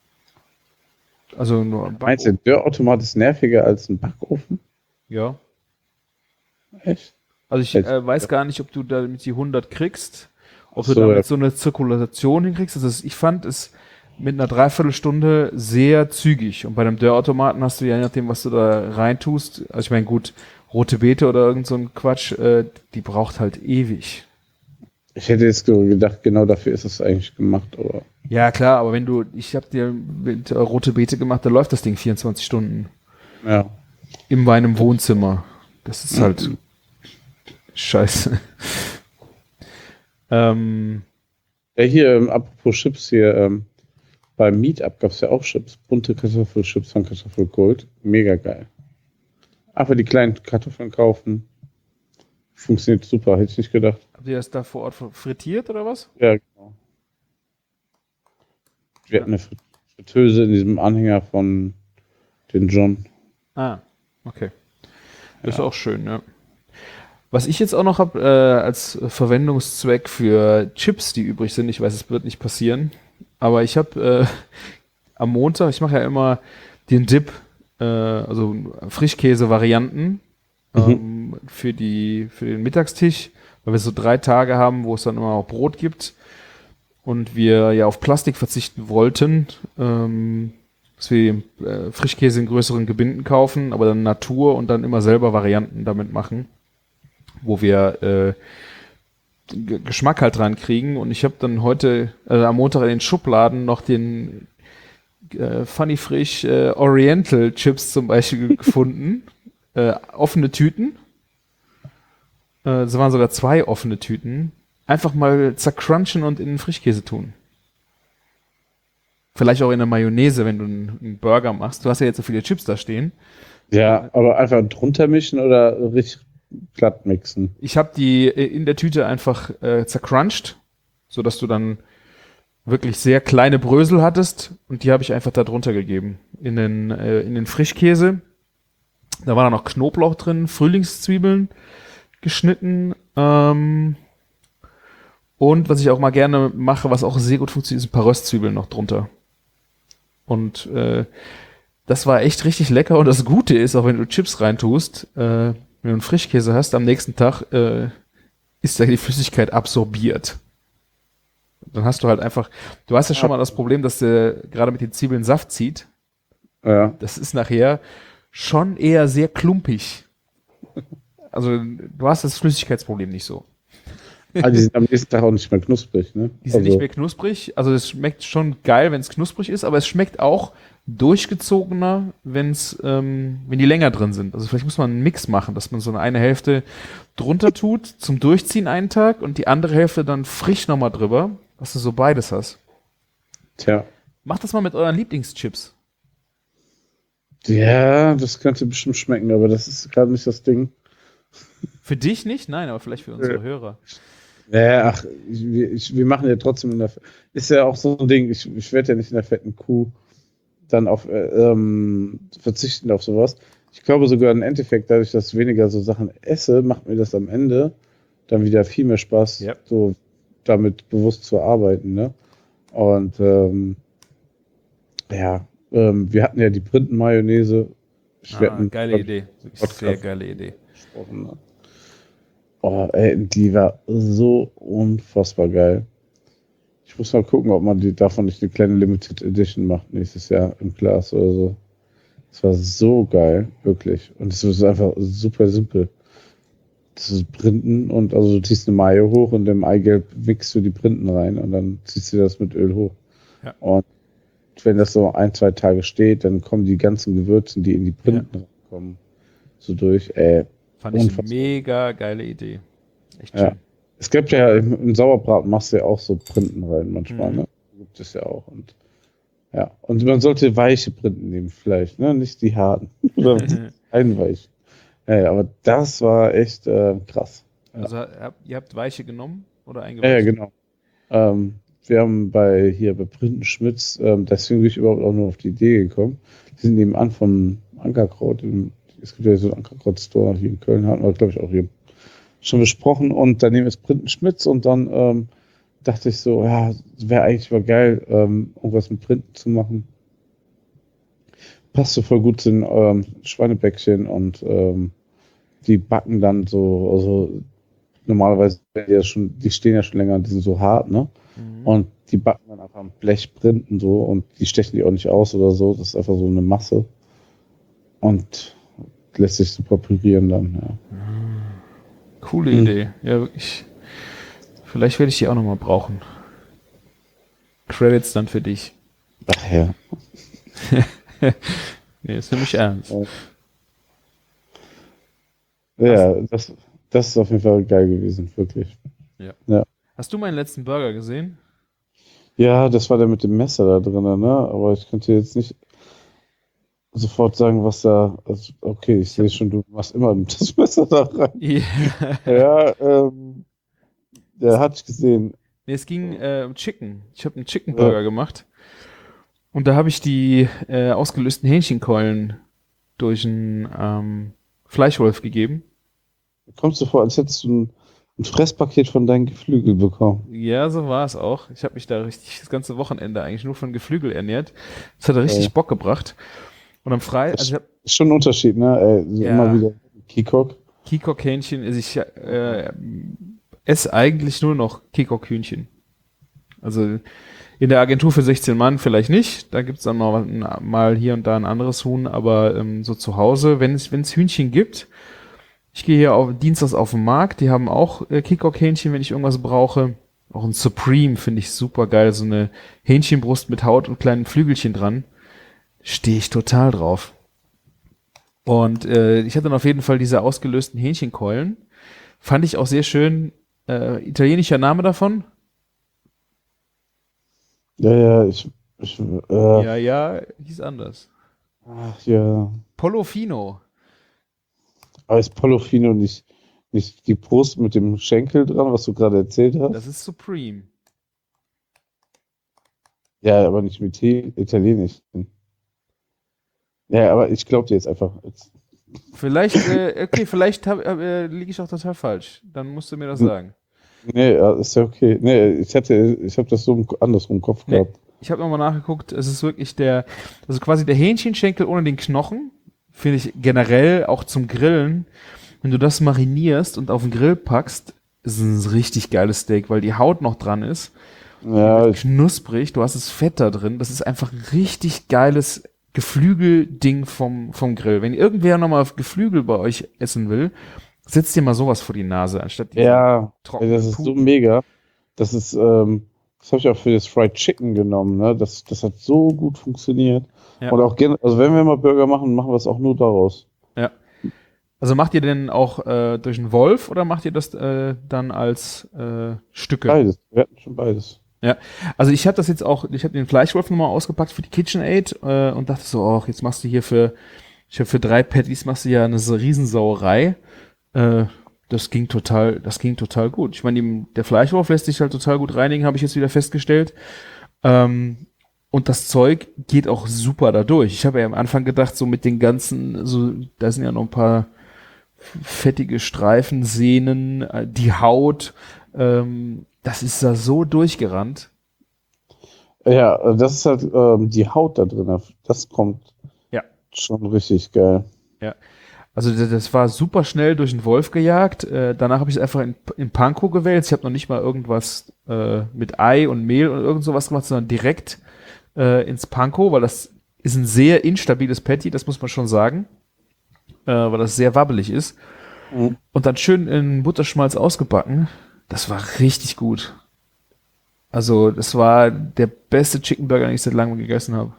Also nur Meinst du, der Dörrautomat ist nerviger als ein Backofen? Ja. Echt? Also ich äh, weiß gar nicht, ob du damit die hundert kriegst, ob So, du damit ja. so eine Zirkulation hinkriegst. Also ich fand es mit einer Dreiviertelstunde sehr zügig. Und bei einem Dörrautomaten hast du ja, je nachdem, was du da reintust, also ich meine, gut, rote Beete oder irgend so ein Quatsch, äh, die braucht halt ewig. Ich hätte jetzt so gedacht, genau dafür ist es eigentlich gemacht, aber. Ja, klar, aber wenn du, ich habe dir mit äh, rote Beete gemacht, da läuft das Ding vierundzwanzig Stunden Ja. in meinem Wohnzimmer. Das ist halt scheiße. ähm, Ja, hier, ähm, apropos Chips hier, ähm, beim Meetup gab es ja auch Chips, bunte Kartoffelchips von Kartoffelgold. Mega geil. Einfach die kleinen Kartoffeln kaufen. Funktioniert super, hätte ich nicht gedacht. habt ihr das da vor Ort frittiert oder was? Ja, genau. Wir hatten eine Frit- Fritteuse in diesem Anhänger von den John. Ah, okay. Das ist auch schön, ja. Was ich jetzt auch noch habe äh, als Verwendungszweck für Chips, die übrig sind, ich weiß, es wird nicht passieren, aber ich habe äh, am Montag, ich mache ja immer den Dip, äh, also Frischkäse-Varianten ähm, für die für den Mittagstisch, weil wir so drei Tage haben, wo es dann immer auch Brot gibt und wir ja auf Plastik verzichten wollten, ähm, dass wir äh, Frischkäse in größeren Gebinden kaufen, aber dann Natur und dann immer selber Varianten damit machen, wo wir äh, G- Geschmack halt dran kriegen. Und ich habe dann heute, äh, am Montag in den Schubladen noch den äh, Funny Frisch äh, Oriental Chips zum Beispiel gefunden. Äh, offene Tüten. Äh, es waren sogar zwei offene Tüten. Einfach mal zercrunchen und in den Frischkäse tun. Vielleicht auch in der Mayonnaise, wenn du einen, einen Burger machst. Du hast ja jetzt so viele Chips da stehen. Ja, aber einfach drunter mischen oder richtig glatt mixen. Ich habe die äh, in der Tüte einfach äh, zercrunched, sodass du dann wirklich sehr kleine Brösel hattest und die habe ich einfach da drunter gegeben. In den, äh, in den Frischkäse. Da war da noch Knoblauch drin, Frühlingszwiebeln geschnitten. Ähm, und was ich auch mal gerne mache, was auch sehr gut funktioniert, ist ein paar Röstzwiebeln noch drunter. Und äh, das war echt richtig lecker. Und das Gute ist, auch wenn du Chips reintust, äh, wenn du einen Frischkäse hast, am nächsten Tag äh, ist da die Flüssigkeit absorbiert. Dann hast du halt einfach, du hast ja schon mal das Problem, dass der gerade mit den Zwiebeln Saft zieht. Ja. Das ist nachher schon eher sehr klumpig. Also du hast das Flüssigkeitsproblem nicht so. Aber die sind am nächsten Tag auch nicht mehr knusprig, ne? Die sind Also, nicht mehr knusprig. Also es schmeckt schon geil, wenn es knusprig ist, aber es schmeckt auch durchgezogener, wenn's, ähm, wenn die länger drin sind. Also vielleicht muss man einen Mix machen, dass man so eine, eine Hälfte drunter tut zum Durchziehen einen Tag und die andere Hälfte dann frisch nochmal drüber, dass du so beides hast. Tja. Macht das mal mit euren Lieblingschips. Ja, das könnte bestimmt schmecken, aber das ist gerade nicht das Ding. Für dich nicht? Nein, aber vielleicht für unsere Hörer. Ja, ach, ich, wir- ich, wir machen ja trotzdem in der, ist ja auch so ein Ding, ich, ich werde ja nicht in der fetten Kuh dann auf, äh, ähm, verzichten auf sowas. ich glaube sogar im Endeffekt, dadurch, dass ich weniger so Sachen esse, macht mir das am Ende dann wieder viel mehr Spaß, Ja. so damit bewusst zu arbeiten. Ne? Und ähm, ja, ähm, wir hatten ja die Printen-Mayonnaise. Ich Ah, geile Idee. Sehr Podcast geile Idee. gesprochen. Ne? Oh, ey, die war so unfassbar geil. Ich muss mal gucken, ob man die davon nicht eine kleine Limited Edition macht nächstes Jahr im Glas oder so. Das war so geil, wirklich. Und es ist einfach super simpel. Das ist Printen und also du ziehst eine Mayo hoch und im Eigelb wickst du die Printen rein und dann ziehst du das mit Öl hoch. Ja. Und wenn das so ein, zwei Tage steht, dann kommen die ganzen Gewürzen, die in die Printen kommen, so durch. Ey, Fand ich eine unfassbar. mega geile Idee. Echt Ja. schön. Es gibt ja im, im Sauerbraten machst du ja auch so Printen rein manchmal, Mhm. ne? Gibt es ja auch. Und ja, und man sollte weiche Printen nehmen, vielleicht, ne? Nicht die harten. Oder einweich. Ja, ja, aber das war echt äh, krass. Also hab, ihr habt Weiche genommen oder Ja, ja, eingeweicht? genau. Ähm, wir haben bei hier bei Printen Schmitz, ähm, deswegen bin ich überhaupt auch nur auf die Idee gekommen. Die sind nebenan von Ankerkraut. Im, es gibt ja so einen Ankerkraut-Store hier in Köln, hatten wir, glaube ich, auch hier schon besprochen. Und daneben ist Printen Schmitz und dann ähm, dachte ich so, ja, wäre eigentlich mal geil, ähm, irgendwas mit Printen zu machen. Passt so voll gut zu den ähm, Schweinebäckchen und ähm, die backen dann so, also normalerweise, die, ja schon, die stehen ja schon länger, die sind so hart, ne? Mhm. Und die backen dann einfach am Blech Printen so und die stechen die auch nicht aus oder so. Das ist einfach so eine Masse. Und lässt sich super pürieren dann, ja. Coole Mhm. Idee. Ja, wirklich. Vielleicht werde ich die auch nochmal brauchen. Credits dann für dich. Ach ja. Nee, ist nämlich ernst. Ja, das, das ist auf jeden Fall geil gewesen, wirklich. Hast du meinen letzten Burger gesehen? Ja, das war der mit dem Messer da drin, ne? Aber ich könnte jetzt nicht sofort sagen, was da. Also, okay, ich sehe schon, du machst immer das Messer da rein. Ja. Ja, ähm, der hatte ich gesehen. Nee, es ging äh, um Chicken. Ich habe einen Chicken Burger gemacht. Und da habe ich die äh, ausgelösten Hähnchenkeulen durch einen ähm, Fleischwolf gegeben. Kommst du vor, als hättest du ein, ein Fresspaket von deinen Geflügel bekommen. Ja, so war es auch. Ich habe mich da richtig das ganze Wochenende eigentlich nur von Geflügel ernährt. Das hat richtig Ja. Bock gebracht. Und am Freitag, Das also ich habe ist schon ein Unterschied, ne? Ey, so Ja. immer wieder Kikok. Kikok-Hähnchen, also ich äh, esse eigentlich nur noch Kikok-Hühnchen. Also in der Agentur für sechzehn Mann vielleicht nicht, da gibt's dann mal, mal hier und da ein anderes Huhn, aber ähm, so zu Hause, wenn es wenn es Hühnchen gibt, ich gehe hier auf Dienstags auf den Markt, die haben auch äh, Kikok-Hähnchen, wenn ich irgendwas brauche. Auch ein Supreme finde ich super geil, so eine Hähnchenbrust mit Haut und kleinen Flügelchen dran. Stehe ich total drauf. Und äh, ich hatte dann auf jeden Fall diese ausgelösten Hähnchenkeulen. Fand ich auch sehr schön. Äh, italienischer Name davon? Ja, ja, ich. ich äh, Ja, ja, hieß anders. Ach ja. Polofino. Aber ist Polofino nicht, nicht die Brust mit dem Schenkel dran, was du gerade erzählt hast? Das ist Supreme. Ja, aber nicht mit T Italienisch. Ja, aber ich glaube dir jetzt einfach. Jetzt. Vielleicht, äh, okay, vielleicht hab, äh, liege ich auch total falsch. Dann musst du mir das Hm. sagen. Nee, ja, ist ja okay. Nee, ich hatte, ich habe das so andersrum im Kopf Nee. gehabt. Ich habe nochmal nachgeguckt, es ist wirklich der, also quasi der Hähnchenschenkel ohne den Knochen, finde ich generell auch zum Grillen, wenn du das marinierst und auf den Grill packst, ist es ein richtig geiles Steak, weil die Haut noch dran ist, Ja, ich, knusprig, du hast das Fett da drin, das ist einfach ein richtig geiles Geflügelding vom, vom Grill. Wenn irgendwer nochmal Geflügel bei euch essen will, setzt dir mal sowas vor die Nase, anstatt die ja, trockenen das ist so Puten. mega. Das ist, ähm, das habe ich auch für das Fried Chicken genommen, ne? Das, das hat so gut funktioniert. Ja. Und auch gerne, also wenn wir mal Burger machen, machen wir es auch nur daraus. Ja. Also macht ihr denn auch äh, durch einen Wolf oder macht ihr das äh, dann als äh, Stücke? Beides. Wir hatten schon beides. Also ich habe das jetzt auch, ich habe den Fleischwolf nochmal ausgepackt für die KitchenAid äh, und dachte so, ach, jetzt machst du hier für, ich hab für drei Patties machst du ja eine so Riesensauerei. Äh, das ging total, das ging total gut. Ich meine, der Fleischwolf lässt sich halt total gut reinigen, habe ich jetzt wieder festgestellt. Ähm, Und das Zeug geht auch super dadurch. Ich habe ja am Anfang gedacht, so mit den ganzen, so, da sind ja noch ein paar fettige Streifen, Sehnen, äh, die Haut, ähm, das ist da so durchgerannt. Ja, das ist halt ähm, die Haut da drin. Das kommt Ja. schon richtig geil. Also das, das war super schnell durch den Wolf gejagt. Äh, danach habe ich es einfach in, in Panko gewählt. Ich habe noch nicht mal irgendwas äh, mit Ei und Mehl und irgend sowas gemacht, sondern direkt äh, ins Panko, weil das ist ein sehr instabiles Patty, das muss man schon sagen, äh, weil das sehr wabbelig ist. Mhm. Und dann schön in Butterschmalz ausgebacken. Das war richtig gut. Also das war der beste Chicken Burger, den ich seit langem gegessen habe.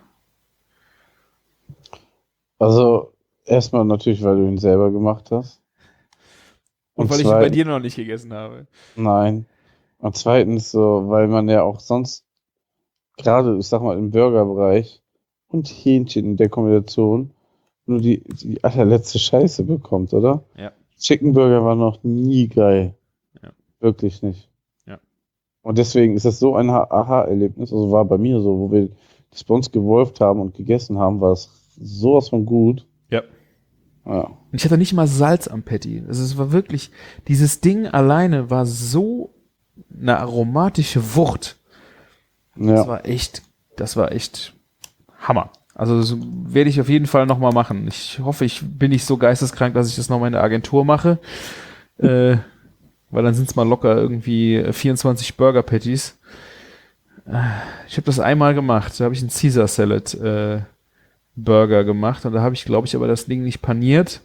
Also erstmal natürlich, weil du ihn selber gemacht hast. Und, Und weil ich ihn zwei- bei dir noch nicht gegessen habe. Nein. Und zweitens so, weil man ja auch sonst gerade, ich sag mal, im Burgerbereich und Hähnchen in der Kombination nur die, die allerletzte Scheiße bekommt, oder? Ja. Chicken Burger war noch nie geil. Ja. Wirklich nicht. Ja. Und deswegen ist das so ein Ha- Aha-Erlebnis, also war bei mir so, wo wir das bei uns gewolft haben und gegessen haben, war es sowas von gut. Ja. Ja. Und ich hatte nicht mal Salz am Patty. Also es war wirklich, dieses Ding alleine war so eine aromatische Wucht. Das Ja. war echt, das war echt Hammer. Also das werde ich auf jeden Fall nochmal machen. Ich hoffe, ich bin nicht so geisteskrank, dass ich das nochmal in der Agentur mache. äh, weil dann sind es mal locker irgendwie vierundzwanzig Burger Patties. Äh, ich habe das einmal gemacht. Da habe ich einen Caesar Salad äh, Burger gemacht und da habe ich, glaube ich, aber das Ding nicht paniert.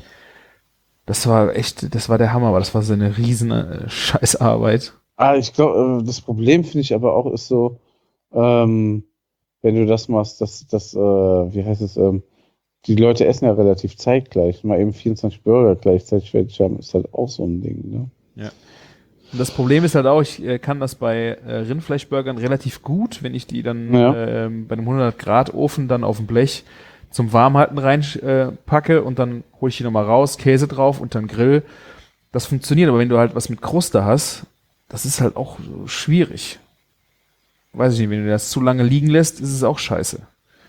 Das war echt, das war der Hammer, aber das war so eine riesen äh, Scheißarbeit. Ah, ich glaube, das Problem finde ich aber auch ist so, ähm, wenn du das machst, dass das, äh, wie heißt es, ähm, die Leute essen ja relativ zeitgleich. Mal eben vierundzwanzig Burger gleichzeitig fertig haben, ist halt auch so ein Ding, ne? Und das Problem ist halt auch, ich äh, kann das bei äh, Rindfleischburgern relativ gut, wenn ich die dann Ja. ähm, bei einem hundert Grad Ofen dann auf dem Blech zum Warmhalten rein äh, packe und dann hole ich die nochmal raus, Käse drauf und dann Grill. Das funktioniert, aber wenn du halt was mit Kruste hast, das ist halt auch so schwierig. Weiß ich nicht, wenn du das zu lange liegen lässt, ist es auch scheiße.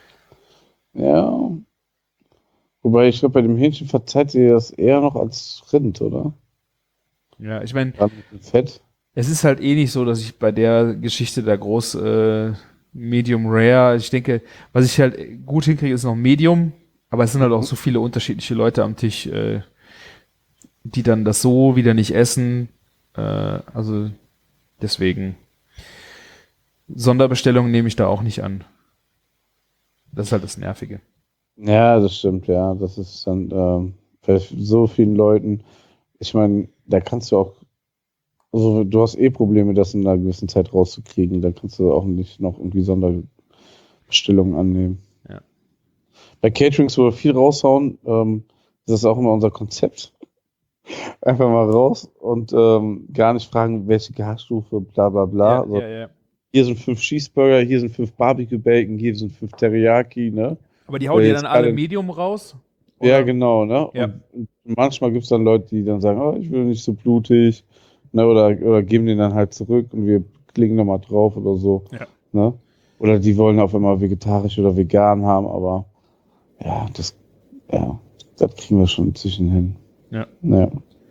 Ja. Wobei, ich glaube, bei dem Hähnchen verzeiht ihr das eher noch als Rind, oder? Ja, ich meine, Gerade mit dem Fett. es ist halt eh nicht so, dass ich bei der Geschichte da groß äh, Medium Rare, ich denke, was ich halt gut hinkriege, ist noch Medium, aber es sind halt auch so viele unterschiedliche Leute am Tisch, äh, die dann das so wieder nicht essen. Äh, also deswegen Sonderbestellungen nehme ich da auch nicht an. Das ist halt das Nervige. Ja, das stimmt, ja. Das ist dann ähm, bei so vielen Leuten, ich meine, da kannst du auch, also du hast eh Probleme, das in einer gewissen Zeit rauszukriegen. Da kannst du auch nicht noch irgendwie Sonderbestellungen annehmen. Ja. Bei Caterings, wo wir viel raushauen, ähm, das ist auch immer unser Konzept. Einfach mal raus und ähm, gar nicht fragen, welche Gasstufe, bla bla bla. Ja, Also, ja, ja. hier sind fünf Cheeseburger, hier sind fünf Barbecue Bacon, hier sind fünf Teriyaki, ne? Aber die hauen Äh, die jetzt dann alle gerade- Medium raus? Ja, Oder? genau, ne? Ja. Und, und manchmal gibt es dann Leute, die dann sagen, oh, ich will nicht so blutig, ne? Oder, oder geben den dann halt zurück und wir klingen nochmal drauf oder so. Ja. Ne? Oder die wollen auf einmal vegetarisch oder vegan haben, aber ja, das, ja, das kriegen wir schon inzwischen hin. Ja. Ja.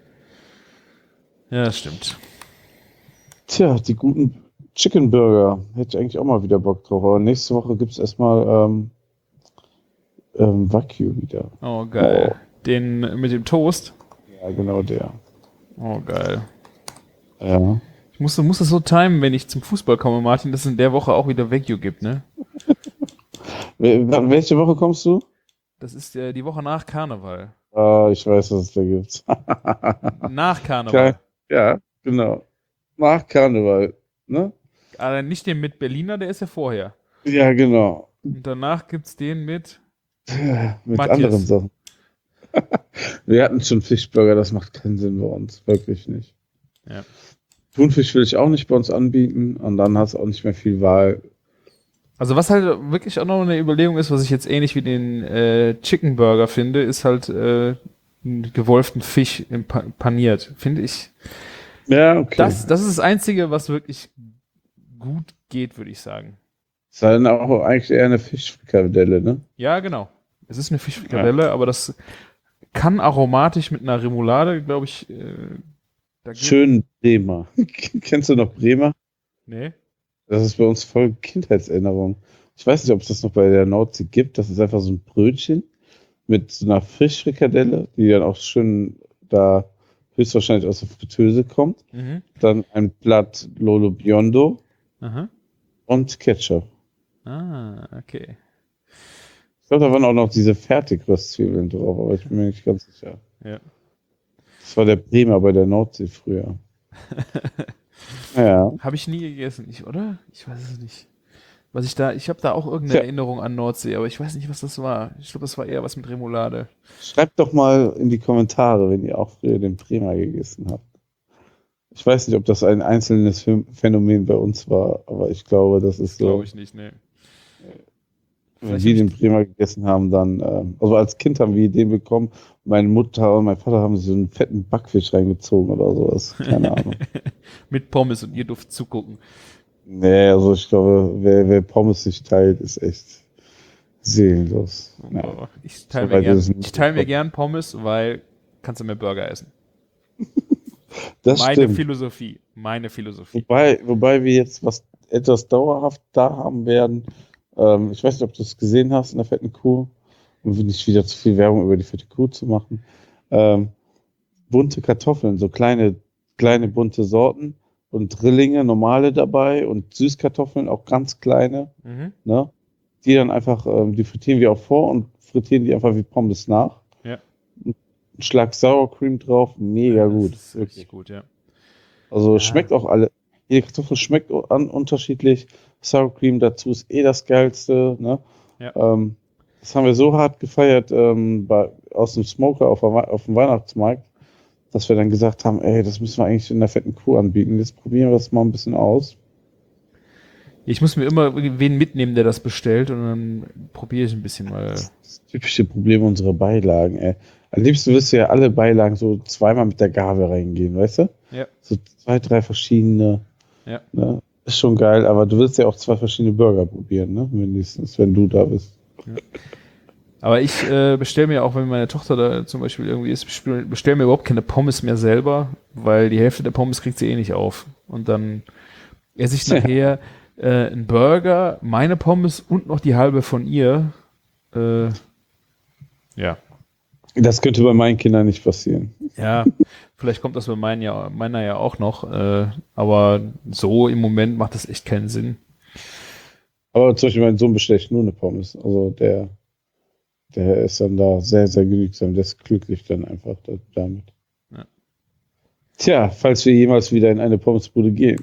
Ja, das stimmt. Tja, die guten Chicken Burger. Hätte ich eigentlich auch mal wieder Bock drauf. Aber nächste Woche gibt es erstmal ähm, ähm, Wagyu wieder. Oh, geil. Den mit dem Toast? Ja, genau der. Oh, geil. Ja. Ich muss, muss das so timen, wenn ich zum Fußball komme, Martin, dass es in der Woche auch wieder Wagyu gibt, ne? Wel- Welche Woche kommst du? Das ist äh, die Woche nach Karneval. Ah, ich weiß, was es da gibt. Nach Karneval. Geil. Ja, genau. Nach Karneval. Ne? Aber nicht den mit Berliner, der ist ja vorher. Ja, genau. Und danach gibt's den mit Mit Matthias. anderen Sachen. Wir hatten schon Fischburger, das macht keinen Sinn bei uns. Wirklich nicht. Ja. Thunfisch will ich auch nicht bei uns anbieten und dann hast du auch nicht mehr viel Wahl. Also was halt wirklich auch noch eine Überlegung ist, was ich jetzt ähnlich wie den äh, Chicken Burger finde, ist halt äh, einen gewolften Fisch im pa paniert. Finde ich. Ja, okay. Das, das ist das Einzige, was wirklich gut geht, würde ich sagen. ist dann auch eigentlich eher eine Fischfrikadelle, ne? Ja, genau. Es ist eine Fischfrikadelle, ja. aber das kann aromatisch mit einer Remoulade, glaube ich. Äh, Schön Bremer. Kennst du noch Bremer? Nee. Das ist bei uns voll Kindheitserinnerung. Ich weiß nicht, ob es das noch bei der Nordsee gibt. Das ist einfach so ein Brötchen mit so einer Fischfrikadelle, die dann auch schön da höchstwahrscheinlich aus der Fritteuse kommt. Mhm. Dann ein Blatt Lolo Biondo Aha. und Ketchup. Ah, okay. Ich glaube, da waren auch noch diese Fertigröstzwiebeln drauf, aber ich bin mir nicht ganz sicher. Ja. Das war der Bremer bei der Nordsee früher. Ja. Habe ich nie gegessen, ich, oder? Ich weiß es nicht. Was ich da, ich habe da auch irgendeine ja. Erinnerung an Nordsee, aber ich weiß nicht, was das war. Ich glaube, das war eher was mit Remoulade. Schreibt doch mal in die Kommentare, wenn ihr auch früher den Bremer gegessen habt. Ich weiß nicht, ob das ein einzelnes Phänomen bei uns war, aber ich glaube, das ist so. Glaube ich nicht, ne. Wenn wir den Bremer gegessen haben, dann, ähm, also als Kind haben wir den bekommen. Meine Mutter und mein Vater haben sich so einen fetten Backfisch reingezogen oder sowas. Keine Ahnung. Mit Pommes und ihr dürft zugucken. Nee, also ich glaube, wer, wer Pommes sich teilt, ist echt seelenlos. Oh, ja. Ich teile mir, gern, teil mir gern Pommes, weil kannst du mehr Burger essen. Das meine stimmt. Philosophie. Meine Philosophie. Wobei, wobei wir jetzt was etwas dauerhaft da haben werden. Ähm, ich weiß nicht, ob du es gesehen hast in der fetten Kuh, um nicht wieder zu viel Werbung über die fette Kuh zu machen. Ähm, bunte Kartoffeln, so kleine, kleine bunte Sorten und Drillinge, normale dabei und Süßkartoffeln, auch ganz kleine. Mhm. Ne? Die dann einfach, ähm, die frittieren wir auch vor und frittieren die einfach wie Pommes nach. Ja. Ein Schlag Sour Cream drauf, mega ja, gut. Das ist wirklich gut, ja. Also ja. schmeckt auch alle. Jede Kartoffel schmeckt an, unterschiedlich. Sour Cream dazu ist eh das Geilste. Ne? Ja. Ähm, das haben wir so hart gefeiert ähm, bei, aus dem Smoker auf, auf dem Weihnachtsmarkt, dass wir dann gesagt haben, ey, das müssen wir eigentlich in der fetten Kuh anbieten. Jetzt probieren wir das mal ein bisschen aus. Ich muss mir immer wen mitnehmen, der das bestellt und dann probiere ich ein bisschen mal. Das, das typische Problem unserer Beilagen, ey. Am liebsten wirst du ja alle Beilagen so zweimal mit der Gabel reingehen, weißt du? Ja. So zwei, drei verschiedene. Ja. Ne? Ist schon geil, aber du willst ja auch zwei verschiedene Burger probieren, ne? Mindestens, wenn du da bist. Ja. Aber ich äh, bestelle mir auch, wenn meine Tochter da zum Beispiel irgendwie ist, bestelle bestell mir überhaupt keine Pommes mehr selber, weil die Hälfte der Pommes kriegt sie eh nicht auf. Und dann esse ich nachher äh, einen Burger, meine Pommes und noch die halbe von ihr. Äh, ja. Das könnte bei meinen Kindern nicht passieren. Ja, vielleicht kommt das bei meinen ja, meiner ja auch noch, äh, aber so im Moment macht das echt keinen Sinn. Aber zum Beispiel mein Sohn bestellt nur eine Pommes. Also der, der ist dann da sehr, sehr genügsam. Der ist glücklich dann einfach da, damit. Ja. Tja, falls wir jemals wieder in eine Pommesbude gehen.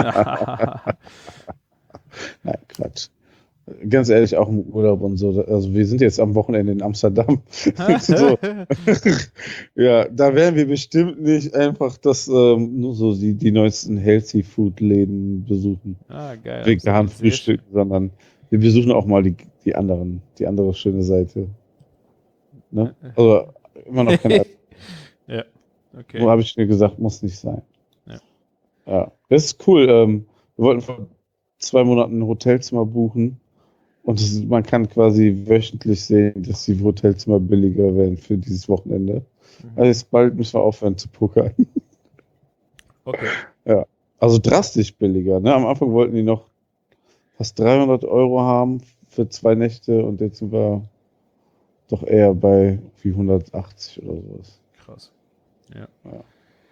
Nein, Quatsch. Ganz ehrlich, auch im Urlaub und so. Also wir sind jetzt am Wochenende in Amsterdam. so. Ja, da werden wir bestimmt nicht einfach das ähm, nur so die, die neuesten Healthy Food Läden besuchen. Ah, geil. Vegan frühstücken, sondern wir besuchen auch mal die, die anderen, die andere schöne Seite. Ne? Also immer noch keine. Ja, okay. So habe ich mir gesagt, muss nicht sein. Ja. Ja, das ist cool. Ähm, wir wollten vor zwei Monaten ein Hotelzimmer buchen. Und das ist, man kann quasi wöchentlich sehen, dass die Hotelzimmer billiger werden für dieses Wochenende. Mhm. Also jetzt bald müssen wir aufhören zu pokern. Okay. Ja, also drastisch billiger. Ne? Am Anfang wollten die noch fast dreihundert Euro haben für zwei Nächte und jetzt sind wir doch eher bei wie hundertachtzig oder sowas. Krass. Ja. ja.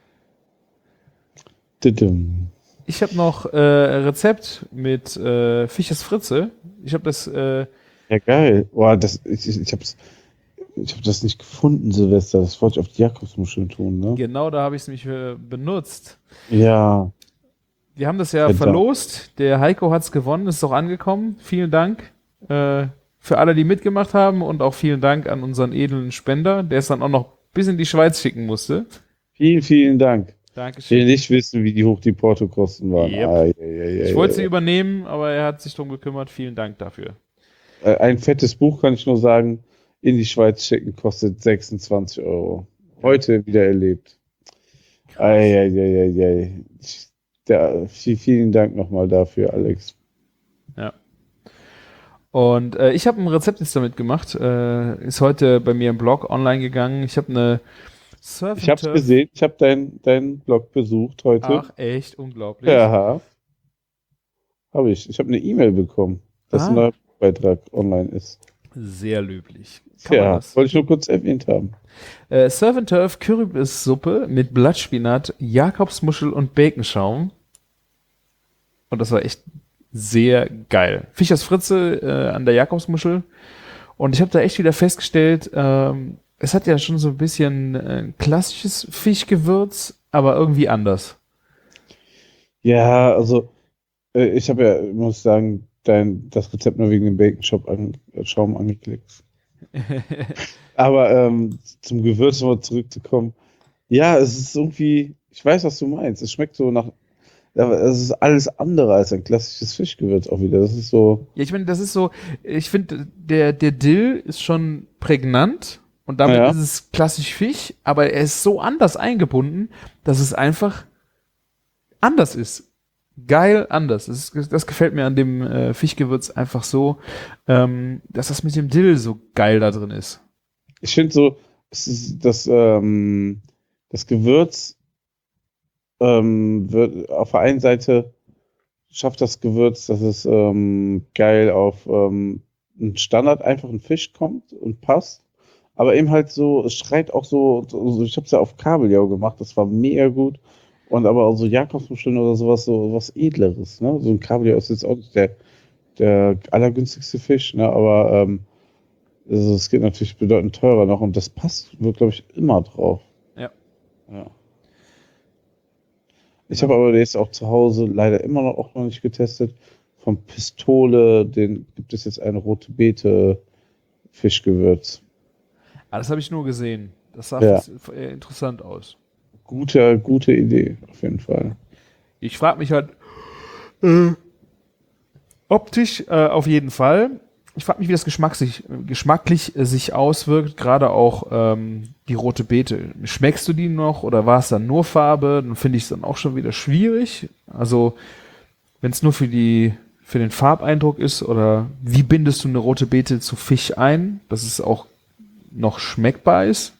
Didim. Ich habe noch äh, Rezept mit äh, Fischers Fritze. Ich habe das. Äh, ja, geil. Boah, das, ich, ich, ich habe ich hab das nicht gefunden, Silvester. Das wollte ich auf die Jakobsmuscheln tun, ne? Genau, da habe ich es nämlich äh, benutzt. Ja. Wir haben das ja Verdammt. verlost. Der Heiko hat es gewonnen, ist auch angekommen. Vielen Dank äh, für alle, die mitgemacht haben und auch vielen Dank an unseren edlen Spender, der es dann auch noch bis in die Schweiz schicken musste. Vielen, vielen Dank. Dankeschön. Ich will nicht wissen, wie die hoch die Portokosten waren. Yep. Ah, ja, ja, ja, ich wollte ja, sie ja. übernehmen, aber er hat sich darum gekümmert. Vielen Dank dafür. Ein fettes Buch, kann ich nur sagen, in die Schweiz schicken kostet sechsundzwanzig Euro. Heute wieder erlebt. Ei, ei, ei, ei, ei. Da, vielen Dank nochmal dafür, Alex. Ja. Und äh, ich habe ein Rezept jetzt damit gemacht. Äh, ist heute bei mir im Blog online gegangen. Ich habe eine Surf Ich hab's gesehen, ich habe deinen dein Blog besucht heute. Ach, echt unglaublich. Ja, habe ich. Ich habe eine E-Mail bekommen, dass ein Ah. neuer Beitrag online ist. Sehr löblich. Kann man Ja, das? wollte ich nur kurz erwähnt haben. Äh, Surf and Turf Kürbissuppe mit Blattspinat, Jakobsmuschel und Baconschaum. Und das war echt sehr geil. Fischers Fritze äh, an der Jakobsmuschel. Und ich habe da echt wieder festgestellt, ähm, es hat ja schon so ein bisschen äh, klassisches Fischgewürz, aber irgendwie anders. Ja, also äh, ich habe ja, muss sagen, dein, das Rezept nur wegen dem Bacon-Shop an, äh, Schaum angeklickt. Aber ähm, zum Gewürz nochmal zurückzukommen. Ja, es ist irgendwie, ich weiß, was du meinst. Es schmeckt so nach, aber es ist alles andere als ein klassisches Fischgewürz auch wieder. Das ist so, Ja, ich meine, das ist so, ich finde, der, der Dill ist schon prägnant und damit Ja. ist es klassisch Fisch, aber er ist so anders eingebunden, dass es einfach anders ist. Geil anders. Das, ist, das gefällt mir an dem äh, Fischgewürz einfach so, ähm, dass das mit dem Dill so geil da drin ist. ich finde so, es ist das, ähm, das Gewürz ähm, wird auf der einen Seite schafft das Gewürz, dass es ähm, geil auf ähm, einen Standard einfachen Fisch kommt und passt. Aber eben halt so, es schreit auch so, so ich habe es ja auf Kabeljau gemacht, das war mega gut. Und aber auch so Jakobsmuscheln oder sowas, so was Edleres, ne? So ein Kabeljau ist jetzt auch nicht der, der allergünstigste Fisch, ne? Aber ähm, also es geht natürlich bedeutend teurer noch und das passt, wird, glaube ich, immer drauf. Ja. Ja. Ich habe aber jetzt auch zu Hause leider immer noch auch noch nicht getestet. Von Pistole, den gibt es jetzt eine rote Beete Fischgewürz. Ah, das habe ich nur gesehen. Das sah Ja. f- äh, interessant aus. Gute, gute Idee, auf jeden Fall. Ich frage mich halt, äh, optisch äh, auf jeden Fall. Ich frage mich, wie das geschmacklich, geschmacklich äh, sich auswirkt, gerade auch ähm, die rote Beete. Schmeckst du die noch oder war es dann nur Farbe? Dann finde ich es dann auch schon wieder schwierig. Also, wenn es nur für die für den Farbeindruck ist oder wie bindest du eine rote Beete zu Fisch ein, dass es auch noch schmeckbar ist?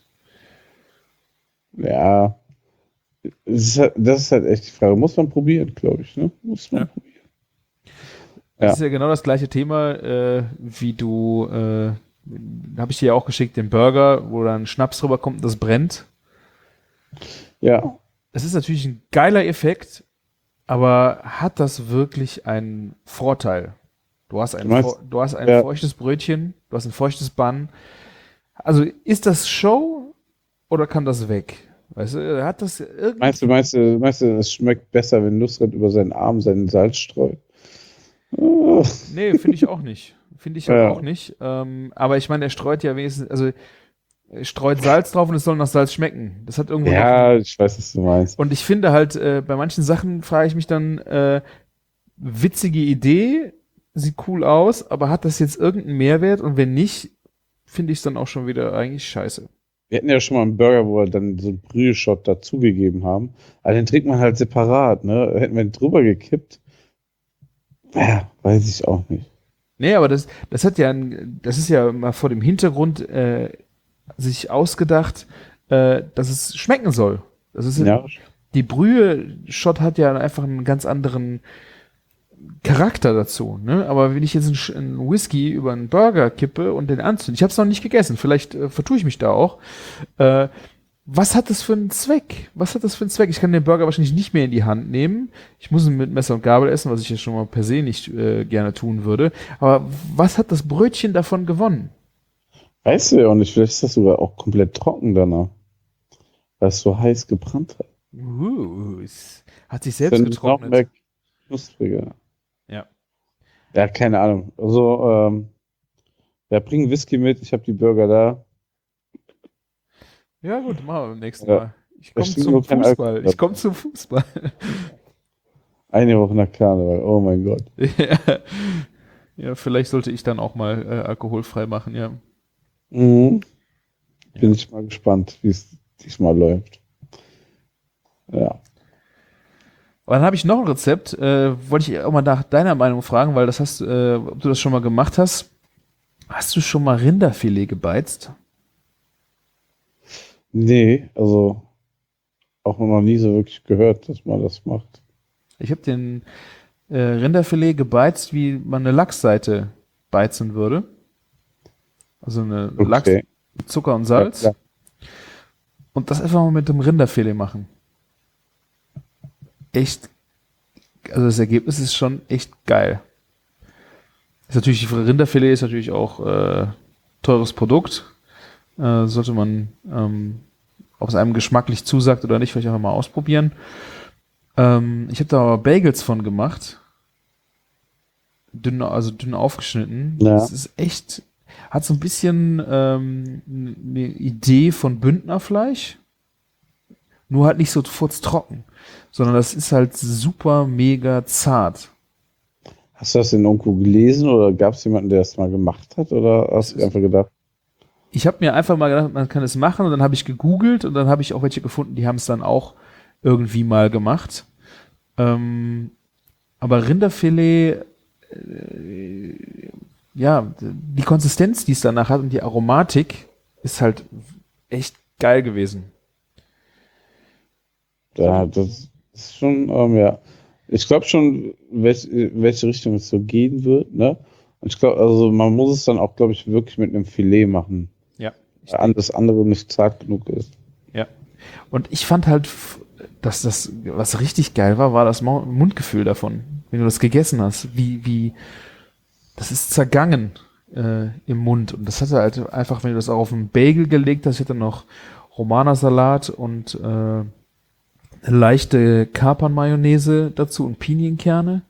Ja, es ist halt, das ist halt echt die Frage. Muss man probieren, glaube ich. Ne? Muss man Ja. probieren. Das Ja. ist ja genau das gleiche Thema, äh, wie du, äh, habe ich dir ja auch geschickt, den Burger, wo dann Schnaps drüber kommt und das brennt. Ja, Das ist natürlich ein geiler Effekt, aber hat das wirklich einen Vorteil? Du hast ein, Du meinst- feu- du hast ein ja. feuchtes Brötchen, du hast ein feuchtes Bun. Also ist das Show oder kann das weg? Weißt du, hat das irgendwie. Meinst du, meinst du, meinst du, es schmeckt besser, wenn Nusret über seinen Arm seinen Salz streut? Oh. Nee, finde ich auch nicht. Finde ich halt Ja. auch nicht. Ähm, aber ich meine, er streut ja wenigstens, also er streut Salz drauf und es soll nach Salz schmecken. Das hat irgendwo noch. Ja, ich weiß, was du meinst. Und ich finde halt, äh, bei manchen Sachen frage ich mich dann, äh, witzige Idee, sieht cool aus, aber hat das jetzt irgendeinen Mehrwert? Und wenn nicht, finde ich es dann auch schon wieder eigentlich scheiße. Wir hatten ja schon mal einen Burger, wo wir dann so einen Brühe-Shot dazugegeben haben. Aber den trinkt man halt separat, ne? Hätten wir den drüber gekippt. Ja, weiß ich auch nicht. Nee, aber das, das hat ja, ein, das ist ja mal vor dem Hintergrund äh, sich ausgedacht, äh, dass es schmecken soll. Das ist Ja, die Brühe-Shot hat ja einfach einen ganz anderen Charakter dazu, ne? Aber wenn ich jetzt einen, Sch- einen Whisky über einen Burger kippe und den anzünde, ich habe es noch nicht gegessen, vielleicht äh, vertue ich mich da auch. Äh, was hat das für einen Zweck? Was hat das für einen Zweck? Ich kann den Burger wahrscheinlich nicht mehr in die Hand nehmen. Ich muss ihn mit Messer und Gabel essen, was ich jetzt schon mal per se nicht äh, gerne tun würde. Aber was hat das Brötchen davon gewonnen? weißt du ja auch nicht. Vielleicht ist das sogar auch komplett trocken danach. Weil es so heiß gebrannt hat. Uh, es hat sich selbst Dann ist noch getrocknet. mehr knuspriger. Ja. Ja, keine Ahnung. Also, ähm, ja, bring Whisky mit. Ich habe die Burger da. Ja, gut, machen wir beim nächsten Ja. Mal. Ich komme stimmt zum nur kein Fußball. Alkohol Ich komme zum Fußball. Eine Woche nach Karneval. Oh mein Gott. ja. ja, vielleicht sollte ich dann auch mal äh, alkoholfrei machen, ja. Mhm. Ja. Bin ich mal gespannt, wie es diesmal läuft. Ja. Aber dann habe ich noch ein Rezept, äh, wollte ich auch mal nach deiner Meinung fragen, weil das hast, äh, ob du das schon mal gemacht hast. Hast du schon mal Rinderfilet gebeizt? Nee, also auch noch nie so wirklich gehört, dass man das macht. Ich habe den äh, Rinderfilet gebeizt, wie man eine Lachsseite beizen würde. Also eine Okay. Lachs mit Zucker und Salz. Ja, Und das einfach mal mit dem Rinderfilet machen. Echt, also das Ergebnis ist schon echt geil. Ist natürlich, Rinderfilet ist natürlich auch äh, teures Produkt. Äh, sollte man, ähm, ob es einem geschmacklich zusagt oder nicht, vielleicht einfach mal ausprobieren. Ähm, ich habe da aber Bagels von gemacht. Dünn, also dünn aufgeschnitten. Ja. Das ist echt, hat so ein bisschen ähm, eine Idee von Bündnerfleisch. Nur halt nicht so furztrocken. Sondern das ist halt super mega zart. Hast du das in irgendwo gelesen oder gab es jemanden, der das mal gemacht hat? Oder hast du einfach gedacht? Ich habe mir einfach mal gedacht, man kann es machen und dann habe ich gegoogelt und dann habe ich auch welche gefunden, die haben es dann auch irgendwie mal gemacht. Ähm, aber Rinderfilet, äh, ja, die Konsistenz, die es danach hat und die Aromatik ist halt echt geil gewesen. Ja, das ist schon, ähm, ja. Ich glaube schon, welch, welche Richtung es so gehen wird, ne? Und ich glaube, also man muss es dann auch, glaube ich, wirklich mit einem Filet machen. Ja. Weil das andere nicht zart genug ist. Ja. Und ich fand halt, dass das, was richtig geil war, war das Mundgefühl davon. Wenn du das gegessen hast, wie, wie, das ist zergangen äh, im Mund. Und das hatte halt einfach, wenn du das auch auf einen Bagel gelegt hast, ich hatte noch Romana-Salat und äh, eine leichte Kapern-Mayonnaise dazu und Pinienkerne.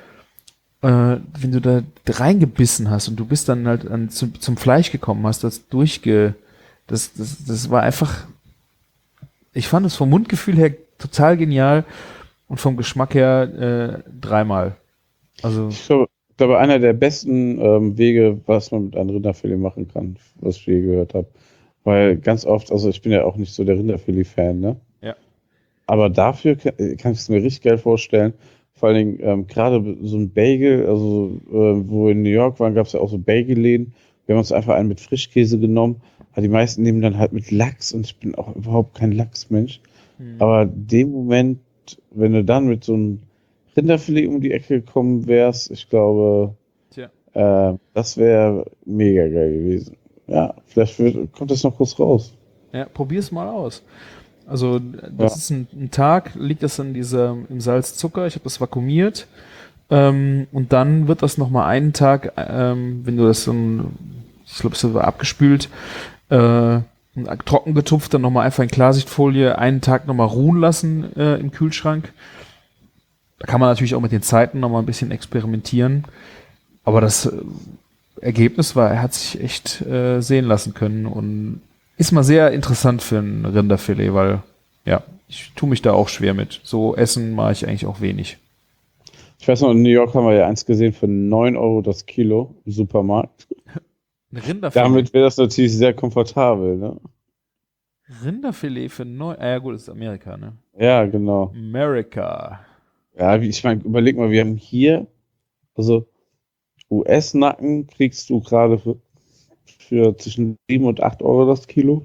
Äh, wenn du da reingebissen hast und du bist dann halt an, zum, zum Fleisch gekommen, hast das durchge... Das, das, das war einfach... Ich fand es vom Mundgefühl her total genial und vom Geschmack her äh, dreimal. Also... Ich glaube, ich glaube, einer der besten ähm, Wege, was man mit einem Rinderfilet machen kann, was ich je gehört habe. Weil ganz oft, also ich bin ja auch nicht so der Rinderfilet-Fan, ne? Ja. Aber dafür kann, kann ich es mir richtig geil vorstellen. Vor allen Dingen ähm, gerade so ein Bagel, also äh, wo wir in New York waren, gab es ja auch so Bagelläden. Wir haben uns einfach einen mit Frischkäse genommen. Aber die meisten nehmen dann halt mit Lachs und ich bin auch überhaupt kein Lachsmensch. Hm. Aber dem Moment, wenn du dann mit so einem Rinderfilet um die Ecke gekommen wärst, ich glaube, Tja. äh, das wäre mega geil gewesen. Ja, vielleicht wird, kommt das noch kurz raus. Ja, probier's mal aus. Also das Ja. ist ein, ein Tag, liegt das in dieser, im Salzzucker, ich habe das vakuumiert ähm, und dann wird das nochmal einen Tag, ähm, wenn du das dann, ich glaube, es wird abgespült, äh, und trocken getupft, dann nochmal einfach in Klarsichtfolie einen Tag nochmal ruhen lassen äh, im Kühlschrank. Da kann man natürlich auch mit den Zeiten nochmal ein bisschen experimentieren, aber das äh, Ergebnis war, er hat sich echt äh, sehen lassen können und ist mal sehr interessant für ein Rinderfilet, weil, ja, ich tue mich da auch schwer mit. So essen mache ich eigentlich auch wenig. Ich weiß noch, in New York haben wir ja eins gesehen für neun Euro das Kilo im Supermarkt. Ein Rinderfilet. Damit wäre das natürlich sehr komfortabel, ne? Rinderfilet für neun. Ah ja gut, das ist Amerika, ne? Ja, genau. America. Ja, wie- ich meine, überleg mal, wir haben hier, also U S-Nacken kriegst du gerade für, für zwischen sieben und acht Euro das Kilo.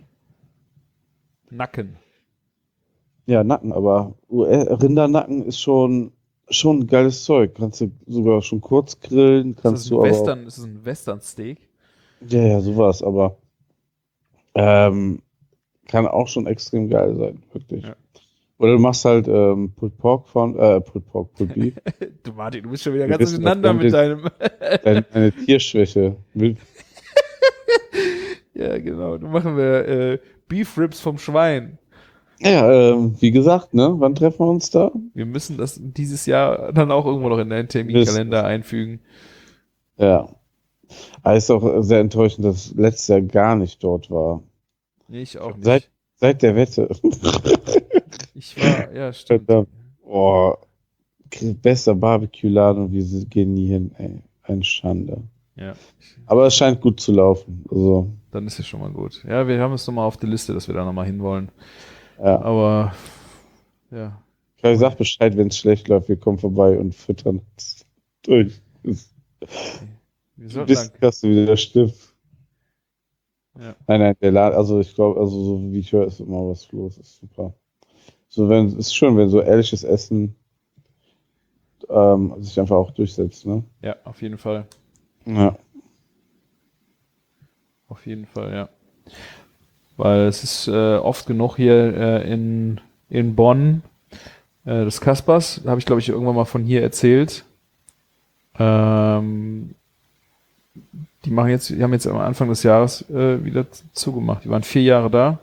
Nacken. Ja, Nacken, aber U S-Rindernacken ist schon, schon ein geiles Zeug. Kannst du sogar schon kurz grillen, Ist kannst das du ein aber auch, Western, ist das ein Western-Steak? ja, ja, sowas, aber ähm, kann auch schon extrem geil sein, wirklich. Ja. Oder du machst halt ähm, Pulled Pork von, äh, Pulled Pork, Pulled Beef. Du Martin, du bist schon wieder Wir ganz wissen, durcheinander was mit damit deinem. Deine, deine Tierschwäche. Will- Ja, genau. Dann machen wir äh, Beef Ribs vom Schwein. Ja, ähm, wie gesagt, ne? Wann treffen wir uns da? Wir müssen das dieses Jahr dann auch irgendwo noch in deinen Terminkalender einfügen. Ja. Aber ist auch sehr enttäuschend, dass ich letztes Jahr gar nicht dort war. Nee, ich auch nicht. Seit, seit der Wette. Ich war, ja, stimmt. Verdammt. Boah. Bester Barbecue-Laden und wir gehen nie hin, ey. Eine Schande. Ja, Aber es scheint gut zu laufen. Also, dann ist es schon mal gut. Ja, wir haben es nochmal auf der Liste, dass wir da nochmal hinwollen. ja. Aber, ja. Ich sag Bescheid, wenn es schlecht läuft, wir kommen vorbei und füttern uns durch. Wir sollten Bis dann, hast du wieder stimmt. ja. Nein, nein, der Laden, also ich glaube, also so wie ich höre, ist immer was los, ist super. So, wenn, ist schön, wenn so ehrliches Essen ähm, sich einfach auch durchsetzt, ne? Ja, auf jeden Fall. Ja. Auf jeden Fall, ja. Weil es ist äh, oft genug hier äh, in, in Bonn, äh, das Kaspers, da habe ich glaube ich irgendwann mal von hier erzählt. Ähm, die machen jetzt, die haben jetzt am Anfang des Jahres äh, wieder z- zugemacht. Die waren vier Jahre da.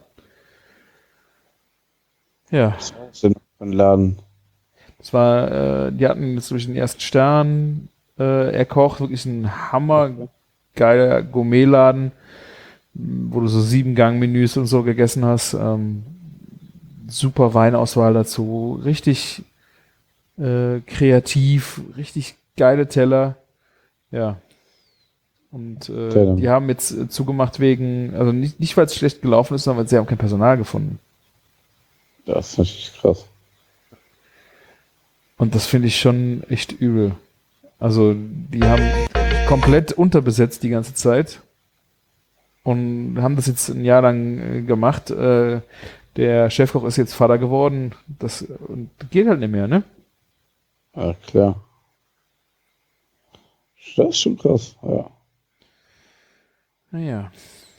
Ja, Das war auch so ein Laden. das war, äh, die hatten jetzt durch den ersten Stern äh, erkocht, wirklich ein hammergeiler Gourmetladen, wo du so sieben Gang-Menüs und so gegessen hast. Ähm, super Weinauswahl dazu, richtig äh, kreativ, richtig geile Teller. Ja. Und äh, Okay, dann. die haben jetzt äh, zugemacht wegen, also nicht, nicht weil es schlecht gelaufen ist, sondern weil sie haben kein Personal gefunden. Das ist natürlich krass. Und das finde ich schon echt übel. Also die haben komplett unterbesetzt die ganze Zeit und haben das jetzt ein Jahr lang äh, gemacht. Äh, der Chefkoch ist jetzt Vater geworden. Das und geht halt nicht mehr, ne? Ja, klar. Das ist schon krass, ja. Naja.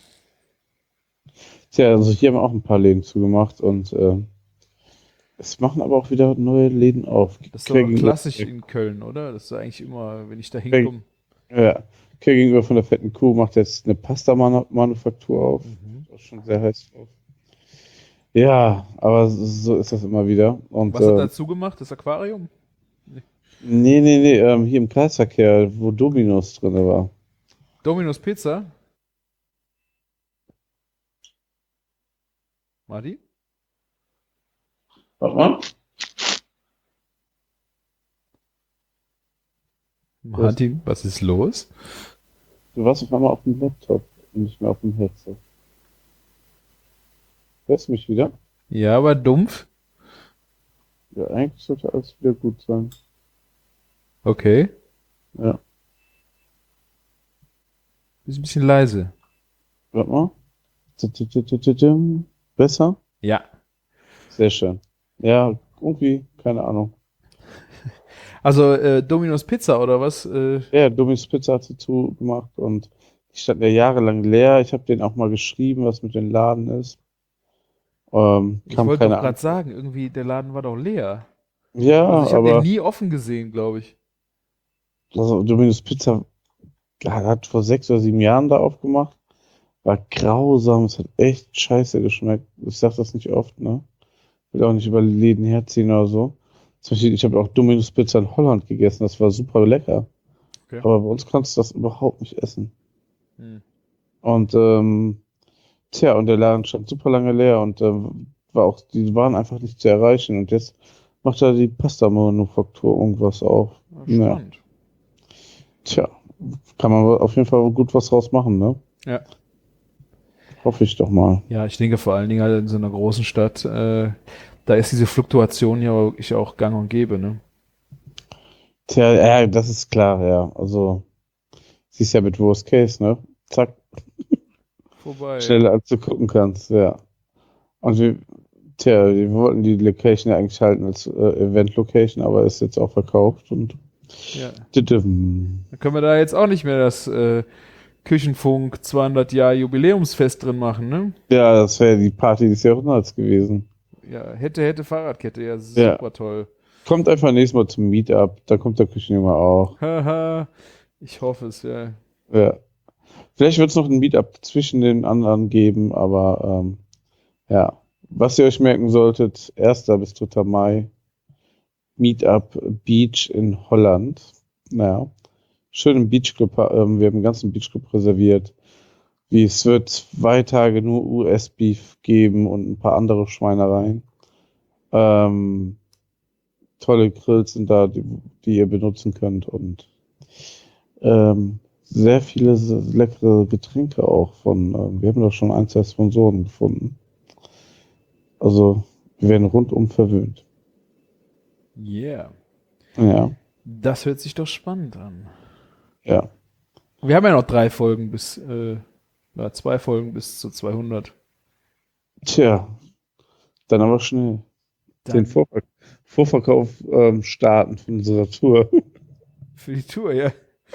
Tja, also hier haben wir auch ein paar Läden zugemacht und äh, es machen aber auch wieder neue Läden auf. Das ist Quer aber gegenüber- klassisch in Köln, oder? Das ist eigentlich immer, wenn ich da Quer- hinkomme. Ja, quer gegenüber von der fetten Kuh macht jetzt eine Pasta-Manufaktur auf. Mhm. Auch schon sehr heiß drauf. Ja, aber so ist das immer wieder. Und Was hat ähm, er zugemacht? Das Aquarium? nee, nee, nee, ähm, hier im Kreisverkehr, wo Dominos drin war. Domino's Pizza? Marty? Warte mal. Marty, was ist los? Du warst auf einmal auf dem Laptop und nicht mehr auf dem Headset. Hörst du mich wieder? Ja, aber dumpf. Ja, eigentlich sollte alles wieder gut sein. Okay. Ja, Ist ein bisschen leise. warte mal. Tü-tü-tü-tü-tü-tüm. Besser? Ja. Sehr schön. Ja, irgendwie, keine Ahnung. Also äh, Domino's Pizza oder was? Äh, Ja, Dominos Pizza hat sie zugemacht und die standen ja jahrelang leer. Ich habe denen auch mal geschrieben, was mit dem Laden ist. Ähm, ich kam wollte keine doch gerade Antwort. sagen, irgendwie der Laden war doch leer. Ja, Also ich habe den aber nie offen gesehen, glaube ich. also Dominos Pizza hat vor sechs oder sieben Jahren da aufgemacht. War grausam, es hat echt scheiße geschmeckt. Ich sag das nicht oft, ne? Will auch nicht über Läden herziehen oder so. Zum Beispiel, ich habe auch Domino's Pizza in Holland gegessen, das war super lecker. Okay. Aber bei uns kannst du das überhaupt nicht essen. Hm. Und ähm, tja, und der Laden stand super lange leer und ähm, war auch, die waren einfach nicht zu erreichen. Und jetzt macht er die Pasta-Manufaktur irgendwas auf. Ja, Ja, spannend. tja, kann man auf jeden Fall gut was draus machen, ne? Ja. Hoffe ich doch mal. Ja, ich denke vor allen Dingen halt in so einer großen Stadt, äh, da ist diese Fluktuation ja wirklich auch gang und gäbe, ne? Tja, ja, das ist klar, ja. Also, siehst ja mit Worst Case, ne? Zack, Vorbei. schneller als du gucken kannst, ja. Und wir, tja, wir wollten die Location ja eigentlich halten als äh, Event-Location, aber ist jetzt auch verkauft und Ja. Didim. Dann können wir da jetzt auch nicht mehr das äh, Küchenfunk zweihundert Jahr Jubiläumsfest drin machen, ne? Ja, das wäre die Party des Jahrhunderts gewesen. Ja, hätte, hätte Fahrradkette, ja, Ja. super toll. Kommt einfach nächstes Mal zum Meetup, da kommt der Küchenjunge auch. Haha, ich hoffe es, ja. Ja. Vielleicht wird es noch ein Meetup zwischen den anderen geben, aber ähm, ja. Was ihr euch merken solltet, erster bis dritter Mai, Meetup Beach in Holland. Naja, schön im Beachclub, ähm, wir haben einen ganzen Beachclub reserviert. Wie es wird zwei Tage nur U S-Beef geben und ein paar andere Schweinereien. Ähm, tolle Grills sind da, die, die ihr benutzen könnt und ähm, sehr viele s- leckere Getränke auch von, ähm, wir haben doch schon ein, zwei Sponsoren gefunden. Also, wir werden rundum verwöhnt. Yeah. Ja, Das hört sich doch spannend an. ja. Wir haben ja noch drei Folgen bis, äh, ja, zwei Folgen bis zu zweihundert. Tja, dann aber schnell. Dann Den Vorver Vorverkauf ähm, starten von unserer Tour. für die Tour, ja.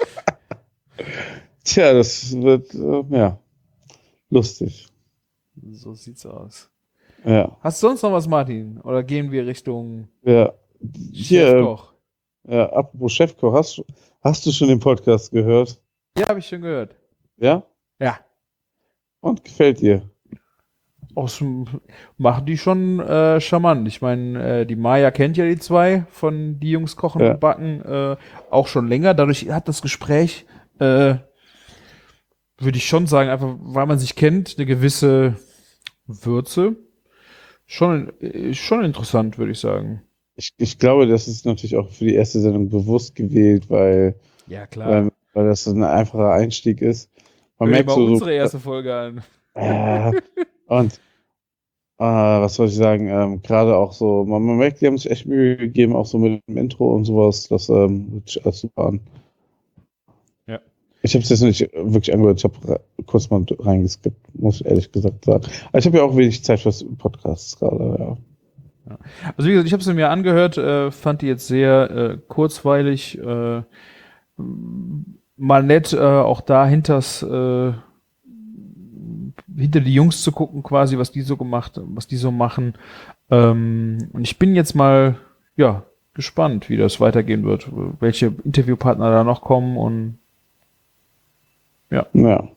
Tja, das wird, äh, ja, lustig. So sieht's aus. Ja, Hast du sonst noch was, Martin? Oder gehen wir Richtung ja. Hier, Chefkoch? ja, apropos Chefkoch, hast, hast du schon den Podcast gehört? Ja, habe ich schon gehört. Ja? Ja. Und gefällt dir? Aus, machen die schon äh, charmant. Ich meine, äh, die Maya kennt ja die zwei von Die Jungs kochen Ja. und backen äh, auch schon länger. Dadurch hat das Gespräch, äh, würde ich schon sagen, einfach weil man sich kennt, eine gewisse Würze. Schon, äh, schon interessant, würde ich sagen. Ich, ich glaube, das ist natürlich auch für die erste Sendung bewusst gewählt, weil, Ja, klar. weil, weil das so ein einfacher Einstieg ist. Man Hör dir merkt mal so, unsere erste Folge an. äh, und äh, was soll ich sagen, ähm, gerade auch so, man, man merkt, die haben sich echt Mühe gegeben, auch so mit dem Intro und sowas, das ähm, hört sich alles super an. Ja. Ich habe es jetzt nicht wirklich angehört, ich habe kurz mal reingeskippt, muss ich ehrlich gesagt sagen. Aber ich habe ja auch wenig Zeit für Podcasts gerade, ja. Also wie gesagt, ich habe es mir angehört, äh, fand die jetzt sehr äh, kurzweilig, äh, mal nett, äh, auch da hinters, äh, hinter die Jungs zu gucken, quasi, was die so gemacht, was die so machen. Ähm, und ich bin jetzt mal, ja, gespannt, wie das weitergehen wird, welche Interviewpartner da noch kommen und Ja.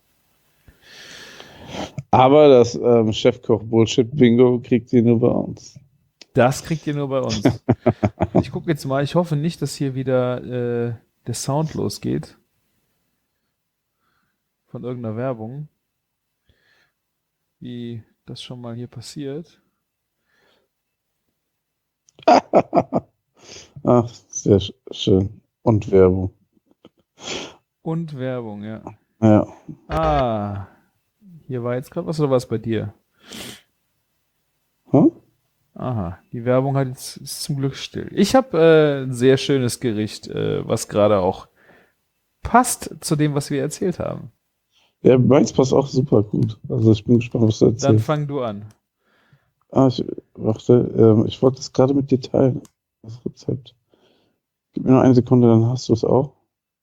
Aber das ähm, Chefkoch-Bullshit-Bingo kriegt ihr nur bei uns. das kriegt ihr nur bei uns. Ich gucke jetzt mal, ich hoffe nicht, dass hier wieder äh, der Sound losgeht. Von irgendeiner Werbung. Wie das schon mal hier passiert. Ach, sehr sch- schön. Und Werbung. Und Werbung, ja. Ja. Ah, hier war jetzt gerade was oder was bei dir? Hm? Aha, die Werbung hat jetzt ist zum Glück still. Ich habe äh, ein sehr schönes Gericht, äh, was gerade auch passt zu dem, was wir erzählt haben. Ja, meins passt auch super gut. Also ich bin gespannt, was du Dann erzählst. fang du an. Ah, ich, warte, ähm, ich wollte das gerade mit dir teilen, das Rezept. Gib mir noch eine Sekunde, dann hast du es auch.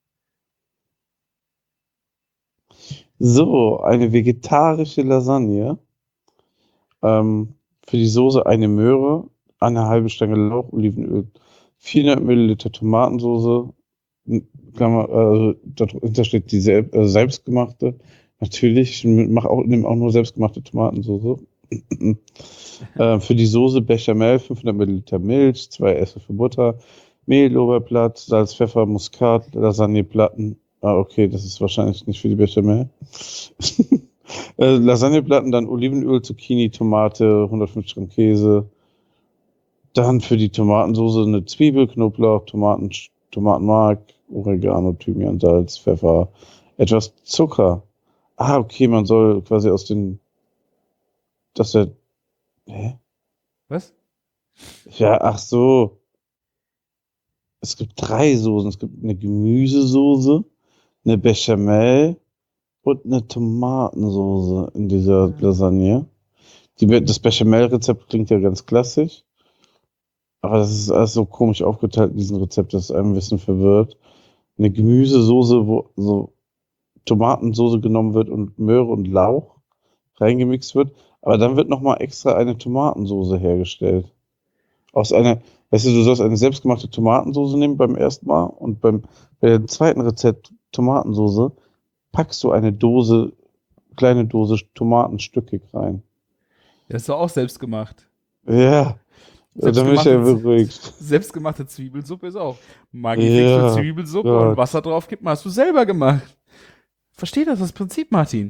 So, eine vegetarische Lasagne. Ähm, für die Soße eine Möhre, eine halbe Stange Lauch, Olivenöl, vierhundert Milliliter Tomatensoße, Klammer, also dahinter steht die sel äh, selbstgemachte. Natürlich, ich mach auch, nehme auch nur selbstgemachte Tomatensoße. äh, für die Soße Bechamel, fünfhundert Milliliter Milch, zwei Esslöffel Butter, Mehl, Lorbeerblatt, Salz, Pfeffer, Muskat, Lasagneplatten. Ah, okay, das ist wahrscheinlich nicht für die Bechamel. äh, Lasagneplatten, dann Olivenöl, Zucchini, Tomate, hundertfünfzig Gramm Käse. Dann für die Tomatensoße eine Zwiebel, Knoblauch, Tomaten, Tomatenmark, Oregano, Thymian, Salz, Pfeffer, etwas Zucker. Ah, okay, man soll quasi aus den, dass der, hä? Was? Ja, ach so. Es gibt drei Soßen. Es gibt eine Gemüsesoße, eine Bechamel und eine Tomatensoße in dieser Lasagne. Die, das Bechamel-Rezept klingt ja ganz klassisch. Aber das ist alles so komisch aufgeteilt in diesem Rezept, dass es einem ein bisschen verwirrt. Eine Gemüsesoße, wo so Tomatensoße genommen wird und Möhre und Lauch reingemixt wird. Aber dann wird nochmal extra eine Tomatensoße hergestellt. Aus einer, weißt du, du sollst eine selbstgemachte Tomatensoße nehmen beim ersten Mal und beim, bei dem zweiten Rezept Tomatensoße packst du eine Dose, kleine Dose Tomatenstücke rein. Das ist doch auch selbst gemacht. Ja. Ja, dann bin ich ja beruhigt. Selbstgemachte Zwiebelsuppe ist auch. Maggi Ja, für Zwiebelsuppe Gott. und Wasser drauf kippen, hast du selber gemacht. Versteh das, das Prinzip, Martin.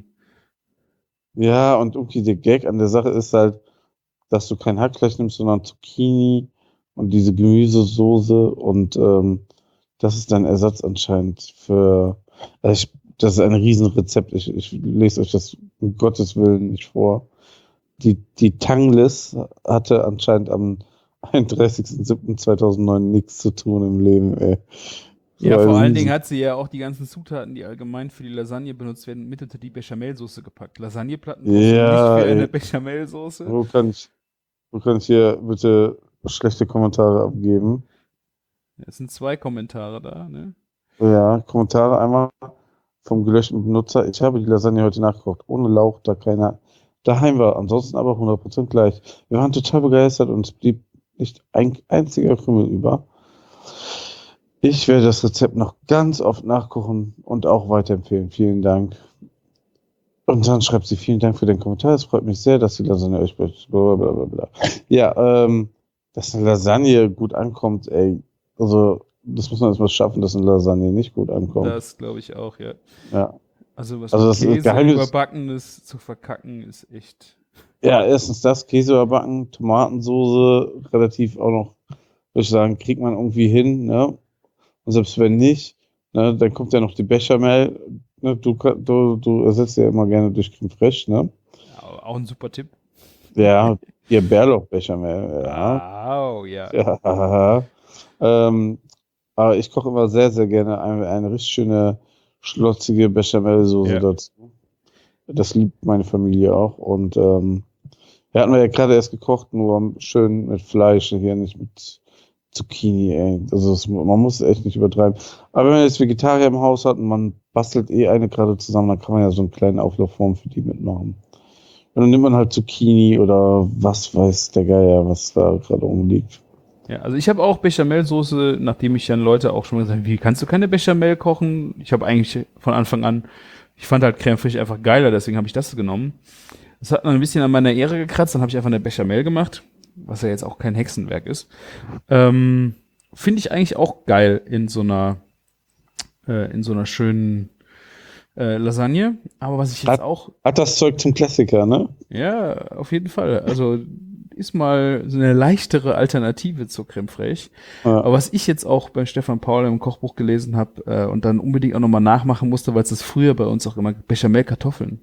Ja, und okay, der Gag an der Sache ist halt, dass du kein Hackfleisch nimmst, sondern Zucchini und diese Gemüsesoße und ähm, das ist dein Ersatz anscheinend für, also ich, das ist ein Riesenrezept, ich, ich lese euch das um Gottes Willen nicht vor. Die, die Tanglis hatte anscheinend am, einunddreißigsten siebten zweitausendneun nichts zu tun im Leben, ey. So, Ja, vor also, allen Dingen hat sie ja auch die ganzen Zutaten, die allgemein für die Lasagne benutzt werden, mit unter die Bechamelsoße gepackt. Lasagneplatten kosten Ja, nicht für eine ey. Bechamelsoße. Wo kann ich, wo kann ich hier bitte schlechte Kommentare abgeben? Es sind zwei Kommentare da, ne? Ja, Kommentare einmal vom gelöschten Benutzer. Ich habe die Lasagne heute nachgekocht, ohne Lauch, da keiner daheim war. Ansonsten aber hundert Prozent gleich. Wir waren total begeistert und es blieb nicht ein einziger Krümel über. Ich werde das Rezept noch ganz oft nachkochen und auch weiterempfehlen. Vielen Dank. Und dann schreibt sie, vielen Dank für den Kommentar. Es freut mich sehr, dass die Lasagne euch blablabla. Ja, ähm, dass eine Lasagne gut ankommt, ey. Also, das muss man erstmal schaffen, dass eine Lasagne nicht gut ankommt. Das glaube ich auch, ja. Ja. Also was Also mit das Käse Geheimnis- überbackenes zu verkacken ist echt. Ja, erstens das, Käse überbacken, Tomatensoße, relativ auch noch, würde ich sagen, kriegt man irgendwie hin, ne? Und selbst wenn nicht, ne, dann kommt ja noch die Bechamel, ne? Du, ka- du, du ersetzt ja immer gerne durch Creme Fraiche, ne? Ja, auch ein super Tipp. Ja, hier Bärlauch-Bechamel, ja. Au, ja. Ja. Ähm, aber ich koche immer sehr, sehr gerne eine, eine richtig schöne, schlotzige Bechamelsoße Ja. dazu. Das liebt meine Familie auch. Und ähm, wir hatten wir ja gerade erst gekocht, nur schön mit Fleisch, hier nicht mit Zucchini, ey. Also das, man muss es echt nicht übertreiben. Aber wenn man jetzt Vegetarier im Haus hat und man bastelt eh eine gerade zusammen, dann kann man ja so einen kleinen Auflaufform für die mitmachen. Und dann nimmt man halt Zucchini oder was weiß der Geier, was da gerade rumliegt. Ja, also ich habe auch Bechamelsoße, nachdem ich dann Leute auch schon mal gesagt habe, wie kannst du keine Bechamel kochen? Ich habe eigentlich von Anfang an, ich fand halt Creme Fraiche einfach geiler, deswegen habe ich das genommen. Das hat dann ein bisschen an meiner Ehre gekratzt, dann habe ich einfach eine Bechamel gemacht, was ja jetzt auch kein Hexenwerk ist. Ähm, Finde ich eigentlich auch geil in so einer, äh, in so einer schönen äh, Lasagne. Aber was ich jetzt Hat- auch, Hat das Zeug zum Klassiker, ne? ja, auf jeden Fall, also ist mal so eine leichtere Alternative zur Creme Fraiche. Ja. Aber was ich jetzt auch bei Stefan Paul im Kochbuch gelesen habe äh, und dann unbedingt auch nochmal nachmachen musste, weil es das früher bei uns auch immer Bechamel-Kartoffeln.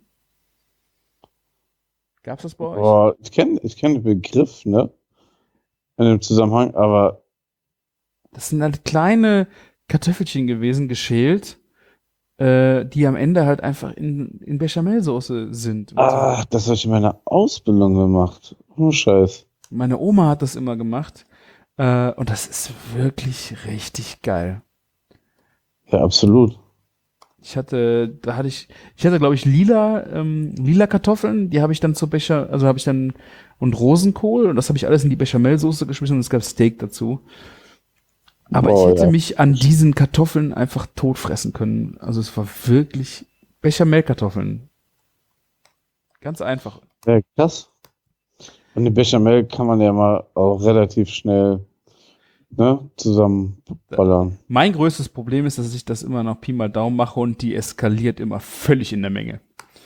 Gab's das bei euch? Boah, ich kenne ich kenn den Begriff, ne? In dem Zusammenhang, aber Das sind halt kleine Kartoffelchen gewesen, geschält, äh, die am Ende halt einfach in, in Bechamelsoße sind. Und so. ah, das habe ich in meiner Ausbildung gemacht. Oh, Scheiß. Meine Oma hat das immer gemacht äh, und das ist wirklich richtig geil. Ja, absolut. Ich hatte, da hatte ich, ich hatte glaube ich lila, ähm, lila Kartoffeln, die habe ich dann zur Becher, also habe ich dann und Rosenkohl und das habe ich alles in die Bechamelsoße geschmissen und es gab Steak dazu. Aber Oh, ich hätte ja. mich an diesen Kartoffeln einfach totfressen können. Also es war wirklich Bechamelkartoffeln. Ganz einfach. Ja, krass. Und eine Bechamel kann man ja mal auch relativ schnell ne, zusammenballern. Mein größtes Problem ist, dass ich das immer nach Pi mal Daumen mache und die eskaliert immer völlig in der Menge.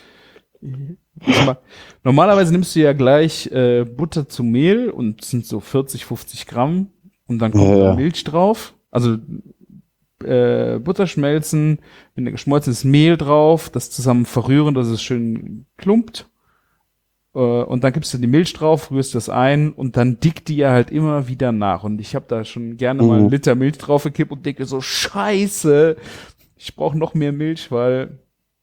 Normalerweise nimmst du ja gleich äh, Butter zu Mehl und es sind so vierzig, fünfzig Gramm und dann kommt Ja, da ja. Milch drauf. Also äh, Butter schmelzen, mit ein geschmolzenes Mehl drauf, das zusammen verrühren, dass es schön klumpt. Äh, und dann gibst du die Milch drauf, rührst das ein und dann dickt die ja halt immer wieder nach. Und ich habe da schon gerne mal einen Mhm. Liter Milch drauf gekippt und denke so, scheiße, ich brauche noch mehr Milch, weil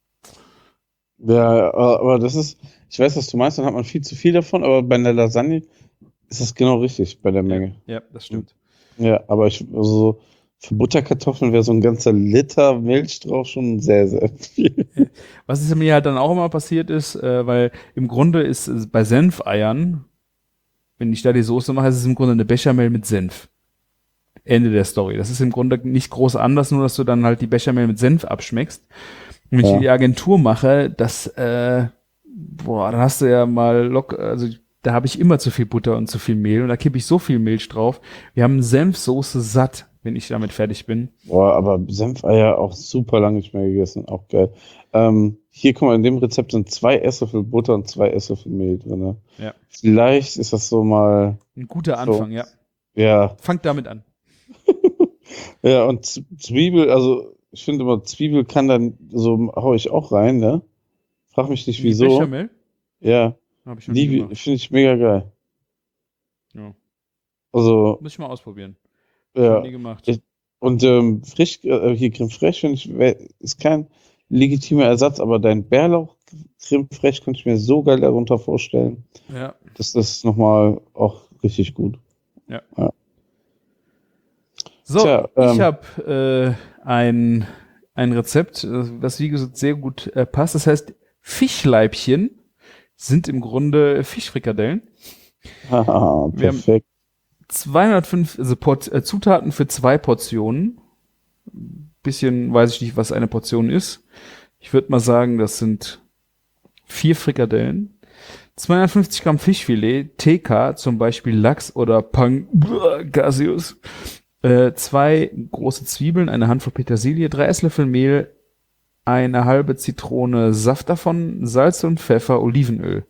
Ja, aber das ist, ich weiß, was du meinst, dann hat man viel zu viel davon, aber bei einer Lasagne ist das genau richtig bei der Menge. ja, das stimmt. Ja, aber ich, also so für Butterkartoffeln wäre so ein ganzer Liter Milch drauf schon sehr, sehr viel. Was ist mir halt dann auch immer passiert ist, äh, weil im Grunde ist es bei Senfeiern, wenn ich da die Soße mache, ist es im Grunde eine Bechamel mit Senf. Ende der Story. Das ist im Grunde nicht groß anders, nur dass du dann halt die Bechamel mit Senf abschmeckst. Und wenn Ja. ich die Agentur mache, das, äh, boah, dann hast du ja mal lock, also da habe ich immer zu viel Butter und zu viel Mehl und da kippe ich so viel Milch drauf. Wir haben Senfsoße satt, wenn ich damit fertig bin. Boah, aber Senfeier auch super lange nicht mehr gegessen, auch geil. Ähm, hier, guck mal, in dem Rezept sind zwei Esslöffel Butter und zwei Esslöffel Mehl drin. Ne? Ja. Vielleicht ist das so mal, Ein guter So. Anfang, ja. ja, Fangt damit an. ja, und Z- Zwiebel, also ich finde immer, Zwiebel kann dann, so hau ich auch rein, ne? Frag mich nicht, Die wieso. Bechamel? Ja, Hab ich noch nie die gemacht. finde ich mega geil. Ja. Also, Muss ich mal ausprobieren. ja. Noch nie gemacht. Ich- Und ähm, frisch, äh, hier Creme Fraiche, finde ich, wär- ist kein legitimer Ersatz, aber dein Bärlauch Creme Fraiche könnte ich mir so geil darunter vorstellen. Ja. Das ist nochmal auch richtig gut. So, Tja, ich ähm, habe äh, ein, ein Rezept, äh, was wie gesagt sehr gut äh, passt. Das heißt, Fischleibchen sind im Grunde Fischfrikadellen. Haha, Wir haben- perfekt. zweihundertfünf also Port äh, Zutaten für zwei Portionen. Bisschen weiß ich nicht, was eine Portion ist. Ich würde mal sagen, das sind vier Frikadellen. zweihundertfünfzig Gramm Fischfilet, T K, zum Beispiel Lachs oder Pangasius. Äh, zwei große Zwiebeln, eine Handvoll Petersilie, drei Esslöffel Mehl, eine halbe Zitrone Saft davon, Salz und Pfeffer, Olivenöl.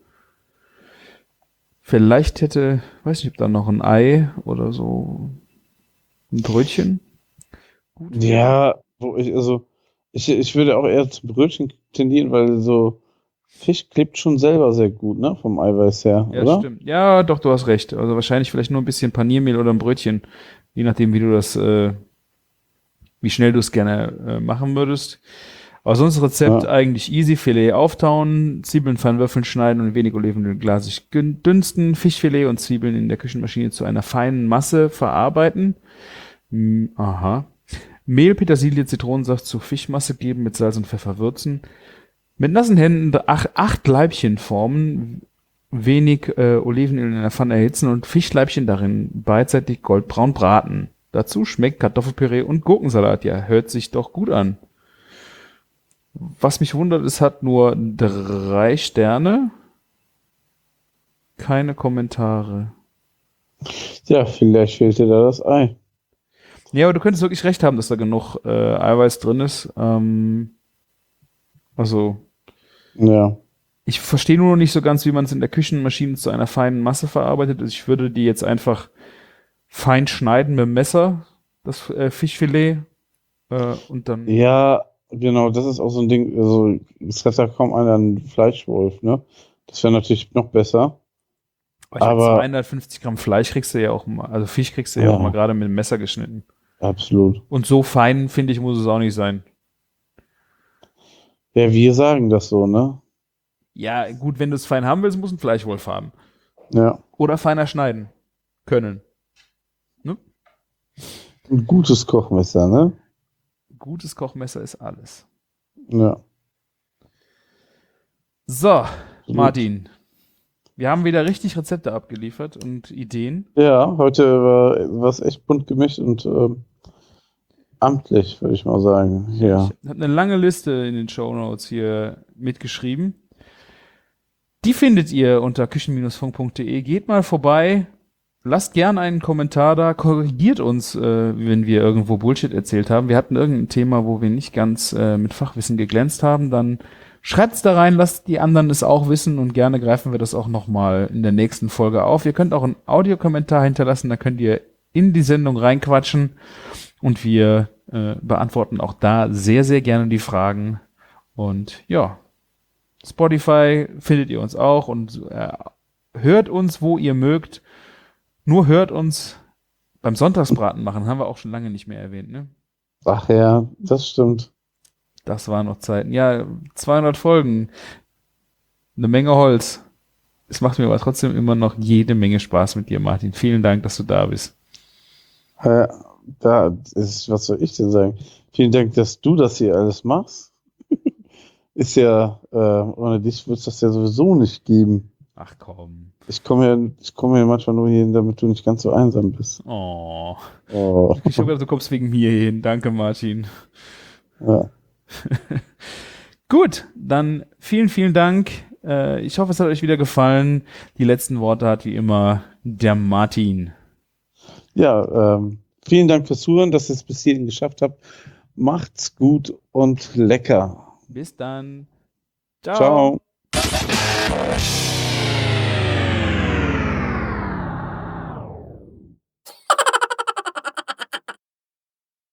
Vielleicht hätte, weiß nicht, ob da noch ein Ei oder so ein Brötchen. Gut. Ja, wo ich, also, ich, ich würde auch eher zum Brötchen tendieren, weil so Fisch klebt schon selber sehr gut, ne? Vom Eiweiß her, Ja, oder? stimmt. Ja, doch, du hast recht. Also wahrscheinlich vielleicht nur ein bisschen Paniermehl oder ein Brötchen, je nachdem, wie du das, äh, wie schnell du es gerne äh, machen würdest. Aber sonst Rezept Ja. eigentlich easy. Filet auftauen, Zwiebeln fein würfeln schneiden und ein wenig Olivenöl glasig gün- dünsten, Fischfilet und Zwiebeln in der Küchenmaschine zu einer feinen Masse verarbeiten. Hm, aha. Mehl, Petersilie, Zitronensaft zur Fischmasse geben, mit Salz und Pfeffer würzen. Mit nassen Händen acht, acht Leibchen formen, wenig äh, Olivenöl in der Pfanne erhitzen und Fischleibchen darin beidseitig goldbraun braten. Dazu schmeckt Kartoffelpüree und Gurkensalat. Ja, hört sich doch gut an. Was mich wundert, es hat nur drei Sterne. Keine Kommentare. Ja, vielleicht fehlt dir da das Ei. Ja, aber du könntest wirklich recht haben, dass da genug äh, Eiweiß drin ist. Ähm, also, Ja. ich verstehe nur noch nicht so ganz, wie man es in der Küchenmaschine zu einer feinen Masse verarbeitet. Also ich würde die jetzt einfach fein schneiden mit dem Messer, das äh, Fischfilet, äh, und dann. Ja, genau, das ist auch so ein Ding, also es hat ja kaum einer einen Fleischwolf, ne? Das wäre natürlich noch besser. Aber ich meine, aber- zweihundertfünfzig Gramm Fleisch kriegst du ja auch mal, also Fisch kriegst du ja, Ja. auch mal gerade mit dem Messer geschnitten. Absolut. Und so fein, finde ich, muss es auch nicht sein. Ja, wir sagen das so, ne? Ja, gut, wenn du es fein haben willst, muss ein Fleischwolf haben. Ja. Oder feiner schneiden können. Ein gutes Kochmesser, ne? Gutes Kochmesser ist alles. Ja. So, Martin. Wir haben wieder richtig Rezepte abgeliefert und Ideen. Ja, heute war es echt bunt gemischt und ähm, amtlich, würde ich mal sagen. Ja. Ich habe eine lange Liste in den Shownotes hier mitgeschrieben. Die findet ihr unter küchen funk punkt de. Geht mal vorbei. Lasst gern einen Kommentar da. Korrigiert uns, äh, wenn wir irgendwo Bullshit erzählt haben. Wir hatten irgendein Thema, wo wir nicht ganz äh, mit Fachwissen geglänzt haben. Dann schreibt's da rein, lasst die anderen es auch wissen und gerne greifen wir das auch nochmal in der nächsten Folge auf. Ihr könnt auch einen Audiokommentar hinterlassen, da könnt ihr in die Sendung reinquatschen und wir äh, beantworten auch da sehr, sehr gerne die Fragen. Und ja, Spotify findet ihr uns auch und äh, hört uns, wo ihr mögt. Nur hört uns beim Sonntagsbraten machen, haben wir auch schon lange nicht mehr erwähnt, ne? Ach ja, das stimmt. Das waren noch Zeiten. Ja, zweihundert Folgen. Eine Menge Holz. Es macht mir aber trotzdem immer noch jede Menge Spaß mit dir, Martin. Vielen Dank, dass du da bist. Äh, da ist, was soll ich denn sagen? Vielen Dank, dass du das hier alles machst. Ist ja, äh, ohne dich wird es das ja sowieso nicht geben. Ach komm. Ich komme ja, ich komme ja manchmal nur hier hin, damit du nicht ganz so einsam bist. Oh. Oh. Ich habe gedacht, du kommst wegen mir hin. Danke, Martin. Ja. Gut, dann vielen, vielen Dank. Äh, ich hoffe, es hat euch wieder gefallen. Die letzten Worte hat wie immer der Martin. Ja, ähm, vielen Dank fürs Zuhören, dass ihr es bis hierhin geschafft habt. Macht's gut und lecker. Bis dann. Ciao. Ciao.